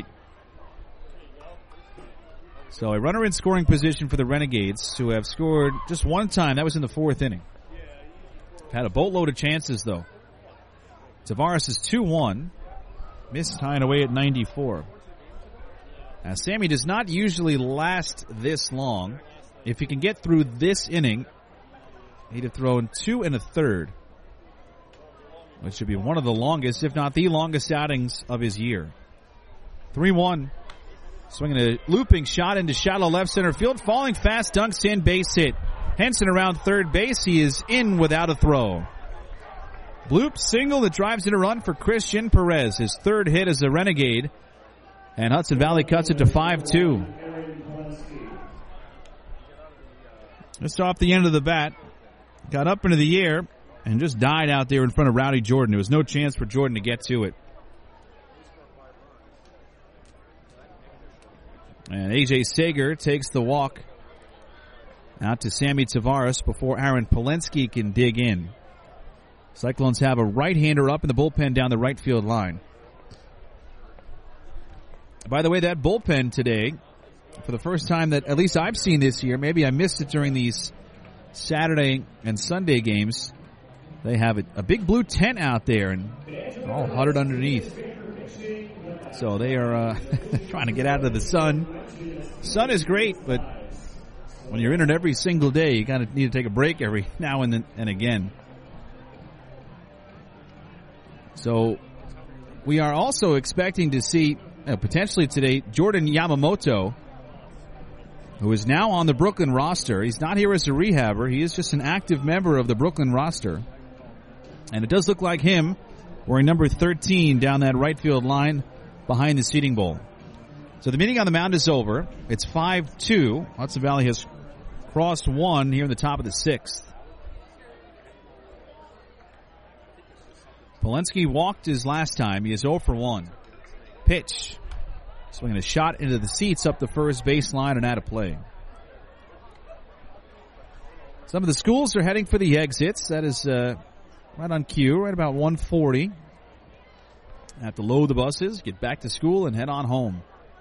So a runner in scoring position for the Renegades, who have scored just one time. That was in the fourth inning. Had a boatload of chances, though. Tavares is two one. Missed tying away at ninety-four. Now, Sammy does not usually last this long. If he can get through this inning, he'd have thrown two and a third, which should be one of the longest, if not the longest outings of his year. three one. Swinging a looping shot into shallow left center field. Falling fast, dunks in, base hit. Henson around third base. He is in without a throw. Bloop single that drives in a run for Christian Perez. His third hit as a Renegade. And Hudson Valley cuts it to five two. Just off the end of the bat, got up into the air and just died out there in front of Rowdy Jordan. There was no chance for Jordan to get to it. And A J Sager takes the walk out to Sammy Tavares before Aaron Polensky can dig in. Cyclones have a right-hander up in the bullpen down the right field line. By the way, that bullpen today, for the first time that at least I've seen this year, maybe I missed it during these Saturday and Sunday games, they have a, a big blue tent out there and all huddled underneath. So they are uh, trying to get out of the sun. Sun is great, but when you're in it every single day, you kind of need to take a break every now and then and again. So we are also expecting to see, uh, potentially today, Jordan Yamamoto, who is now on the Brooklyn roster. He's not here as a rehabber. He is just an active member of the Brooklyn roster. And it does look like him wearing number thirteen down that right field line behind the seating bowl. So the meeting on the mound is over. It's five two. Hudson Valley has crossed one here in the top of the sixth. Polensky walked his last time. He is zero for one. Pitch. Swinging a shot into the seats up the first baseline and out of play. Some of the schools are heading for the exits. That is uh, right on cue, right about one forty. Have to load the buses, get back to school, and head on home.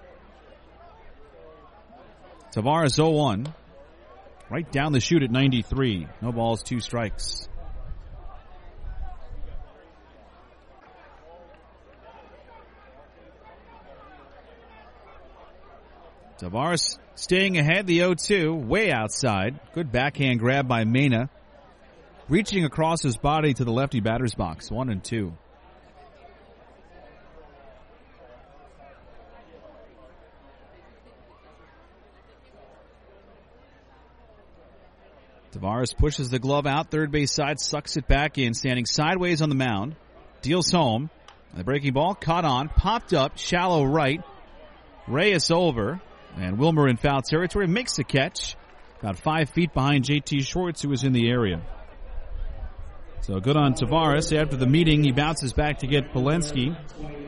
Tavares oh one. Right down the chute at ninety-three. No balls, two strikes. Tavares staying ahead, the oh two, way outside. Good backhand grab by Mena. Reaching across his body to the lefty batter's box, one and two. Tavares pushes the glove out, third base side, sucks it back in, standing sideways on the mound. Deals home. The breaking ball caught on, popped up, shallow right. Reyes over. And Wilmer in foul territory makes the catch. About five feet behind J T Schwartz, who was in the area. So good on Tavares. After the meeting, he bounces back to get Polensky.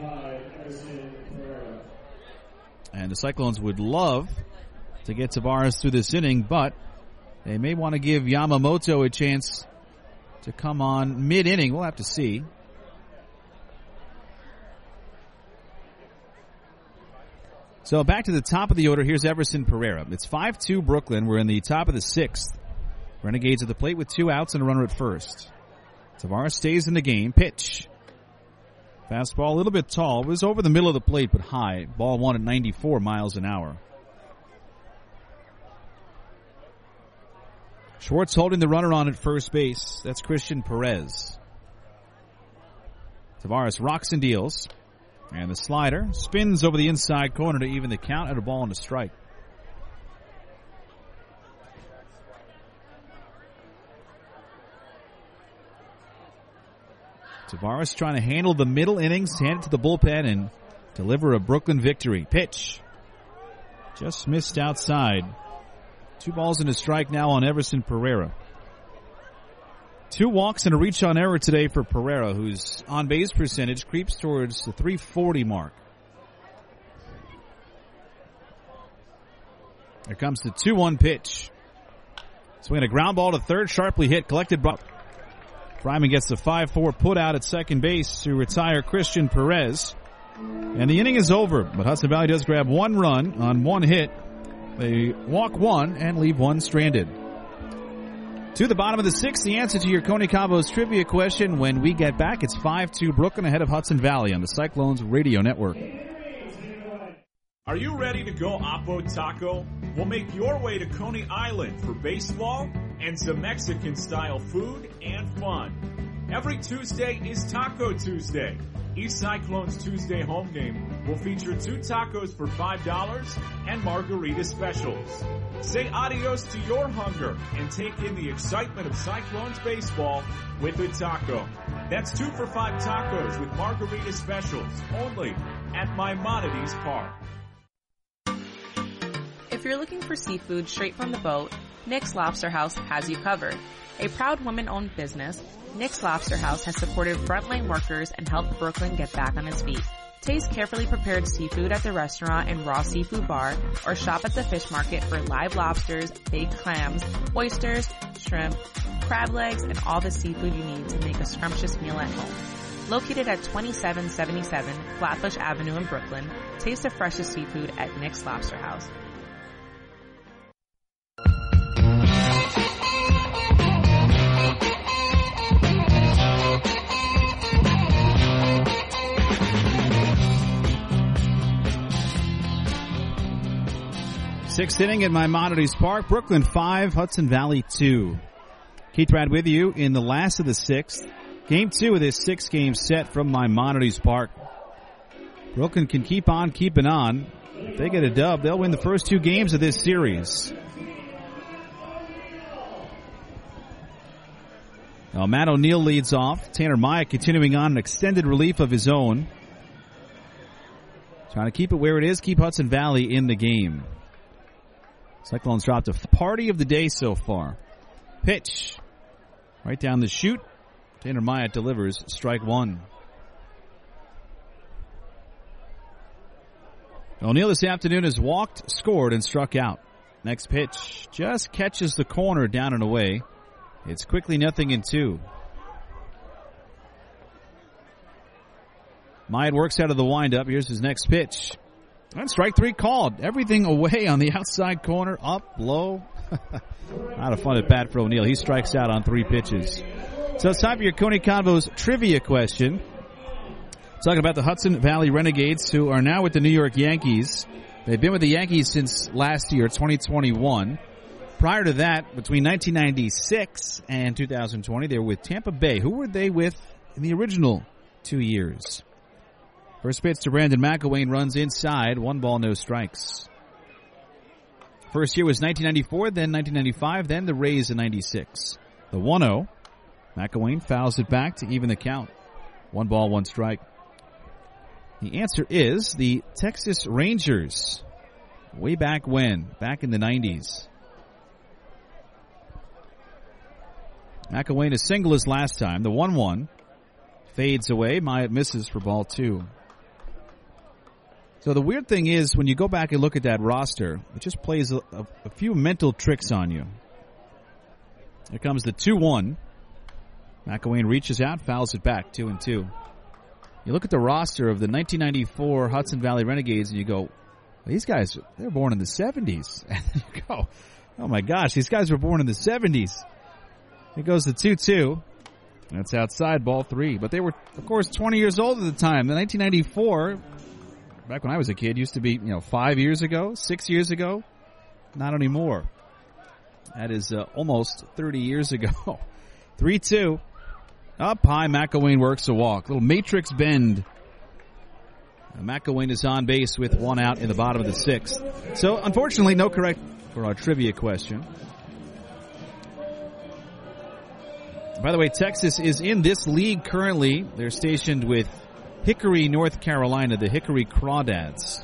And the Cyclones would love to get Tavares through this inning, but they may want to give Yamamoto a chance to come on mid-inning. We'll have to see. So back to the top of the order. Here's Everson Pereira. It's five two Brooklyn. We're in the top of the sixth. Renegades at the plate with two outs and a runner at first. Tavares stays in the game. Pitch. Fastball a little bit tall. It was over the middle of the plate, but high. Ball one at ninety-four miles an hour. Schwartz holding the runner on at first base. That's Christian Perez. Tavares rocks and deals. And the slider spins over the inside corner to even the count at a ball and a strike. Tavares trying to handle the middle innings, hand it to the bullpen, and deliver a Brooklyn victory. Pitch. Just missed outside. Two balls and a strike now on Everson Pereira. Two walks and a reach on error today for Pereira, whose on-base percentage creeps towards the three forty mark. Here comes the two one pitch. Swinging a ground ball to third, sharply hit, collected by Fryman gets the five four put out at second base to retire Christian Perez. And the inning is over, but Hudson Valley does grab one run on one hit. They walk one and leave one stranded. To the bottom of the sixth, the answer to your Coney Cabos trivia question when we get back. It's five two Brooklyn ahead of Hudson Valley on the Cyclones Radio Network. Are you ready to go Oppo Taco? We'll make your way to Coney Island for baseball and some Mexican-style food and fun. Every Tuesday is Taco Tuesday. Each Cyclones Tuesday home game will feature two tacos for five dollars and margarita specials. Say adios to your hunger and take in the excitement of Cyclones baseball with a taco. That's two for five tacos with margarita specials only at Maimonides Park. If you're looking for seafood straight from the boat, Nick's Lobster House has you covered. A proud woman-owned business, Nick's Lobster House has supported frontline workers and helped Brooklyn get back on its feet. Taste carefully prepared seafood at the restaurant and raw seafood bar, or shop at the fish market for live lobsters, baked clams, oysters, shrimp, crab legs, and all the seafood you need to make a scrumptious meal at home. Located at twenty-seven seventy-seven Flatbush Avenue in Brooklyn, taste the freshest seafood at Nick's Lobster House. Sixth inning at Maimonides Park. Brooklyn five, Hudson Valley two. Keith Pratt with you in the last of the sixth. Game two of this six-game set from Maimonides Park. Brooklyn can keep on keeping on. If they get a dub, they'll win the first two games of this series. Now, Matt O'Neill leads off. Tanner Myatt continuing on an extended relief of his own. Trying to keep it where it is, keep Hudson Valley in the game. Cyclones dropped a party of the day so far. Pitch. Right down the chute. Tanner Myatt delivers strike one. O'Neill this afternoon has walked, scored, and struck out. Next pitch just catches the corner down and away. It's quickly nothing in two. Myatt works out of the windup. Here's his next pitch. And strike three called. Everything away on the outside corner. Up, low. Not a fun at bat for O'Neill. He strikes out on three pitches. So it's time for your Coney Convos trivia question. Talking about the Hudson Valley Renegades, who are now with the New York Yankees. They've been with the Yankees since last year, twenty twenty-one. Prior to that, between nineteen ninety-six and two thousand twenty, they were with Tampa Bay. Who were they with in the original two years? First pitch to Brandon McIlwain, runs inside. One ball, no strikes. First year was nineteen ninety-four, then nineteen ninety-five, then the Rays in ninety-six. The one oh. McIlwain fouls it back to even the count. One ball, one strike. The answer is the Texas Rangers. Way back when? Back in the nineties. McIlwain a single as last time. The one one fades away. Myatt misses for ball two. So the weird thing is, when you go back and look at that roster, it just plays a, a, a few mental tricks on you. Here comes the two one. McIlwain reaches out, fouls it back, two and two. You look at the roster of the nineteen ninety-four Hudson Valley Renegades, and you go, well, these guys, they were born in the seventies. And you go, oh my gosh, these guys were born in the seventies. It goes to two two. That's outside, ball three. But they were, of course, twenty years old at the time. The nineteen ninety-four, back when I was a kid, used to be, you know, five years ago, six years ago. Not anymore. That is uh, almost thirty years ago. three two. Up high, McIlwain works a walk. Little matrix bend. Uh, McIlwain is on base with one out in the bottom of the sixth. So, unfortunately, no correct for our trivia question. By the way, Texas is in this league currently. They're stationed with Hickory, North Carolina, the Hickory Crawdads.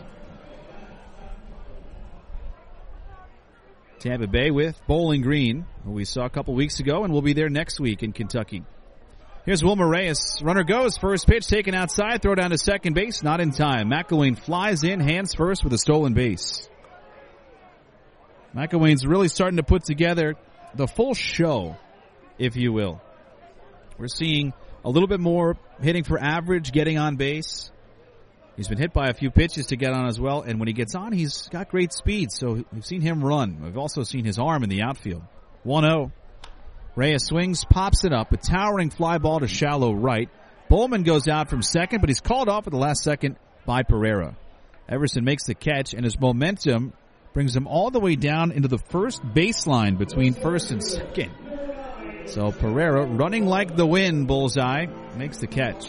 Tampa Bay with Bowling Green, who we saw a couple weeks ago, and will be there next week in Kentucky. Here's Wilmer Reyes. Runner goes. First pitch taken outside. Throw down to second base. Not in time. McIlwain flies in, hands first with a stolen base. McIlwain's really starting to put together the full show, if you will. We're seeing a little bit more hitting for average, getting on base. He's been hit by a few pitches to get on as well, and when he gets on, he's got great speed, so we've seen him run. We've also seen his arm in the outfield. one oh. Reyes swings, pops it up, a towering fly ball to shallow right. Bowman goes out from second, but he's called off at the last second by Pereira. Everson makes the catch, and his momentum brings him all the way down into the first baseline between first and second. So Pereira, running like the wind, bullseye, makes the catch.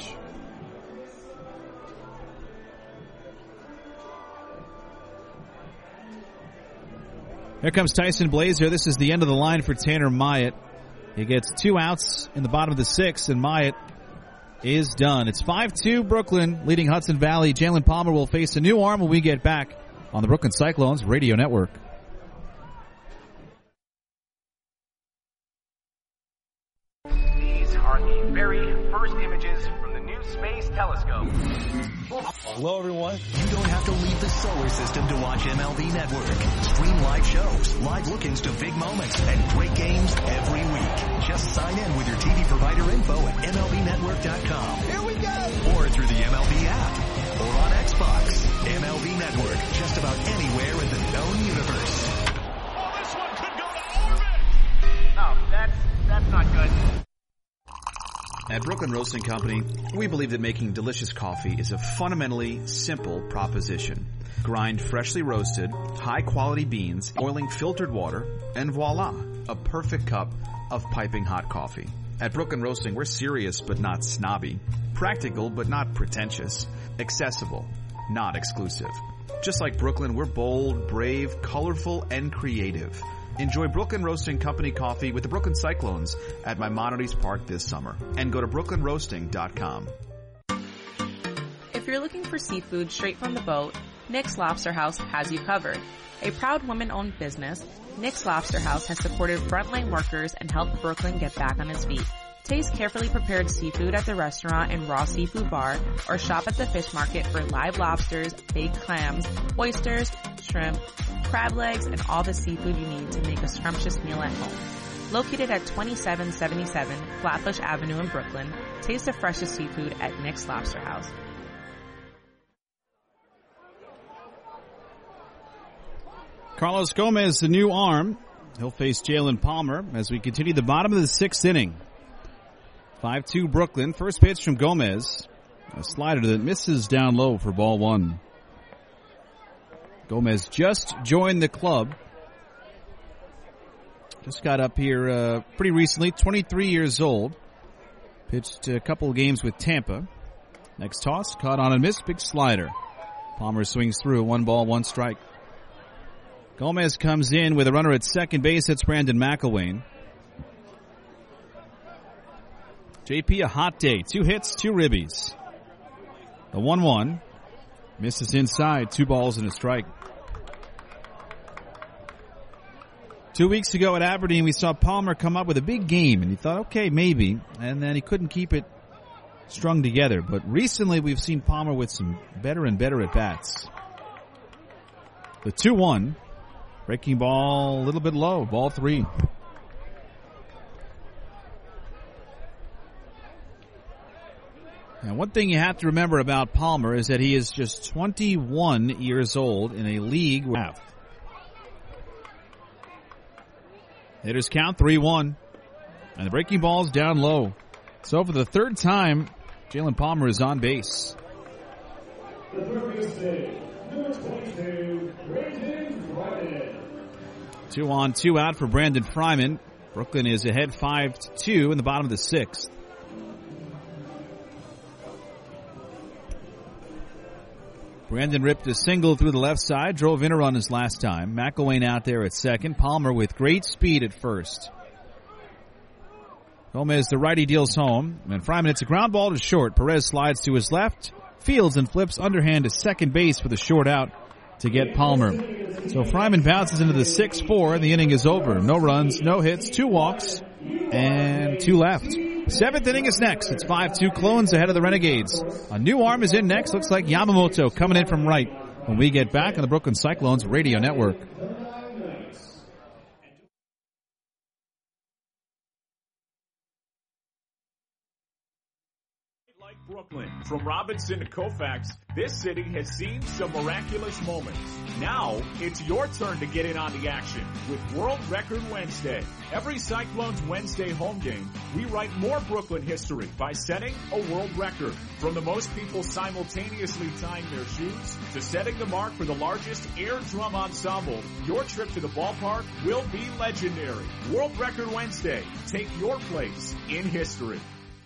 Here comes Tyson Blazer. This is the end of the line for Tanner Myatt. He gets two outs in the bottom of the sixth, and Myatt is done. It's five two Brooklyn leading Hudson Valley. Jalen Palmer will face a new arm when we get back on the Brooklyn Cyclones Radio Network. These are the very first images from the new Space Telescope. Hello, everyone. You don't have to leave the solar system to watch M L B Network. Stream live shows, live look-ins to big moments, and great games every week. Just sign in with your T V provider info at M L B network dot com. Here we go! Or through the M L B app. Or on Xbox. M L B Network, just about anywhere in the known universe. Oh, this one could go to orbit! Oh, that's, that's not good. At Brooklyn Roasting Company, we believe that making delicious coffee is a fundamentally simple proposition. Grind freshly roasted, high-quality beans, boiling filtered water, and voila, a perfect cup of piping hot coffee. At Brooklyn Roasting, we're serious but not snobby, practical but not pretentious, accessible, not exclusive. Just like Brooklyn, we're bold, brave, colorful, and creative. Enjoy Brooklyn Roasting Company coffee with the Brooklyn Cyclones at Maimonides Park this summer. And go to brooklyn roasting dot com. If you're looking for seafood straight from the boat, Nick's Lobster House has you covered. A proud woman-owned business, Nick's Lobster House has supported frontline workers and helped Brooklyn get back on its feet. Taste carefully prepared seafood at the restaurant and raw seafood bar, or shop at the fish market for live lobsters, baked clams, oysters, shrimp, crab legs, and all the seafood you need to make a scrumptious meal at home. Located at twenty-seven seventy-seven Flatbush Avenue in Brooklyn, taste the freshest seafood at Nick's Lobster House. Carlos Gomez, the new arm. He'll face Jalen Palmer as we continue the bottom of the sixth inning. five two Brooklyn. First pitch from Gomez. A slider that misses down low for ball one. Gomez just joined the club. Just got up here uh, pretty recently, twenty-three years old. Pitched a couple of games with Tampa. Next toss, caught on a miss, big slider. Palmer swings through, one ball, one strike. Gomez comes in with a runner at second base. It's Brandon McIlwain. J P, a hot day. Two hits, two ribbies. The one one. Misses inside. Two balls and a strike. Two weeks ago at Aberdeen, we saw Palmer come up with a big game, and you thought, okay, maybe. And then he couldn't keep it strung together. But recently, we've seen Palmer with some better and better at-bats. The two one. Breaking ball a little bit low. Ball three. Now, one thing you have to remember about Palmer is that he is just twenty-one years old in a league with half. Hitters count three one. And the breaking ball's down low. So for the third time, Jalen Palmer is on base. Two on, two out for Brandon Fryman. Brooklyn is ahead five to two in the bottom of the sixth. Brandon ripped a single through the left side, drove in a run his last time. McIlwain out there at second. Palmer with great speed at first. Gomez, the righty, deals home. And Fryman hits a ground ball to short. Perez slides to his left, fields and flips underhand to second base with a short out to get Palmer. So Fryman bounces into the six four, and the inning is over. No runs, no hits, two walks, and two left. Seventh inning is next. It's five two Clones ahead of the Renegades. A new arm is in next. Looks like Yamamoto coming in from right when we get back on the Brooklyn Cyclones Radio Network. Brooklyn. From Robinson to Koufax, this city has seen some miraculous moments. Now, it's your turn to get in on the action with World Record Wednesday. Every Cyclones Wednesday home game, we write more Brooklyn history by setting a world record. From the most people simultaneously tying their shoes to setting the mark for the largest air drum ensemble, your trip to the ballpark will be legendary. World Record Wednesday. Take your place in history.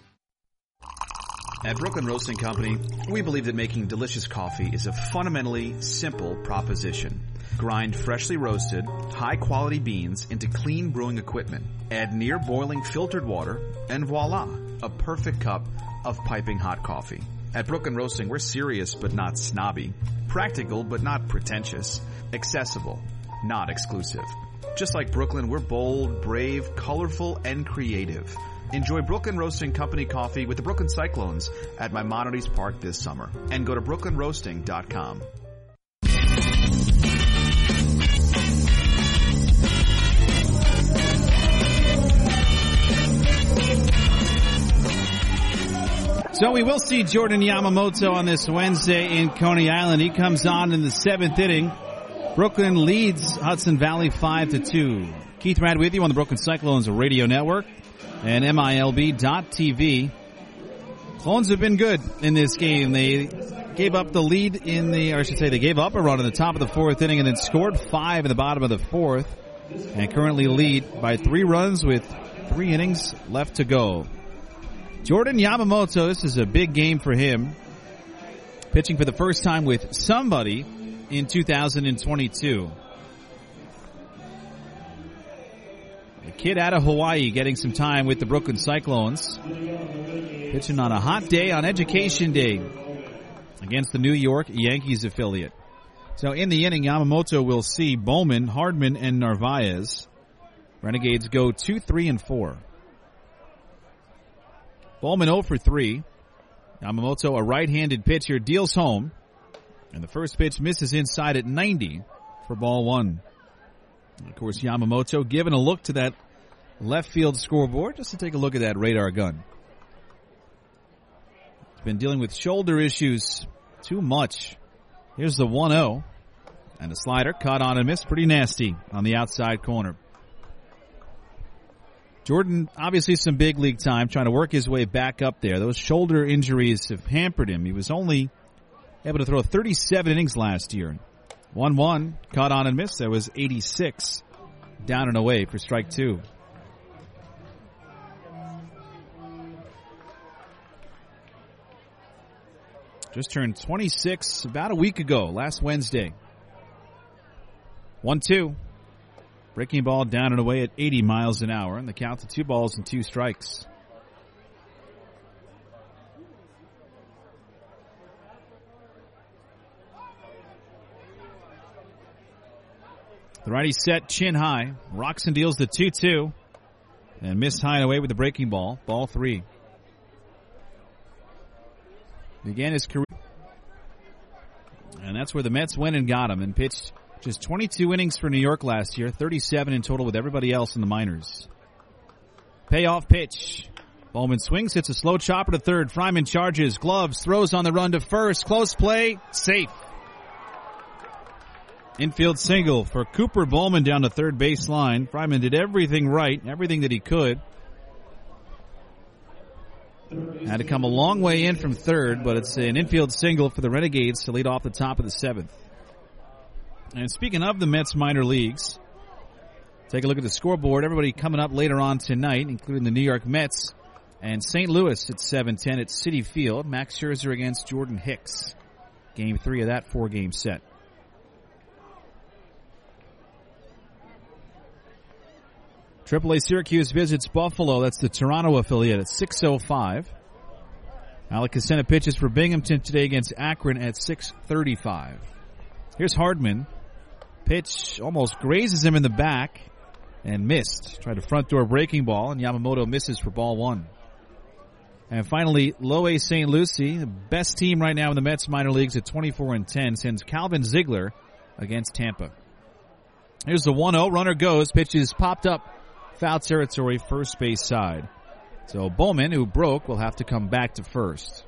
At Brooklyn Roasting Company, we believe that making delicious coffee is a fundamentally simple proposition. Grind freshly roasted, high-quality beans into clean brewing equipment. Add near-boiling filtered water, and voila, a perfect cup of piping hot coffee. At Brooklyn Roasting, we're serious but not snobby, practical but not pretentious, accessible, not exclusive. Just like Brooklyn, we're bold, brave, colorful, and creative. Enjoy Brooklyn Roasting Company coffee with the Brooklyn Cyclones at Maimonides Park this summer. And go to brooklyn roasting dot com. So we will see Jordan Yamamoto on this Wednesday in Coney Island. He comes on in the seventh inning. Brooklyn leads Hudson Valley five to two. Keith Rad with you on the Brooklyn Cyclones radio network and M I L B dot T V. Clones have been good in this game. They gave up the lead in the, or I should say they gave up a run in the top of the fourth inning and then scored five in the bottom of the fourth and currently lead by three runs with three innings left to go. Jordan Yamamoto, this is a big game for him. Pitching for the first time with somebody in two thousand twenty-two. The kid out of Hawaii getting some time with the Brooklyn Cyclones. Pitching on a hot day on Education Day against the New York Yankees affiliate. So in the inning, Yamamoto will see Bowman, Hardman, and Narvaez. Renegades go two, three, and four. Bowman oh for three. Yamamoto, a right-handed pitcher, deals home. And the first pitch misses inside at ninety for ball one. And of course, Yamamoto giving a look to that left field scoreboard just to take a look at that radar gun. He's been dealing with shoulder issues too much. Here's the one oh. And a slider caught on and missed. Pretty nasty on the outside corner. Jordan, obviously some big league time, trying to work his way back up there. Those shoulder injuries have hampered him. He was only able to throw thirty-seven innings last year. one one, caught on and missed. That was eighty-six down and away for strike two. Just turned twenty-six about a week ago, last Wednesday. one two. Breaking ball down and away at eighty miles an hour, and the count to two balls and two strikes. The righty set, chin high. Roxon deals the two two, and missed high and away with the breaking ball. Ball three. Began his career, and that's where the Mets went and got him, and pitched just twenty-two innings for New York last year, thirty-seven in total with everybody else in the minors. Payoff pitch. Bowman swings, hits a slow chopper to third. Fryman charges, gloves, throws on the run to first. Close play, safe. Infield single for Cooper Bowman down the third baseline. Fryman did everything right, everything that he could. Had to come a long way in from third, but it's an infield single for the Renegades to lead off the top of the seventh. And speaking of the Mets minor leagues, take a look at the scoreboard. Everybody coming up later on tonight, including the New York Mets and Saint Louis at seven ten at Citi Field. Max Scherzer against Jordan Hicks. Game three of that four-game set. triple A Syracuse visits Buffalo. That's the Toronto affiliate at six oh five. Alec Casena pitches for Binghamton today against Akron at six thirty-five. Here's Hardman. Pitch almost grazes him in the back and missed. Tried a front door breaking ball, and Yamamoto misses for ball one. And finally, Low A Saint Lucie, the best team right now in the Mets minor leagues at twenty-four and ten, sends Calvin Ziegler against Tampa. Here's the one oh. Runner goes. Pitch is popped up. Foul territory, first base side. So Bowman, who broke, will have to come back to first.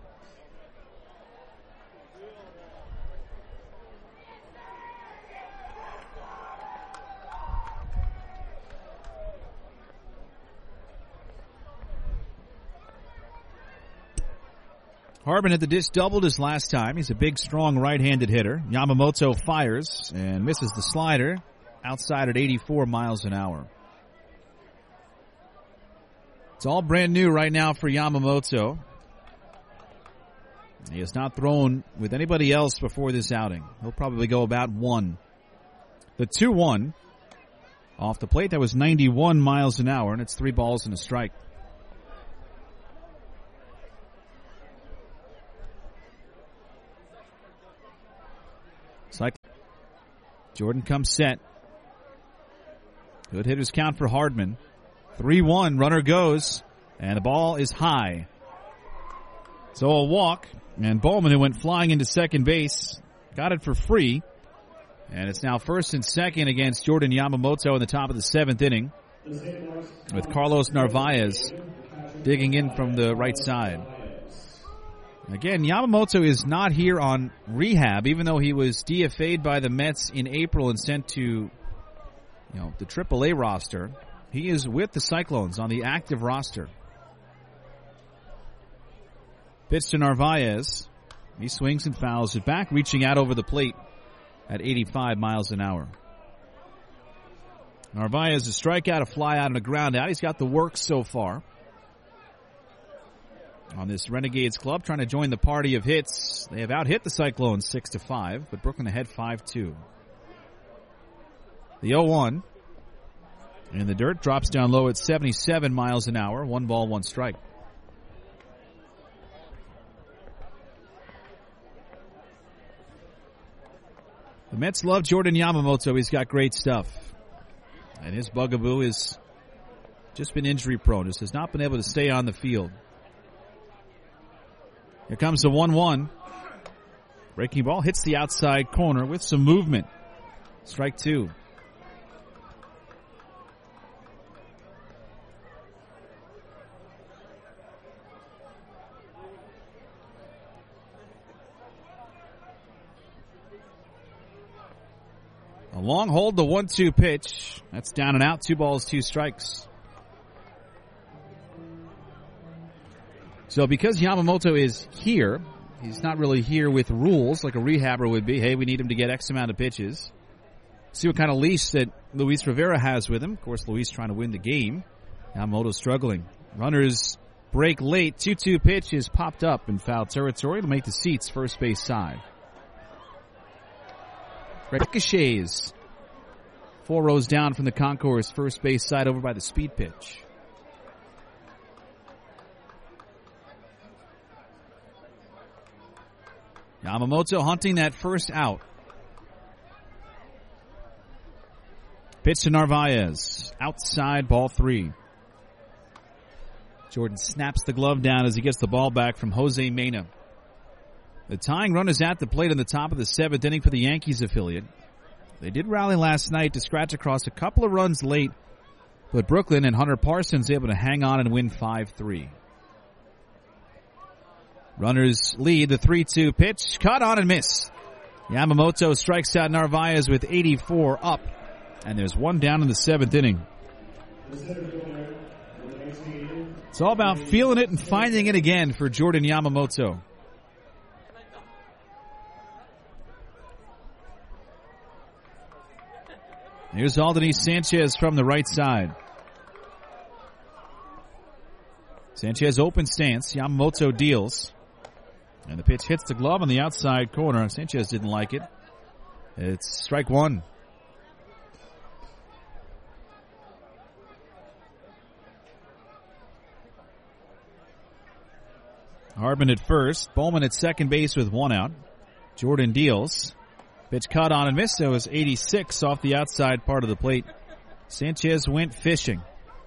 Harbin at the dish doubled his last time. He's a big, strong right-handed hitter. Yamamoto fires and misses the slider outside at eighty-four miles an hour. It's all brand new right now for Yamamoto. He has not thrown with anybody else before this outing. He'll probably go about one. The two one off the plate, that was ninety-one miles an hour, and it's three balls and a strike. Jordan comes set. Good hitters count for Hardman. three one, runner goes, and the ball is high. So a walk, and Bowman, who went flying into second base, got it for free. And it's now first and second against Jordan Yamamoto in the top of the seventh inning, with Carlos Narvaez digging in from the right side. Again, Yamamoto is not here on rehab, even though he was D F A'd by the Mets in April and sent to, you know, the triple A roster. He is with the Cyclones on the active roster. Pitch to Narvaez. He swings and fouls it back, reaching out over the plate at eighty-five miles an hour. Narvaez, a strikeout, a fly out, and a ground out. He's got the work so far on this Renegades club, trying to join the party of hits. They have out-hit the Cyclones six to five, but Brooklyn ahead five two. The oh one in the dirt drops down low at seventy-seven miles an hour. One ball, one strike. The Mets love Jordan Yamamoto. He's got great stuff. And his bugaboo has just been injury prone. Just has not been able to stay on the field. Here comes the one one. Breaking ball hits the outside corner with some movement. Strike two. A long hold, the one two pitch. That's down and out. Two balls, two strikes. So because Yamamoto is here, he's not really here with rules like a rehabber would be. Hey, we need him to get X amount of pitches. See what kind of leash that Luis Rivera has with him. Of course, Luis trying to win the game. Yamamoto struggling. Runners break late. two two pitch is popped up in foul territory to make the seats first base side. Ricochets. Four rows down from the concourse, first base side over by the speed pitch. Yamamoto hunting that first out. Pitch to Narvaez. Outside, ball three. Jordan snaps the glove down as he gets the ball back from Jose Mena. The tying run is at the plate in the top of the seventh inning for the Yankees affiliate. They did rally last night to scratch across a couple of runs late, but Brooklyn and Hunter Parsons able to hang on and win five three. Runners lead the three two pitch. Caught on and miss. Yamamoto strikes out Narvaez with eighty-four up, and there's one down in the seventh inning. It's all about feeling it and finding it again for Jordan Yamamoto. Here's Aldany Sanchez from the right side. Sanchez open stance. Yamamoto deals. And the pitch hits the glove on the outside corner. Sanchez didn't like it. It's strike one. Hardman at first. Bowman at second base with one out. Jordan deals. Pitch caught on and missed. It was eighty-six off the outside part of the plate. Sanchez went fishing.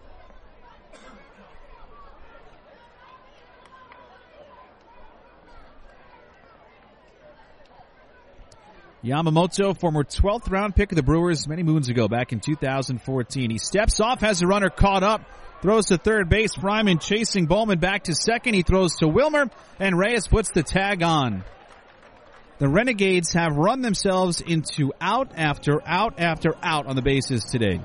Yamamoto, former twelfth round pick of the Brewers many moons ago, back in two thousand fourteen. He steps off, has the runner caught up, throws to third base. Fryman chasing Bowman back to second. He throws to Wilmer, and Reyes puts the tag on. The Renegades have run themselves into out after out after out on the bases today.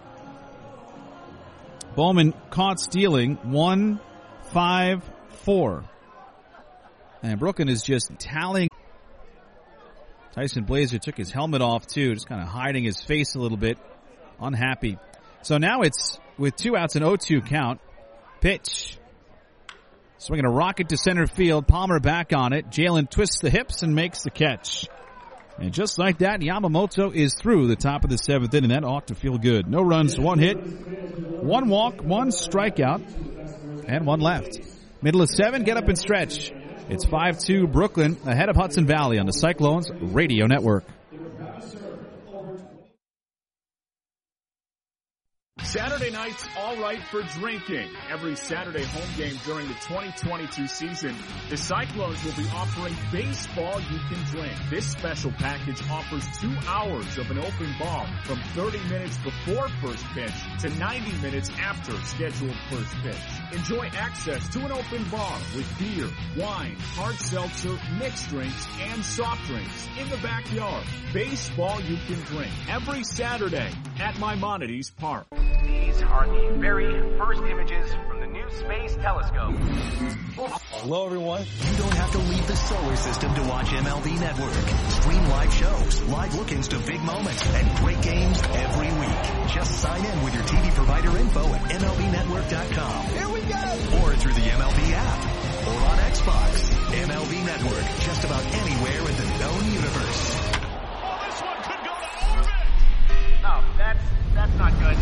Bowman caught stealing one, five, four. And Brooklyn is just tallying. Tyson Blazer took his helmet off too, just kind of hiding his face a little bit. Unhappy. So now it's with two outs, an oh two count. Pitch. Swinging a rocket to center field. Palmer back on it. Jalen twists the hips and makes the catch. And just like that, Yamamoto is through the top of the seventh inning. That ought to feel good. No runs, one hit, one walk, one strikeout, and one left. Middle of seven, get up and stretch. It's five two Brooklyn ahead of Hudson Valley on the Cyclones Radio Network. Saturday night's all right for drinking. Every Saturday home game during the twenty twenty-two season, the Cyclones will be offering baseball you can drink. This special package offers two hours of an open bar from thirty minutes before first pitch to ninety minutes after scheduled first pitch. Enjoy access to an open bar with beer, wine, hard seltzer, mixed drinks, and soft drinks in the backyard. Baseball you can drink every Saturday at Maimonides Park. These are the very first images from the new Space Telescope. Hello, everyone. You don't have to leave the solar system to watch M L B Network. Stream live shows, live look-ins to big moments, and great games every week. Just sign in with your T V provider info at M L B network dot com. Here we go! Or through the M L B app. Or on Xbox. M L B Network, just about anywhere in the known universe. Oh, this one could go to orbit! No, that's, that's not good.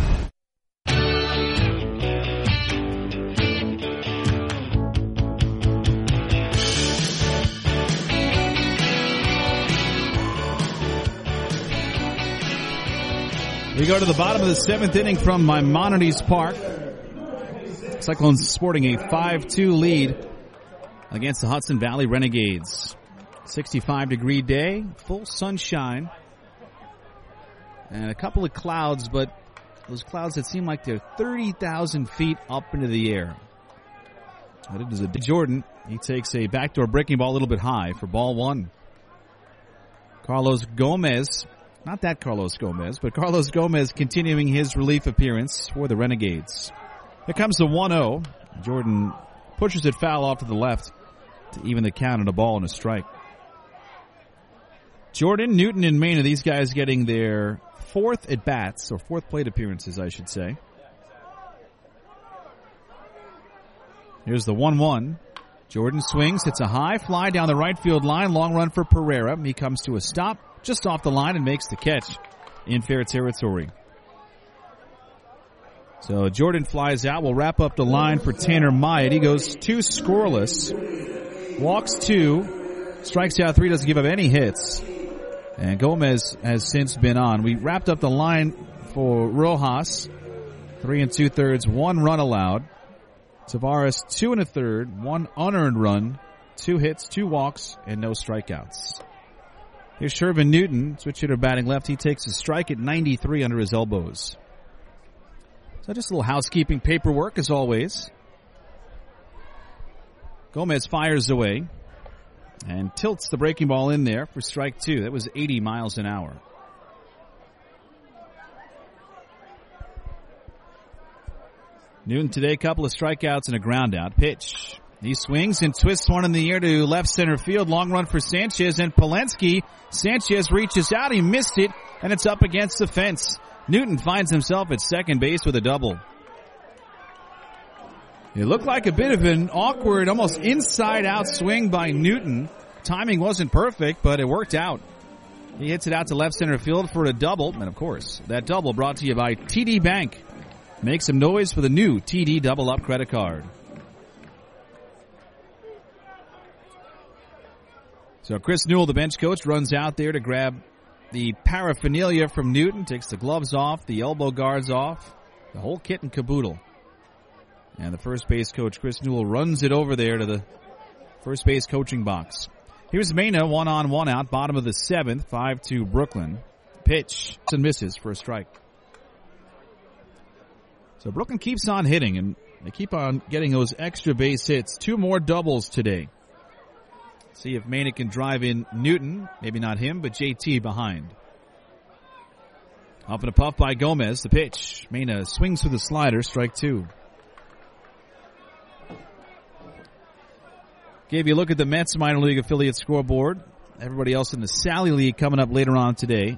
We go to the bottom of the seventh inning from Maimonides Park. Cyclones sporting a five two lead against the Hudson Valley Renegades. sixty-five degree day, full sunshine, and a couple of clouds, but those clouds that seem like they're thirty thousand feet up into the air. But it is a Jordan. He takes a backdoor breaking ball a little bit high for ball one. Carlos Gomez. Not that Carlos Gomez, but Carlos Gomez continuing his relief appearance for the Renegades. Here comes the one oh. Jordan pushes it foul off to the left to even the count on a ball and a strike. Jordan, Newton, and Mena, these guys getting their fourth at-bats, or fourth plate appearances, I should say. Here's the one one. Jordan swings, hits a high fly down the right field line, long run for Pereira. He comes to a stop just off the line and makes the catch in fair territory. So Jordan flies out. We'll wrap up the line for Tanner Myatt. He goes two scoreless, walks two, strikes out three, doesn't give up any hits. And Gomez has since been on. We wrapped up the line for Rojas. Three and two thirds, one run allowed. Tavares, two and a third, one unearned run, two hits, two walks, and no strikeouts. Here's Shervin Newton, switch hitter batting left. He takes a strike at ninety-three under his elbows. So just a little housekeeping paperwork as always. Gomez fires away and tilts the breaking ball in there for strike two. That was eighty miles an hour. Newton today, a couple of strikeouts and a ground out. Pitch. He swings and twists one in the air to left center field. Long run for Sanchez and Polensky. Sanchez reaches out. He missed it, and it's up against the fence. Newton finds himself at second base with a double. It looked like a bit of an awkward, almost inside-out swing by Newton. Timing wasn't perfect, but it worked out. He hits it out to left center field for a double. And, of course, that double brought to you by T D Bank. Make some noise for the new T D Double Up credit card. So Chris Newell, the bench coach, runs out there to grab the paraphernalia from Newton, takes the gloves off, the elbow guards off, the whole kit and caboodle. And the first base coach, Chris Newell, runs it over there to the first base coaching box. Here's Mena, one on, one out, bottom of the seventh, five two Brooklyn. Pitch and misses for a strike. So Brooklyn keeps on hitting, and they keep on getting those extra base hits. Two more doubles today. See if Mena can drive in Newton. Maybe not him, but J T behind. Up in a puff by Gomez. The pitch. Mena swings for the slider. Strike two. Gave you a look at the Mets minor league affiliate scoreboard. Everybody else in the Sally League coming up later on today.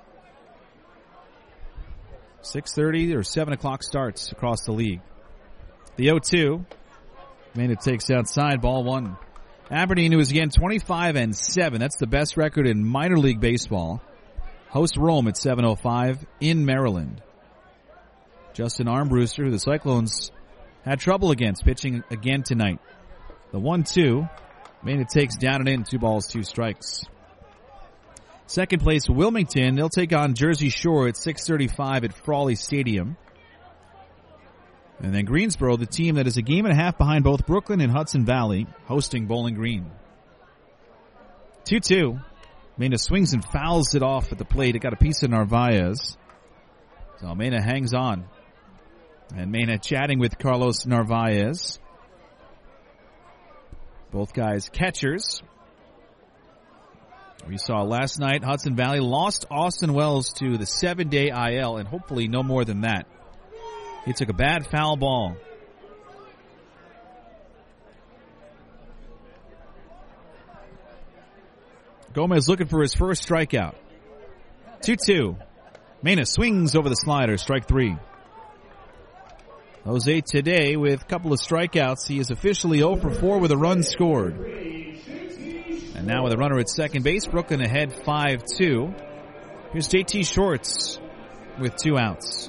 six thirty or seven o'clock starts across the league. The oh two. Mena takes outside. Ball one. Aberdeen, who is again twenty-five and seven. That's the best record in minor league baseball. Host Rome at seven oh five in Maryland. Justin Armbruster, who the Cyclones had trouble against, pitching again tonight. The one two. Mena takes down and in. Two balls, two strikes. Second place, Wilmington. They'll take on Jersey Shore at six thirty-five at Frawley Stadium. And then Greensboro, the team that is a game and a half behind both Brooklyn and Hudson Valley, hosting Bowling Green. two two. Mena swings and fouls it off at the plate. It got a piece of Narvaez. So Mena hangs on. And Mena chatting with Carlos Narvaez. Both guys catchers. We saw last night Hudson Valley lost Austin Wells to the seven-day I L, and hopefully no more than that. He took a bad foul ball. Gomez looking for his first strikeout. two two. Mena swings over the slider, strike three. Jose today with a couple of strikeouts. He is officially oh for four with a run scored. And now with a runner at second base, Brooklyn ahead five two. Here's J T Shorts with two outs.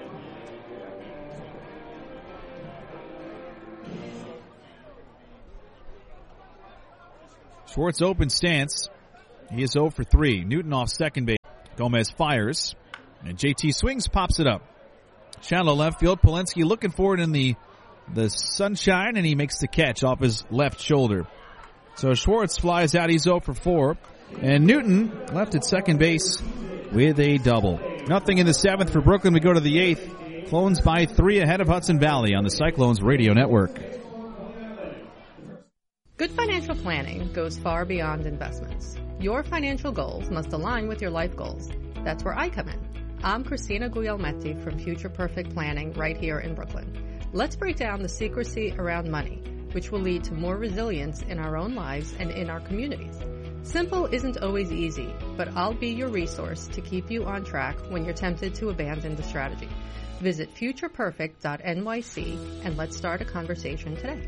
Schwartz open stance. He is oh for three. Newton off second base. Gomez fires. And J T swings, pops it up. Shallow left field. Polensky looking for it in the, the sunshine, and he makes the catch off his left shoulder. So Schwartz flies out. He's oh for four. And Newton left at second base with a double. Nothing in the seventh for Brooklyn. We go to the eighth. Clones by three ahead of Hudson Valley on the Cyclones Radio Network. Good financial planning goes far beyond investments. Your financial goals must align with your life goals. That's where I come in. I'm Christina Guglielmetti from Future Perfect Planning right here in Brooklyn. Let's break down the secrecy around money, which will lead to more resilience in our own lives and in our communities. Simple isn't always easy, but I'll be your resource to keep you on track when you're tempted to abandon the strategy. Visit future perfect dot N Y C and let's start a conversation today.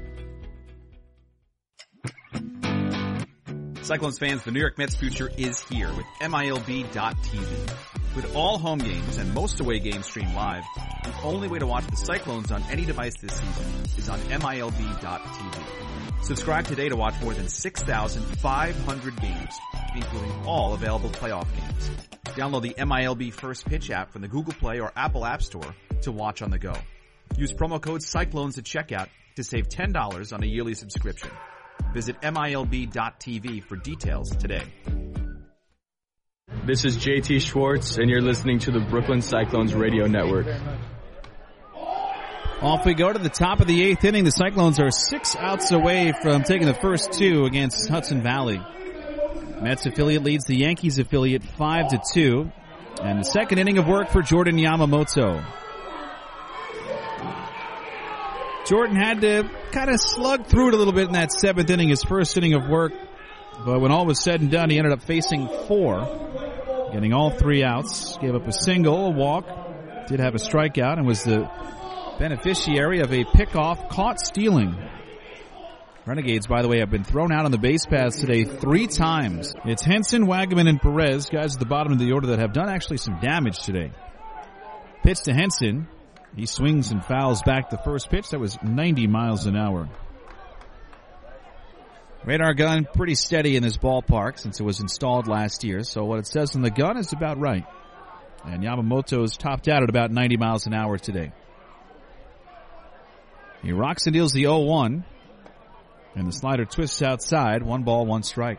Cyclones fans, the New York Mets future is here with M I L B dot T V. With all home games and most away games streamed live, the only way to watch the Cyclones on any device this season is on M I L B dot T V. Subscribe today to watch more than six thousand five hundred games, including all available playoff games. Download the M I L B First Pitch app from the Google Play or Apple App Store to watch on the go. Use promo code Cyclones at checkout to save ten dollars on a yearly subscription. Visit M I L B dot T V for details today. This is J T Schwartz, and you're listening to the Brooklyn Cyclones Radio Network. Off we go to the top of the eighth inning. The Cyclones are six outs away from taking the first two against Hudson Valley. Mets affiliate leads the Yankees affiliate five to two. And the second inning of work for Jordan Yamamoto. Jordan had to kind of slug through it a little bit in that seventh inning, his first inning of work. But when all was said and done, he ended up facing four, getting all three outs. Gave up a single, a walk, did have a strikeout, and was the beneficiary of a pickoff caught stealing. Renegades, by the way, have been thrown out on the base paths today three times. It's Henson, Wagaman, and Perez, guys at the bottom of the order that have done actually some damage today. Pitch to Henson. He swings and fouls back the first pitch. That was ninety miles an hour. Radar gun pretty steady in this ballpark since it was installed last year. So what it says on the gun is about right. And Yamamoto's topped out at about ninety miles an hour today. He rocks and deals the oh one. And the slider twists outside. One ball, one strike.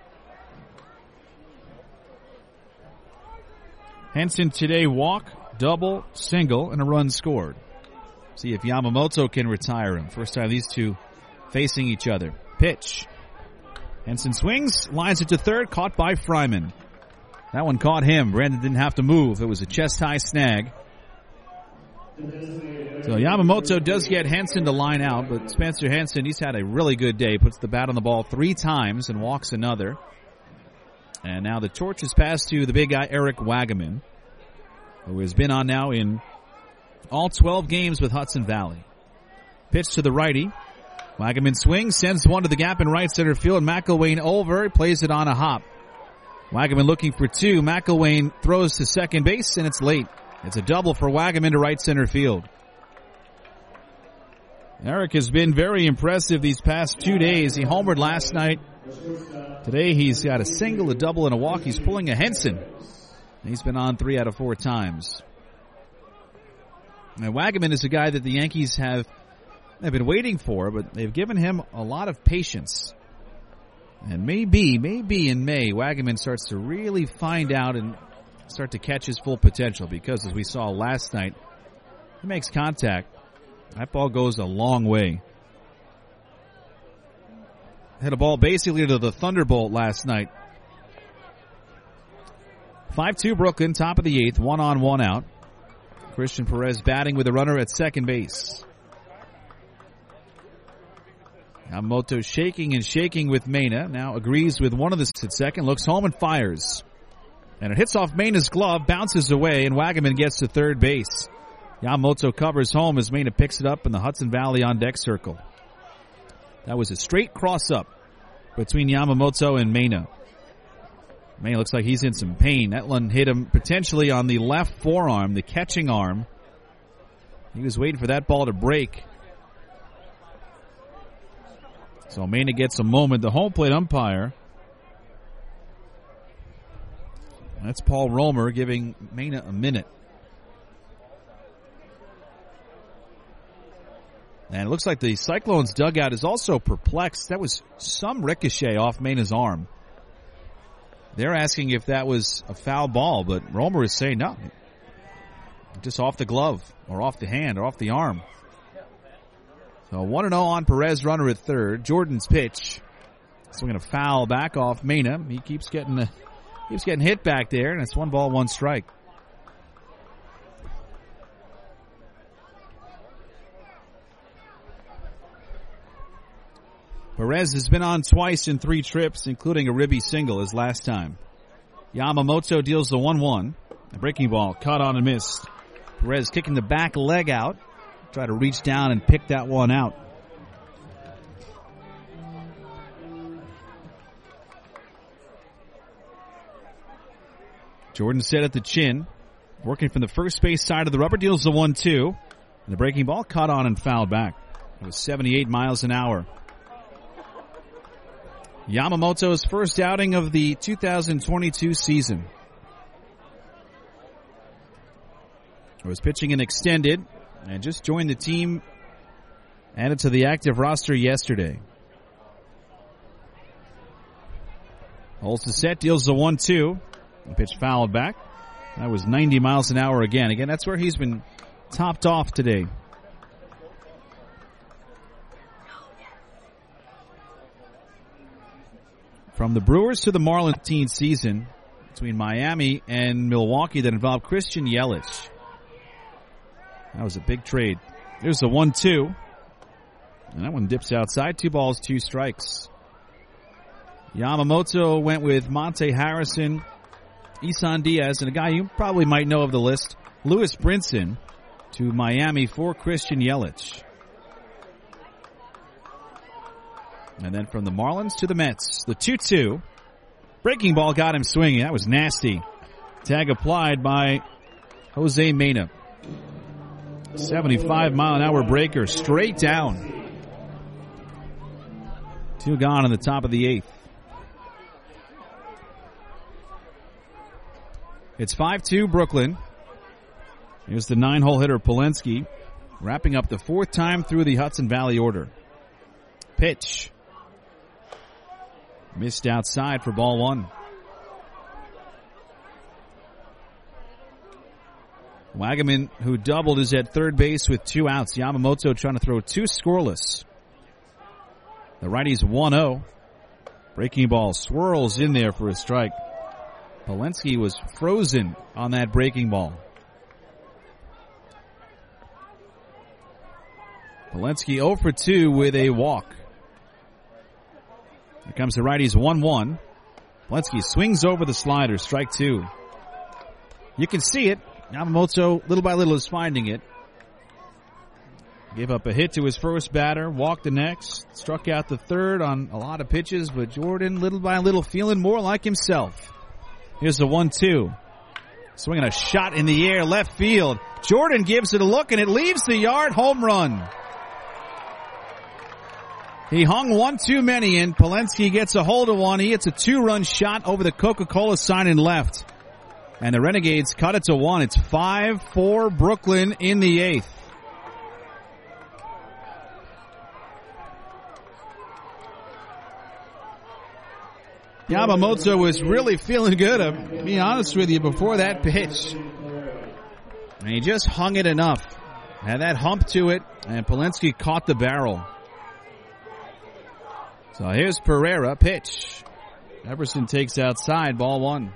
Henson today walk, double, single, and a run scored. See if Yamamoto can retire him. First time these two facing each other. Pitch. Henson swings, lines it to third, caught by Fryman. That one caught him. Brandon didn't have to move. It was a chest-high snag. So Yamamoto does get Henson to line out, but Spencer Henson, he's had a really good day. Puts the bat on the ball three times and walks another. And now the torch is passed to the big guy, Eric Wagaman, who has been on now in all twelve games with Hudson Valley. Pitch to the righty. Wagaman swings, sends one to the gap in right center field. McElwain over, plays it on a hop. Wagaman looking for two. McElwain throws to second base, and it's late. It's a double for Wagaman to right center field. Eric has been very impressive these past two days. He homered last night Today he's got a single, a double, and a walk. He's pulling a Henson. He's been on three out of four times. Now, Wagaman is a guy that the Yankees have, have been waiting for, but they've given him a lot of patience. And maybe, maybe in May, Wagaman starts to really find out and start to catch his full potential, because as we saw last night, he makes contact. That ball goes a long way. Hit a ball basically to the Thunderbolt last night. five two Brooklyn, top of the eighth, one on, one out. Christian Perez batting with a runner at second base. Yamamoto shaking and shaking with Mena. Now agrees with one of the at second, looks home and fires. And it hits off Mena's glove, bounces away, and Wagaman gets to third base. Yamamoto covers home as Mena picks it up in the Hudson Valley on deck circle. That was a straight cross-up between Yamamoto and Mena. Mena looks like he's in some pain. That one hit him potentially on the left forearm, the catching arm. He was waiting for that ball to break. So Mena gets a moment. The home plate umpire, that's Paul Romer, giving Mena a minute. And it looks like the Cyclones dugout is also perplexed. That was some ricochet off Mena's arm. They're asking if that was a foul ball, but Romer is saying no. Just off the glove, or off the hand, or off the arm. So one and oh on Perez, runner at third. Jordan's pitch. Swinging a foul back off Mena. He keeps getting the, keeps getting hit back there, and it's one ball, one strike. Perez has been on twice in three trips, including a ribby single his last time. Yamamoto deals the one one. A breaking ball caught on and missed. Perez kicking the back leg out. Try to reach down and pick that one out. Jordan set at the chin. Working from the first base side of the rubber, deals the one two. And the breaking ball caught on and fouled back. It was seventy-eight miles an hour. Yamamoto's first outing of the two thousand twenty-two season. He was pitching an extended and just joined the team, added to the active roster yesterday. Holds the set, deals the one two. The pitch fouled back. That was ninety miles an hour again. Again, that's where he's been topped off today. From the Brewers to the Marlins teen season between Miami and Milwaukee that involved Christian Yelich. That was a big trade. There's the one two. And that one dips outside. Two balls, two strikes. Yamamoto went with Monte Harrison, Isan Diaz, and a guy you probably might know of the list, Lewis Brinson, to Miami for Christian Yelich. And then from the Marlins to the Mets, the two two. Breaking ball got him swinging. That was nasty. Tag applied by Jose Mena. seventy-five mile an hour breaker straight down. Two gone in the top of the eighth. It's five two Brooklyn. Here's the nine-hole hitter Polensky, wrapping up the fourth time through the Hudson Valley order. Pitch. Missed outside for ball one. Wagaman, who doubled, is at third base with two outs. Yamamoto trying to throw two scoreless. The righty's one oh. Breaking ball swirls in there for a strike. Polensky was frozen on that breaking ball. Polensky oh for two with a walk. Here comes the righty's one one. Polensky swings over the slider, strike two. You can see it. Yamamoto, little by little, is finding it. Gave up a hit to his first batter, walked the next, struck out the third on a lot of pitches, but Jordan, little by little, feeling more like himself. Here's the one two. Swinging a shot in the air, left field. Jordan gives it a look, and it leaves the yard. Home run. He hung one too many, and Polensky gets a hold of one. He hits a two-run shot over the Coca-Cola sign and left. And the Renegades cut it to one. It's five four Brooklyn in the eighth. Yamamoto was really feeling good, to be honest with you, before that pitch. And he just hung it enough. Had that hump to it, and Polensky caught the barrel. So here's Pereira, pitch. Everson takes outside, ball one.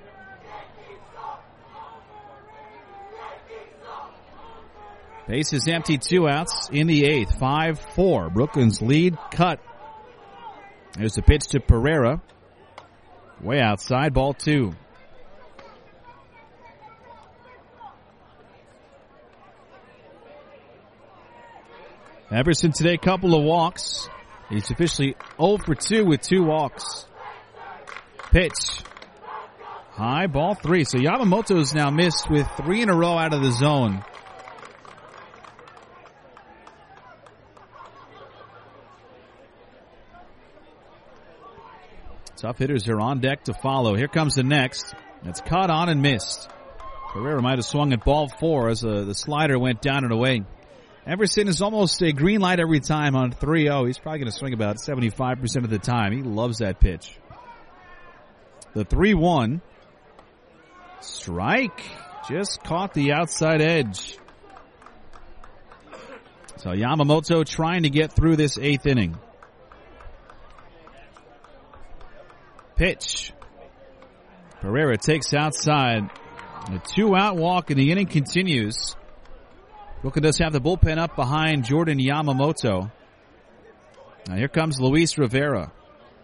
Base is empty, two outs in the eighth, five four. Brooklyn's lead cut. There's the pitch to Pereira. Way outside, ball two. Everson today, couple of walks. He's officially oh for two with two walks. Pitch. High, ball three. So Yamamoto's now missed with three in a row out of the zone. Tough hitters are on deck to follow. Here comes the next. It's caught on and missed. Pereira might have swung at ball four as uh, the slider went down and away. Everson is almost a green light every time on three oh. He's probably going to swing about seventy-five percent of the time. He loves that pitch. The three one. Strike. Just caught the outside edge. So Yamamoto trying to get through this eighth inning. Pitch. Pereira takes outside. A two-out walk, and the inning continues. Brooklyn does have the bullpen up behind Jordan Yamamoto. Now here comes Luis Rivera.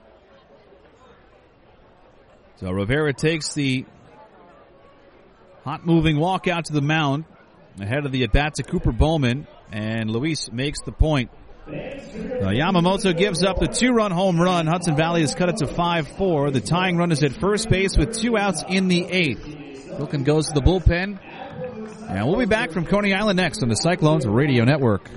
So Rivera takes the hot-moving walk out to the mound ahead of the at-bat to Cooper Bowman, and Luis makes the point. Now Yamamoto gives up the two-run home run. Hudson Valley has cut it to five four. The tying run is at first base with two outs in the eighth. Brooklyn goes to the bullpen. And we'll be back from Coney Island next on the Cyclones Radio Network.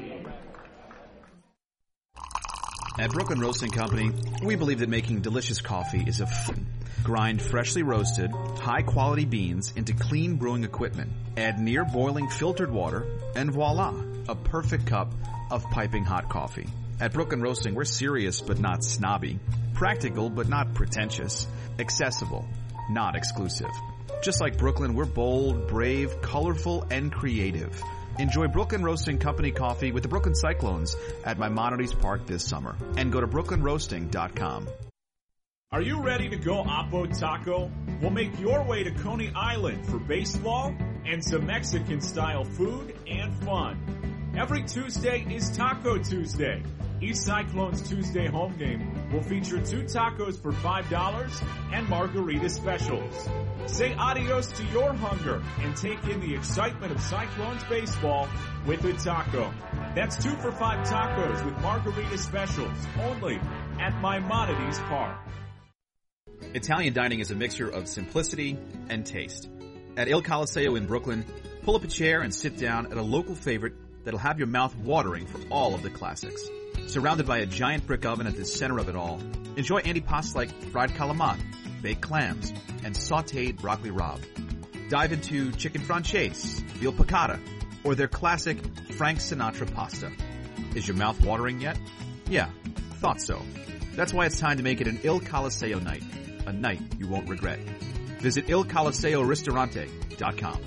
At Brooklyn Roasting Company, we believe that making delicious coffee is a fun. Grind freshly roasted, high-quality beans into clean brewing equipment. Add near-boiling filtered water, and voila, a perfect cup of piping hot coffee. At Brooklyn Roasting, we're serious but not snobby, practical but not pretentious, accessible, not exclusive. Just like Brooklyn, we're bold, brave, colorful, and creative. Enjoy Brooklyn Roasting Company coffee with the Brooklyn Cyclones at Maimonides Park this summer. And go to brooklyn roasting dot com. Are you ready to go Oppo Taco? We'll make your way to Coney Island for baseball and some Mexican-style food and fun. Every Tuesday is Taco Tuesday. Each Cyclones Tuesday home game will feature two tacos for five dollars and margarita specials. Say adios to your hunger and take in the excitement of Cyclones baseball with a taco. That's two for five tacos with margarita specials only at Maimonides Park. Italian dining is a mixture of simplicity and taste. At Il Colosseo in Brooklyn, pull up a chair and sit down at a local favorite that'll have your mouth watering for all of the classics. Surrounded by a giant brick oven at the center of it all, enjoy antipasti like fried calamari, baked clams, and sautéed broccoli rabe. Dive into chicken franchise, veal piccata, or their classic Frank Sinatra pasta. Is your mouth watering yet? Yeah, thought so. That's why it's time to make it an Il Colosseo night, a night you won't regret. Visit il colosseo ristorante dot com.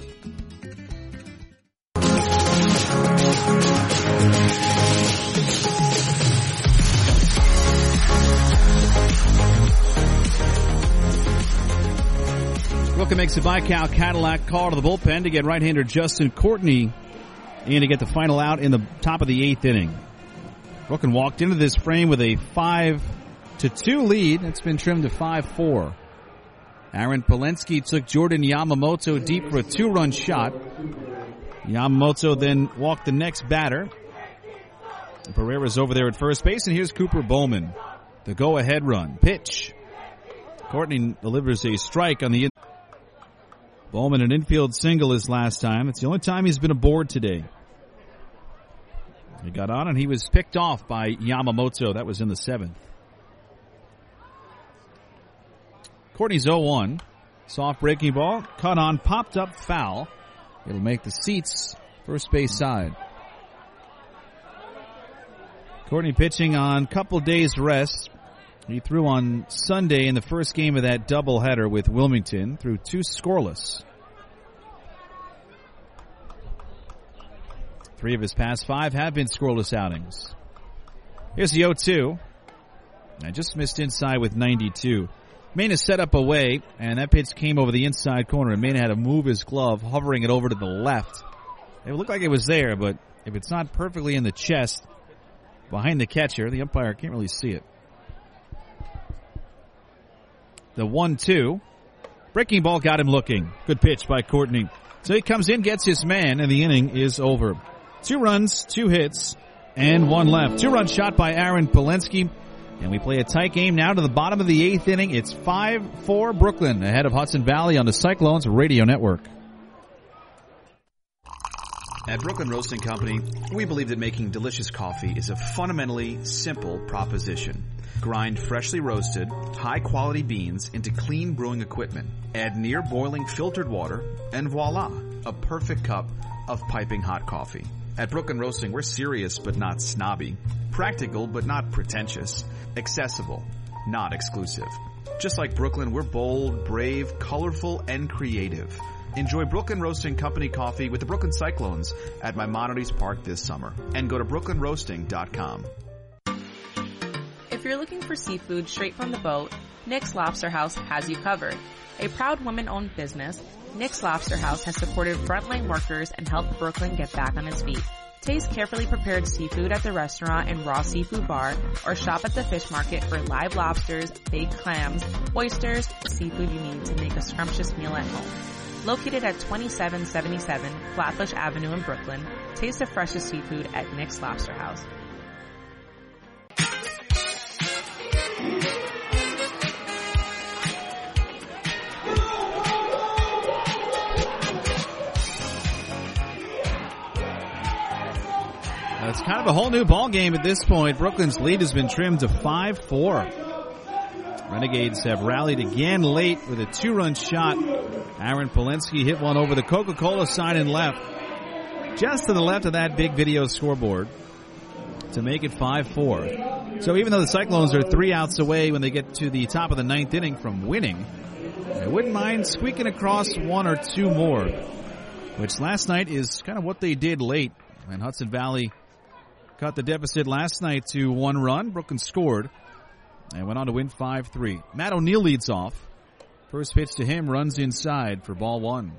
Brooklyn makes a Viscount Cadillac call to the bullpen to get right-hander Justin Courtney in to get the final out in the top of the eighth inning. Brooklyn walked into this frame with a five to two lead. It's been trimmed to five four. Aaron Polensky took Jordan Yamamoto deep for a two-run shot. Yamamoto then walked the next batter. Pereira's over there at first base, and here's Cooper Bowman. The go-ahead run. Pitch. Courtney delivers a strike on the in- Bowman, an infield single his last time. It's the only time he's been aboard today. He got on and he was picked off by Yamamoto. That was in the seventh. Courtney's oh one. Soft breaking ball. Caught on. Popped up. Foul. It'll make the seats first base side. Courtney pitching on couple days rest. He threw on Sunday in the first game of that doubleheader with Wilmington. Threw two scoreless. Three of his past five have been scoreless outings. Here's the oh two. I just missed inside with ninety-two. Mena set up away, and that pitch came over the inside corner, and Mena had to move his glove, hovering it over to the left. It looked like it was there, but if it's not perfectly in the chest, behind the catcher, the umpire can't really see it. The one two. Breaking ball got him looking. Good pitch by Courtney. So he comes in, gets his man, and the inning is over. Two runs, two hits, and one left. Two-run shot by Aaron Polensky. And we play a tight game now to the bottom of the eighth inning. It's five four Brooklyn ahead of Hudson Valley on the Cyclones Radio Network. At Brooklyn Roasting Company, we believe that making delicious coffee is a fundamentally simple proposition. Grind freshly roasted, high-quality beans into clean brewing equipment. Add near-boiling filtered water, and voila, a perfect cup of piping hot coffee. At Brooklyn Roasting, we're serious but not snobby. Practical but not pretentious. Accessible, not exclusive. Just like Brooklyn, we're bold, brave, colorful, and creative. Enjoy Brooklyn Roasting Company coffee with the Brooklyn Cyclones at Maimonides Park this summer. And go to brooklyn roasting dot com. If you're looking for seafood straight from the boat, Nick's Lobster House has you covered. A proud woman-owned business, Nick's Lobster House has supported frontline workers and helped Brooklyn get back on its feet. Taste carefully prepared seafood at the restaurant and raw seafood bar, or shop at the fish market for live lobsters, baked clams, oysters, seafood you need to make a scrumptious meal at home. Located at twenty-seven seventy-seven Flatbush Avenue in Brooklyn, taste the freshest seafood at Nick's Lobster House. It's kind of a whole new ball game at this point. Brooklyn's lead has been trimmed to five four. Renegades have rallied again late with a two-run shot. Aaron Polensky hit one over the Coca-Cola sign and left, just to the left of that big video scoreboard, to make it five four. So even though the Cyclones are three outs away when they get to the top of the ninth inning from winning, they wouldn't mind squeaking across one or two more, which last night is kind of what they did late. And Hudson Valley cut the deficit last night to one run. Brooklyn scored and went on to win five three. Matt O'Neill leads off. First pitch to him runs inside for ball one.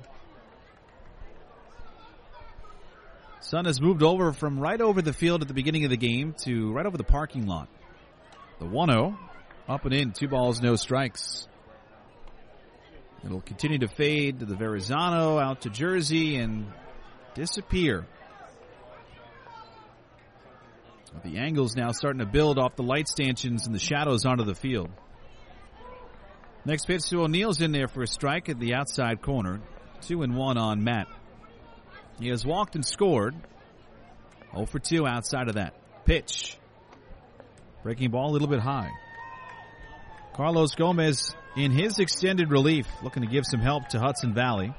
Sun has moved over from right over the field at the beginning of the game to right over the parking lot. The one oh, up and in, two balls, no strikes. It'll continue to fade to the Verrazano, out to Jersey, and disappear. The angle's now starting to build off the light stanchions and the shadows onto the field. Next pitch to O'Neill's in there for a strike at the outside corner. Two and one on Matt. He has walked and scored. oh for two outside of that. Pitch. Breaking ball a little bit high. Carlos Gomez in his extended relief, looking to give some help to Hudson Valley.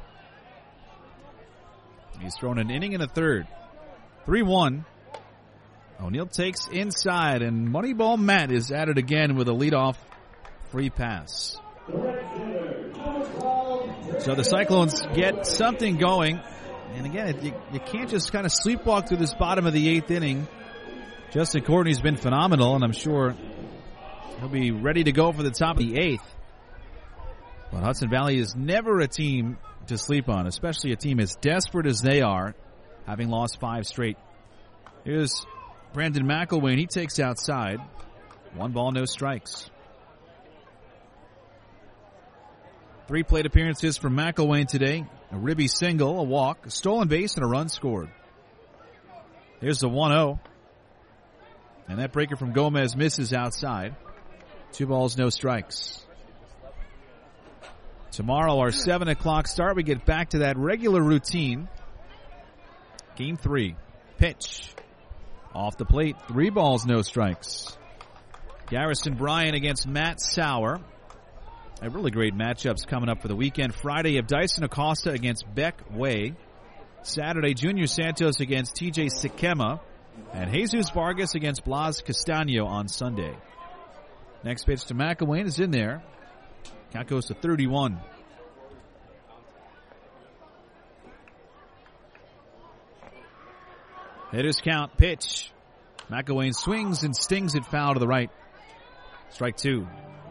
He's thrown an inning and a third. three one. O'Neill takes inside, and Moneyball Matt is at it again with a leadoff free pass. So the Cyclones get something going. And again, you, you can't just kind of sleepwalk through this bottom of the eighth inning. Justin Courtney's been phenomenal, and I'm sure he'll be ready to go for the top of the eighth. But Hudson Valley is never a team to sleep on, especially a team as desperate as they are, having lost five straight. Here's Brandon McElwain. He takes outside. One ball, no strikes. Three plate appearances from McElwain today. A ribby single, a walk, a stolen base, and a run scored. Here's the one oh. And that breaker from Gomez misses outside. Two balls, no strikes. Tomorrow, our seven o'clock start, we get back to that regular routine. Game three. Pitch. Off the plate, three balls, no strikes. Garrison Bryan against Matt Sauer. A really great matchups coming up for the weekend. Friday, you have Dyson Acosta against Beck Way. Saturday, Junior Santos against T J Sikema. And Jesus Vargas against Blas Castaño on Sunday. Next pitch to McElwain is in there. Count goes to thirty-one. Hitters count, pitch. McElwain swings and stings it foul to the right. Strike two.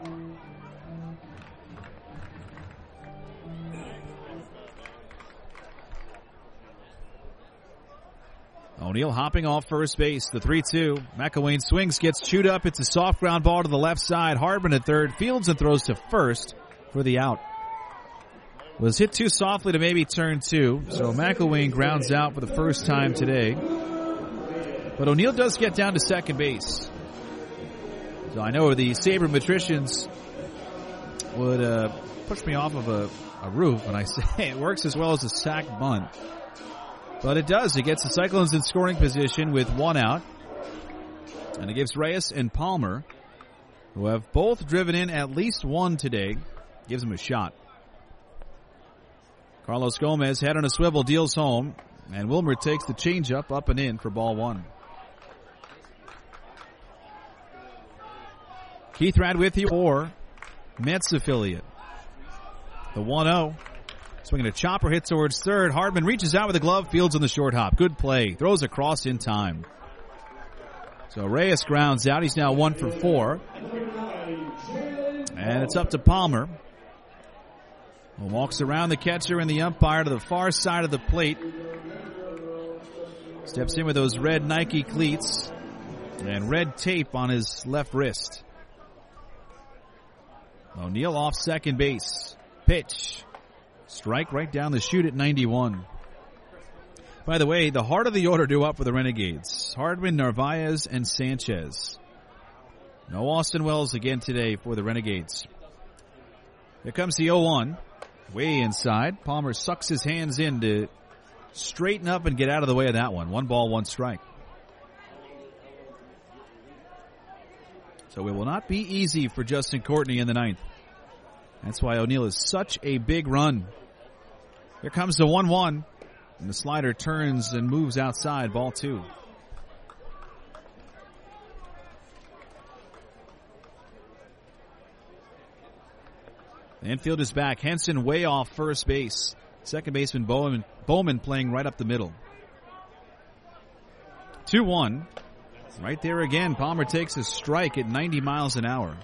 O'Neill hopping off first base. The three two. McElwain swings, gets chewed up. It's a soft ground ball to the left side. Hardman at third. Fields and throws to first for the out. Was hit too softly to maybe turn two. So McElwain grounds out for the first time today. But O'Neill does get down to second base. So I know the sabermetricians would uh, push me off of a, a roof when I say it works as well as a sac bunt. But it does. It gets the Cyclones in scoring position with one out. And it gives Reyes and Palmer, who have both driven in at least one today, gives them a shot. Carlos Gomez, head on a swivel, deals home. And Wilmer takes the changeup up and in for ball one. Keith Rad with you for Mets affiliate. The one oh. Swinging a chopper, hit towards third. Hardman reaches out with a glove, fields on the short hop. Good play. Throws across in time. So Reyes grounds out. He's now one for four. And it's up to Palmer. Well, walks around the catcher and the umpire to the far side of the plate. Steps in with those red Nike cleats and red tape on his left wrist. O'Neill off second base. Pitch. Strike right down the chute at ninety-one. By the way, the heart of the order due up for the Renegades. Hardman, Narvaez, and Sanchez. No Austin Wells again today for the Renegades. Here comes the oh one. Way inside. Palmer sucks his hands in to straighten up and get out of the way of that one. One ball, one strike. So it will not be easy for Justin Courtney in the ninth. That's why O'Neill is such a big run. Here comes the one one. And the slider turns and moves outside. Ball two. The infield is back. Henson way off first base. Second baseman Bowman, Bowman playing right up the middle. two one. Right there again. Palmer takes a strike at ninety miles an hour.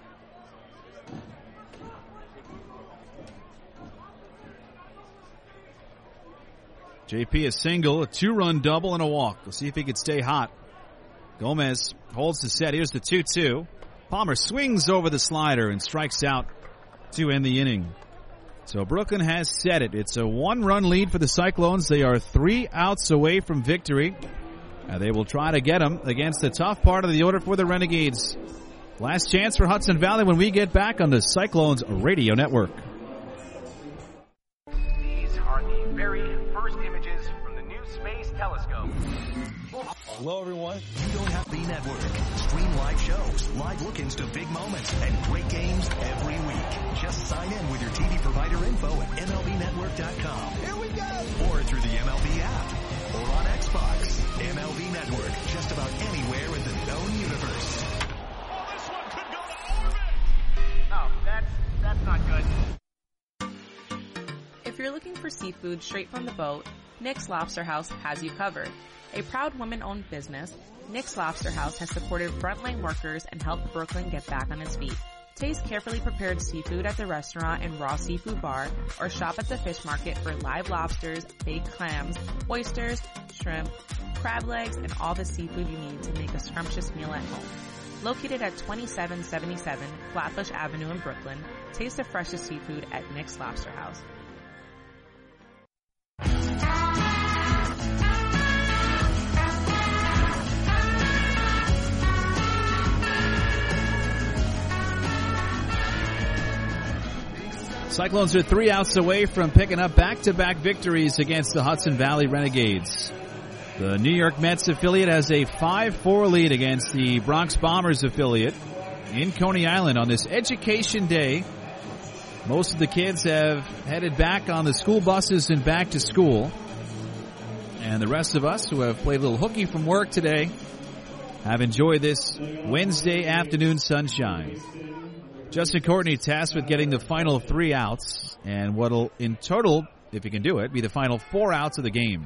J P a single, a two-run double, and a walk. We'll see if he can stay hot. Gomez holds the set. Here's the two two. Palmer swings over the slider and strikes out to end the inning. So Brooklyn has set it. It's a one-run lead for the Cyclones. They are three outs away from victory. And they will try to get them against the tough part of the order for the Renegades. Last chance for Hudson Valley when we get back on the Cyclones Radio Network. These are the very first images from the new Space Telescope. Hello, everyone. You don't have the network. Stream live shows, live look-ins to big moments, and great games every week. Just sign in with your T V provider info at M L B network dot com. Here we go! Or through the M L B app. Or on Xbox. M L B Network. Just about anywhere in the known universe. Oh, this one could go to orbit! Oh, that's, that's not good. If you're looking for seafood straight from the boat, Nick's Lobster House has you covered. A proud woman-owned business, Nick's Lobster House has supported frontline workers and helped Brooklyn get back on its feet. Taste carefully prepared seafood at the restaurant and raw seafood bar, or shop at the fish market for live lobsters, baked clams, oysters, shrimp, crab legs, and all the seafood you need to make a scrumptious meal at home. Located at twenty-seven seventy-seven Flatbush Avenue in Brooklyn, taste the freshest seafood at Nick's Lobster House. Cyclones are three outs away from picking up back-to-back victories against the Hudson Valley Renegades. The New York Mets affiliate has a five four lead against the Bronx Bombers affiliate in Coney Island on this Education Day. Most of the kids have headed back on the school buses and back to school. And the rest of us who have played a little hooky from work today have enjoyed this Wednesday afternoon sunshine. Justin Courtney tasked with getting the final three outs, and what'll, in total, if he can do it, be the final four outs of the game.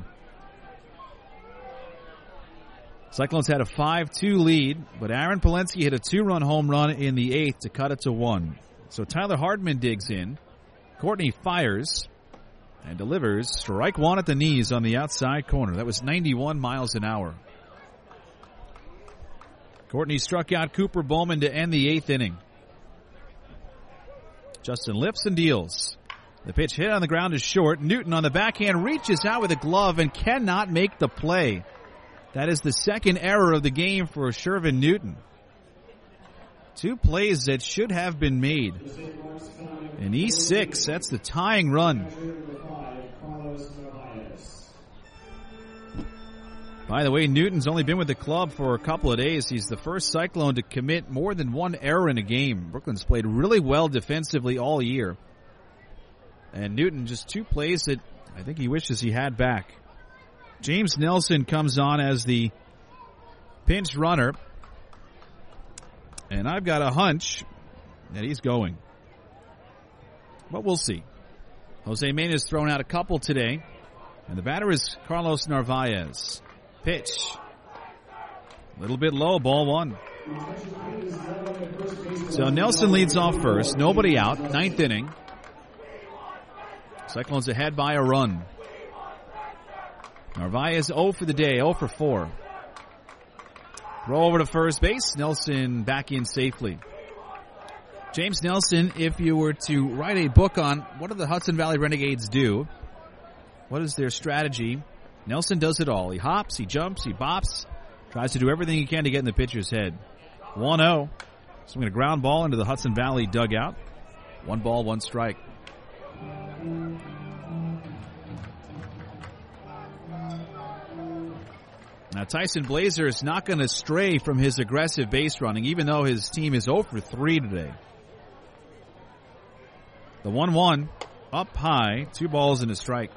Cyclones had a five two lead, but Aaron Polensky hit a two-run home run in the eighth to cut it to one. So Tyler Hardman digs in. Courtney fires and delivers strike one at the knees on the outside corner. That was ninety-one miles an hour. Courtney struck out Cooper Bowman to end the eighth inning. Justin lifts and deals. The pitch hit on the ground is short. Newton on the backhand reaches out with a glove and cannot make the play. That is the second error of the game for Shervin Newton. Two plays that should have been made. In E six, that's the tying run. By the way, Newton's only been with the club for a couple of days. He's the first Cyclone to commit more than one error in a game. Brooklyn's played really well defensively all year. And Newton, just two plays that I think he wishes he had back. James Nelson comes on as the pinch runner. And I've got a hunch that he's going. But we'll see. Jose Mena's thrown out a couple today. And the batter is Carlos Narvaez. Pitch. A little bit low, ball one. So Nelson leads off first. Nobody out. Ninth inning. Cyclones ahead by a run. Narvaez oh for the day, oh for four. Throw over to first base. Nelson back in safely. James Nelson, if you were to write a book on what do the Hudson Valley Renegades do, what is their strategy, Nelson does it all. He hops, he jumps, he bops, tries to do everything he can to get in the pitcher's head. one oh. Swinging a ground ball into the Hudson Valley dugout. One ball, one strike. Now Tyson Blazer is not going to stray from his aggressive base running, even though his team is oh for three today. The one one, up high, two balls and a strike.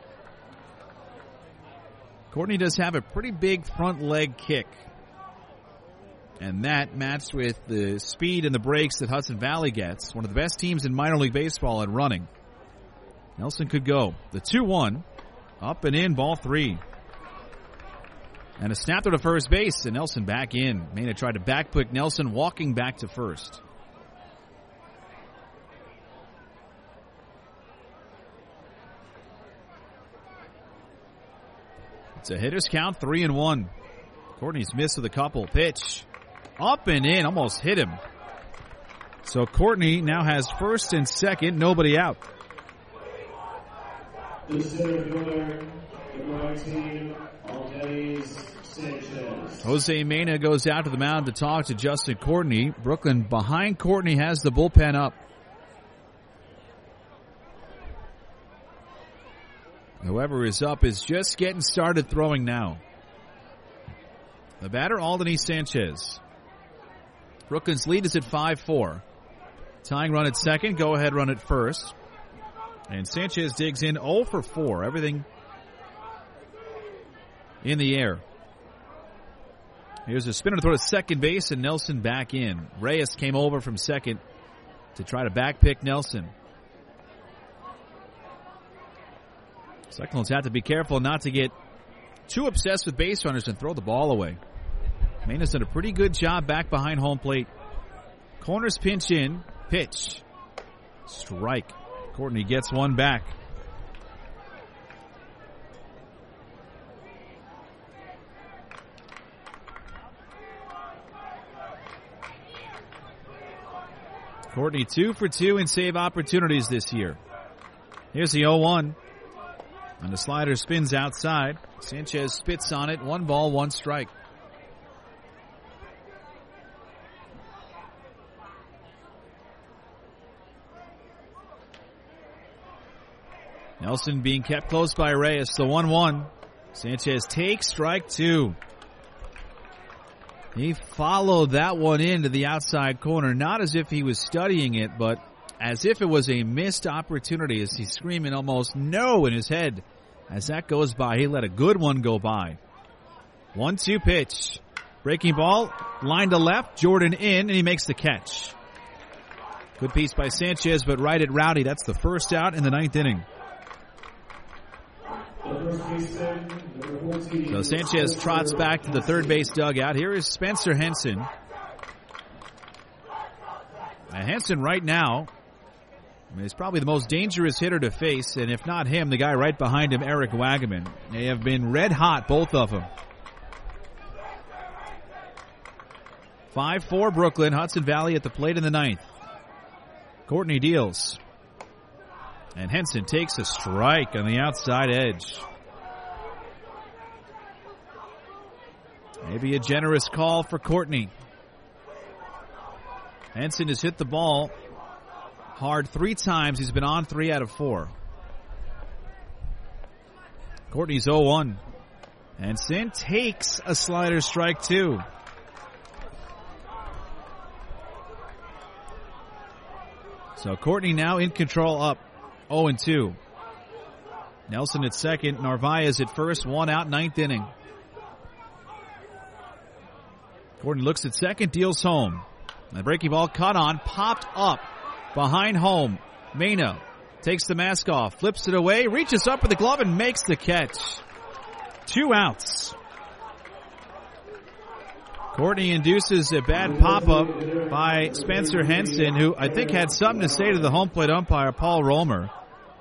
Courtney does have a pretty big front leg kick. And that matched with the speed and the breaks that Hudson Valley gets. One of the best teams in minor league baseball at running. Nelson could go. The two one, up and in, ball three. And a snap to first base, and Nelson back in. Mena tried to backpick Nelson, walking back to first. It's a hitter's count, three and one. Courtney's missed with a couple. Pitch. Up and in, almost hit him. So Courtney now has first and second, nobody out. The center fielder, the team, Aldays Sanchez. Jose Mena goes out to the mound to talk to Justin Courtney. Brooklyn behind Courtney has the bullpen up. Whoever is up is just getting started throwing now. The batter, Aldays Sanchez. Brooklyn's lead is at five four. Tying run at second, go ahead run at first. And Sanchez digs in oh for four. Everything in the air. Here's a spinner to throw to second base, and Nelson back in. Reyes came over from second to try to backpick Nelson. Cyclones have to be careful not to get too obsessed with base runners and throw the ball away. Mena's done a pretty good job back behind home plate. Corners pinch in. Pitch. Strike. Courtney gets one back. Courtney two for two in save opportunities this year. Here's the oh one. And the slider spins outside. Sanchez spits on it. One ball, one strike. Nelson being kept close by Reyes. The one one. Sanchez takes strike two. He followed that one into the outside corner, not as if he was studying it, but as if it was a missed opportunity, as he's screaming almost no in his head. As that goes by, he let a good one go by. one two pitch. Breaking ball, line to left, Jordan in, and he makes the catch. Good piece by Sanchez, but right at Rowdy. That's the first out in the ninth inning. So Sanchez trots back to the third base dugout. Here is Spencer Henson. And Henson right now is probably the most dangerous hitter to face, and if not him, the guy right behind him, Eric Wagaman. They have been red hot, both of them. five four Brooklyn. Hudson Valley at the plate in the ninth. Courtney deals. And Henson takes a strike on the outside edge. Maybe a generous call for Courtney. Henson has hit the ball hard three times. He's been on three out of four. Courtney's oh one. Henson takes a slider strike two. So Courtney now in control, up oh and two. Nelson at second, Narvaez at first, one out, ninth inning. Courtney looks at second, deals home. The breaking ball cut on, popped up behind home. Mena takes the mask off, flips it away, reaches up with the glove and makes the catch. Two outs. Courtney induces a bad pop-up by Spencer Henson, who I think had something to say to the home plate umpire, Paul Romer.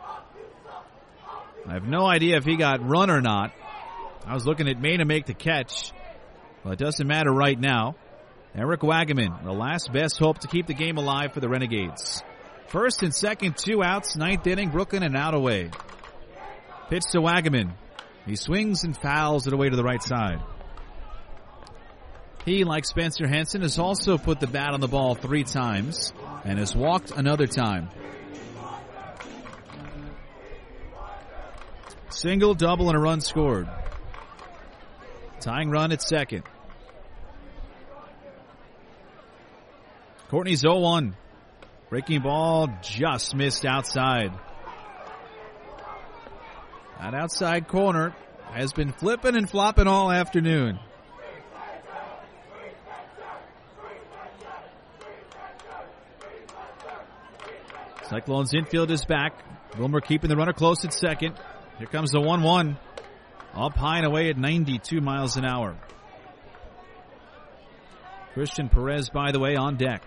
I have no idea if he got run or not. I was looking at Mena make the catch, but it doesn't matter right now. Eric Wagaman, the last best hope to keep the game alive for the Renegades. First and second, two outs, ninth inning, Brooklyn and out away. Pitch to Wagaman. He swings and fouls it away to the right side. He, like Spencer Henson, has also put the bat on the ball three times and has walked another time. Single, double, and a run scored. Tying run at second. Courtney's oh one. Breaking ball just missed outside. That outside corner has been flipping and flopping all afternoon. Cyclones infield is back. Wilmer keeping the runner close at second. Here comes the one one. Up high and away at ninety-two miles an hour. Christian Perez, by the way, on deck.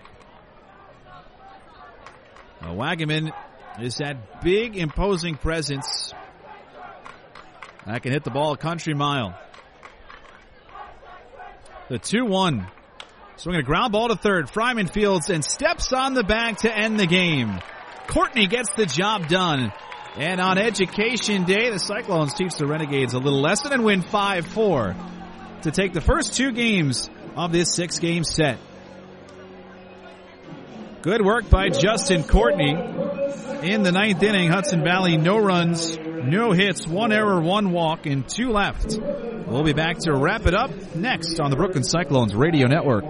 Now, Wagaman is that big, imposing presence that can hit the ball a country mile. The two one. Swinging a ground ball to third. Fryman fields and steps on the bag to end the game. Courtney gets the job done. And on Education Day, the Cyclones teach the Renegades a little lesson and win five four to take the first two games of this six-game set. Good work by Justin Courtney. In the ninth inning, Hudson Valley, no runs, no hits, one error, one walk, and two left. We'll be back to wrap it up next on the Brooklyn Cyclones Radio Network.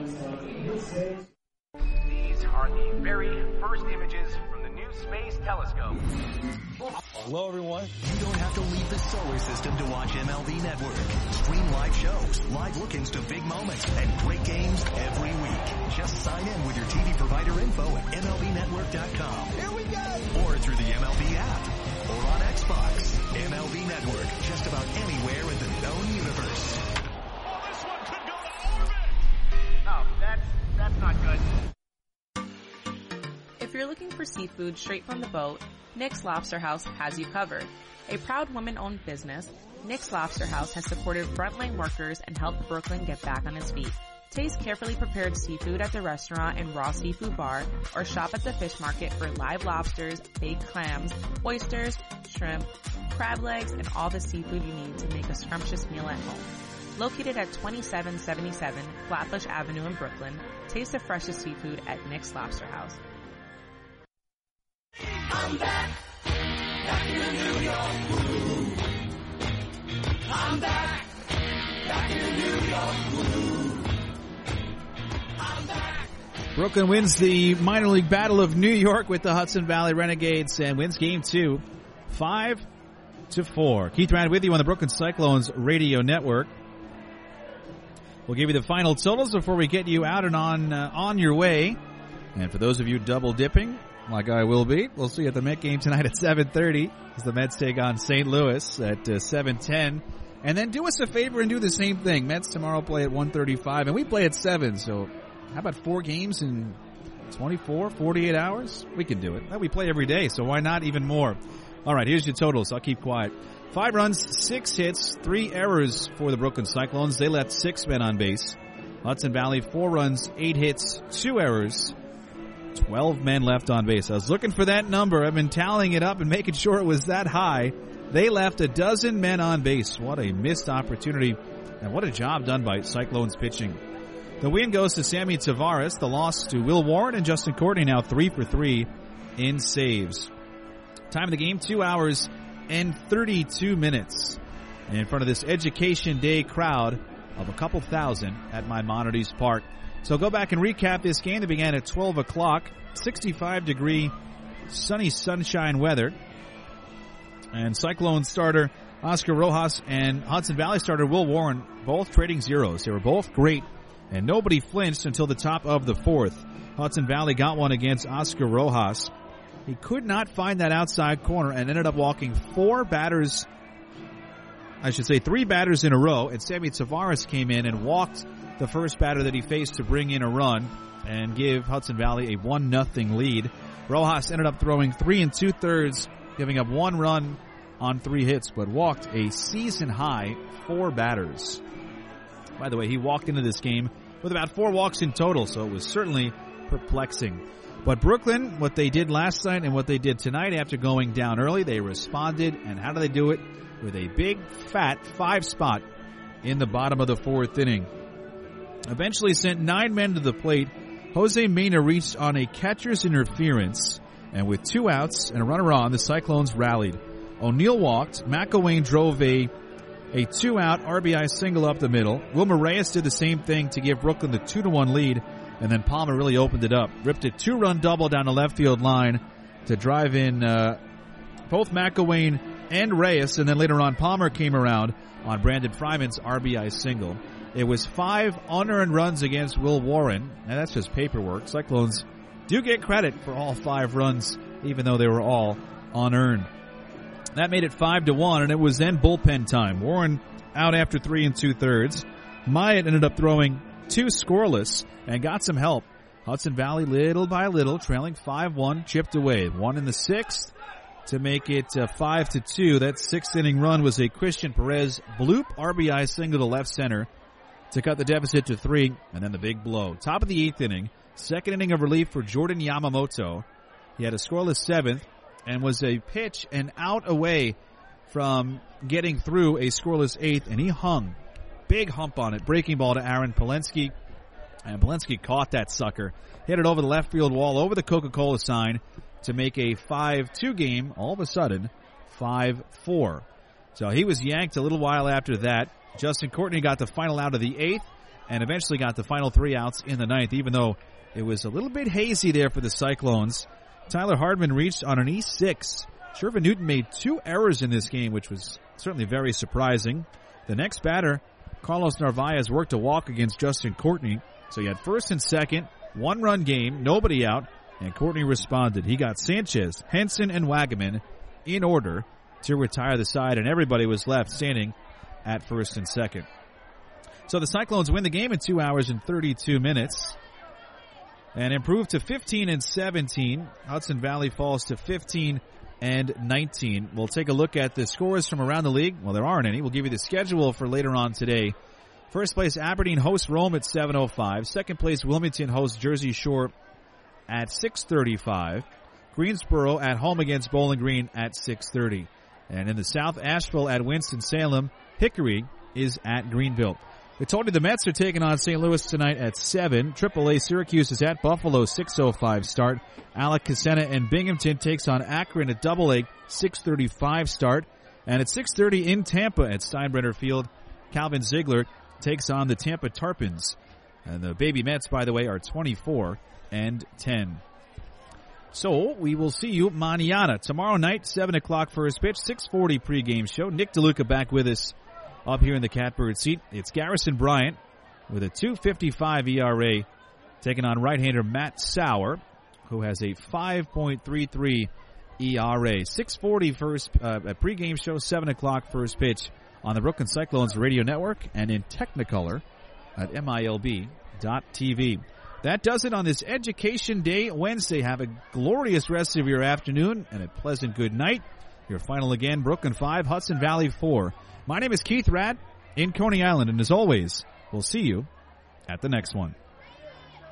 These are the very first images from the new Space Telescope. Hello, everyone. You don't have to leave the solar system to watch M L B Network. Stream live shows, live look-ins to big moments, and great games every week. Just sign in with your T V provider info at M L B network dot com. Here we go! Or through the M L B app. Or on Xbox. M L B Network, just about anywhere in the known universe. Oh, this one could go to orbit! Oh, that's, that's not good. If you're looking for seafood straight from the boat, Nick's Lobster House has you covered. A proud woman-owned business, Nick's Lobster House has supported frontline workers and helped Brooklyn get back on its feet. Taste carefully prepared seafood at the restaurant and raw seafood bar, or shop at the fish market for live lobsters, baked clams, oysters, shrimp, crab legs, and all the seafood you need to make a scrumptious meal at home. Located at twenty-seven seventy-seven Flatbush Avenue in Brooklyn, taste the freshest seafood at Nick's Lobster House. I'm back, back in the New York groove. I'm back, back in New York. I'm back. Brooklyn wins the minor league battle of New York with the Hudson Valley Renegades and wins game two, five to four. Keith Rand with you on the Brooklyn Cyclones radio network. We'll give you the final totals before we get you out and on uh, on your way. And for those of you double dipping, like I will be, we'll see you at the Met game tonight at seven thirty as the Mets take on Saint Louis at uh, seven ten. And then do us a favor and do the same thing. Mets tomorrow play at one thirty-five, and we play at seven. So how about four games in twenty-four, forty-eight hours? We can do it. Well, we play every day, so why not even more? All right, here's your totals. I'll keep quiet. Five runs, six hits, three errors for the Brooklyn Cyclones. They left six men on base. Hudson Valley, four runs, eight hits, two errors, twelve men left on base. I was looking for that number. I've been tallying it up and making sure it was that high. They left a dozen men on base. What a missed opportunity, and what a job done by Cyclones pitching. The win goes to Sammy Tavares. The loss to Will Warren and Justin Courtney, now three for three in saves. Time of the game, two hours and thirty-two minutes. And in front of this Education Day crowd of a couple thousand at Maimonides Park. So go back and recap this game that began at twelve o'clock. sixty-five degree sunny sunshine weather. And Cyclone starter Oscar Rojas and Hudson Valley starter Will Warren both trading zeros. They were both great, and nobody flinched until the top of the fourth. Hudson Valley got one against Oscar Rojas. He could not find that outside corner and ended up walking four batters, I should say three batters in a row, and Sammy Tavares came in and walked the first batter that he faced to bring in a run and give Hudson Valley a one nothing lead. Rojas ended up throwing three and two-thirds, giving up one run on three hits, but walked a season-high four batters. By the way, he walked into this game with about four walks in total, so it was certainly perplexing. But Brooklyn, what they did last night and what they did tonight after going down early, they responded, and how do they do it? With a big, fat five spot in the bottom of the fourth inning. Eventually sent nine men to the plate. Jose Mena reached on a catcher's interference, and with two outs and a runner on, the Cyclones rallied. O'Neill walked. McElwain drove a a two-out R B I single up the middle. Wilmer Reyes did the same thing to give Brooklyn the two to one lead, and then Palmer really opened it up. Ripped a two-run double down the left field line to drive in uh, both McElwain and Reyes, and then later on Palmer came around on Brandon Fryman's R B I single. It was five unearned runs against Will Warren, and that's just paperwork. Cyclones do get credit for all five runs, even though they were all unearned. That made it five to one, and it was then bullpen time. Warren out after three and two-thirds. Myatt ended up throwing two scoreless and got some help. Hudson Valley, little by little, trailing five one, chipped away. One in the sixth to make it uh, five to two. That sixth-inning run was a Christian Perez bloop R B I single to left center to cut the deficit to three, and then the big blow. Top of the eighth inning, second inning of relief for Jordan Yamamoto. He had a scoreless seventh and was a pitch and out away from getting through a scoreless eighth, and he hung. Big hump on it. Breaking ball to Aaron Polensky, and Polensky caught that sucker. Hit it over the left field wall, over the Coca-Cola sign to make a five two game, all of a sudden, five four. So he was yanked a little while after that. Justin Courtney got the final out of the eighth and eventually got the final three outs in the ninth, even though it was a little bit hazy there for the Cyclones. Tyler Hardman reached on an E six. Shervin Newton made two errors in this game, which was certainly very surprising. The next batter, Carlos Narvaez, worked a walk against Justin Courtney. So he had first and second, one-run game, nobody out, and Courtney responded. He got Sanchez, Henson, and Wagaman in order to retire the side, and everybody was left standing at first and second. So the Cyclones win the game in two hours and thirty-two minutes and improve to fifteen and seventeen. Hudson Valley falls to fifteen and nineteen. We'll take a look at the scores from around the league. Well, there aren't any. We'll give you the schedule for later on today. First place, Aberdeen hosts Rome at seven oh five. Second place, Wilmington hosts Jersey Shore at six thirty-five. Greensboro at home against Bowling Green at six thirty. And in the South, Asheville at Winston-Salem. Hickory is at Greenville. We told you the Mets are taking on Saint Louis tonight at seven. triple A Syracuse is at Buffalo, six oh five start. Alec Cassena and Binghamton takes on Akron at double A, six thirty-five start. And at six thirty in Tampa at Steinbrenner Field, Calvin Ziegler takes on the Tampa Tarpons. And the Baby Mets, by the way, are twenty-four and ten. So we will see you mañana. Tomorrow night, seven o'clock first pitch, six forty pregame show. Nick DeLuca back with us up here in the Catbird seat. It's Garrison Bryant with a two fifty-five E R A taking on right-hander Matt Sauer, who has a five point three three E R A. six forty first uh, pregame show, seven o'clock first pitch on the Brooklyn Cyclones radio network and in Technicolor at M I L B dot T V. That does it on this Education Day Wednesday. Have a glorious rest of your afternoon and a pleasant good night. Your final again, Brooklyn five, Hudson Valley four. My name is Keith Radd in Coney Island, and as always, we'll see you at the next one.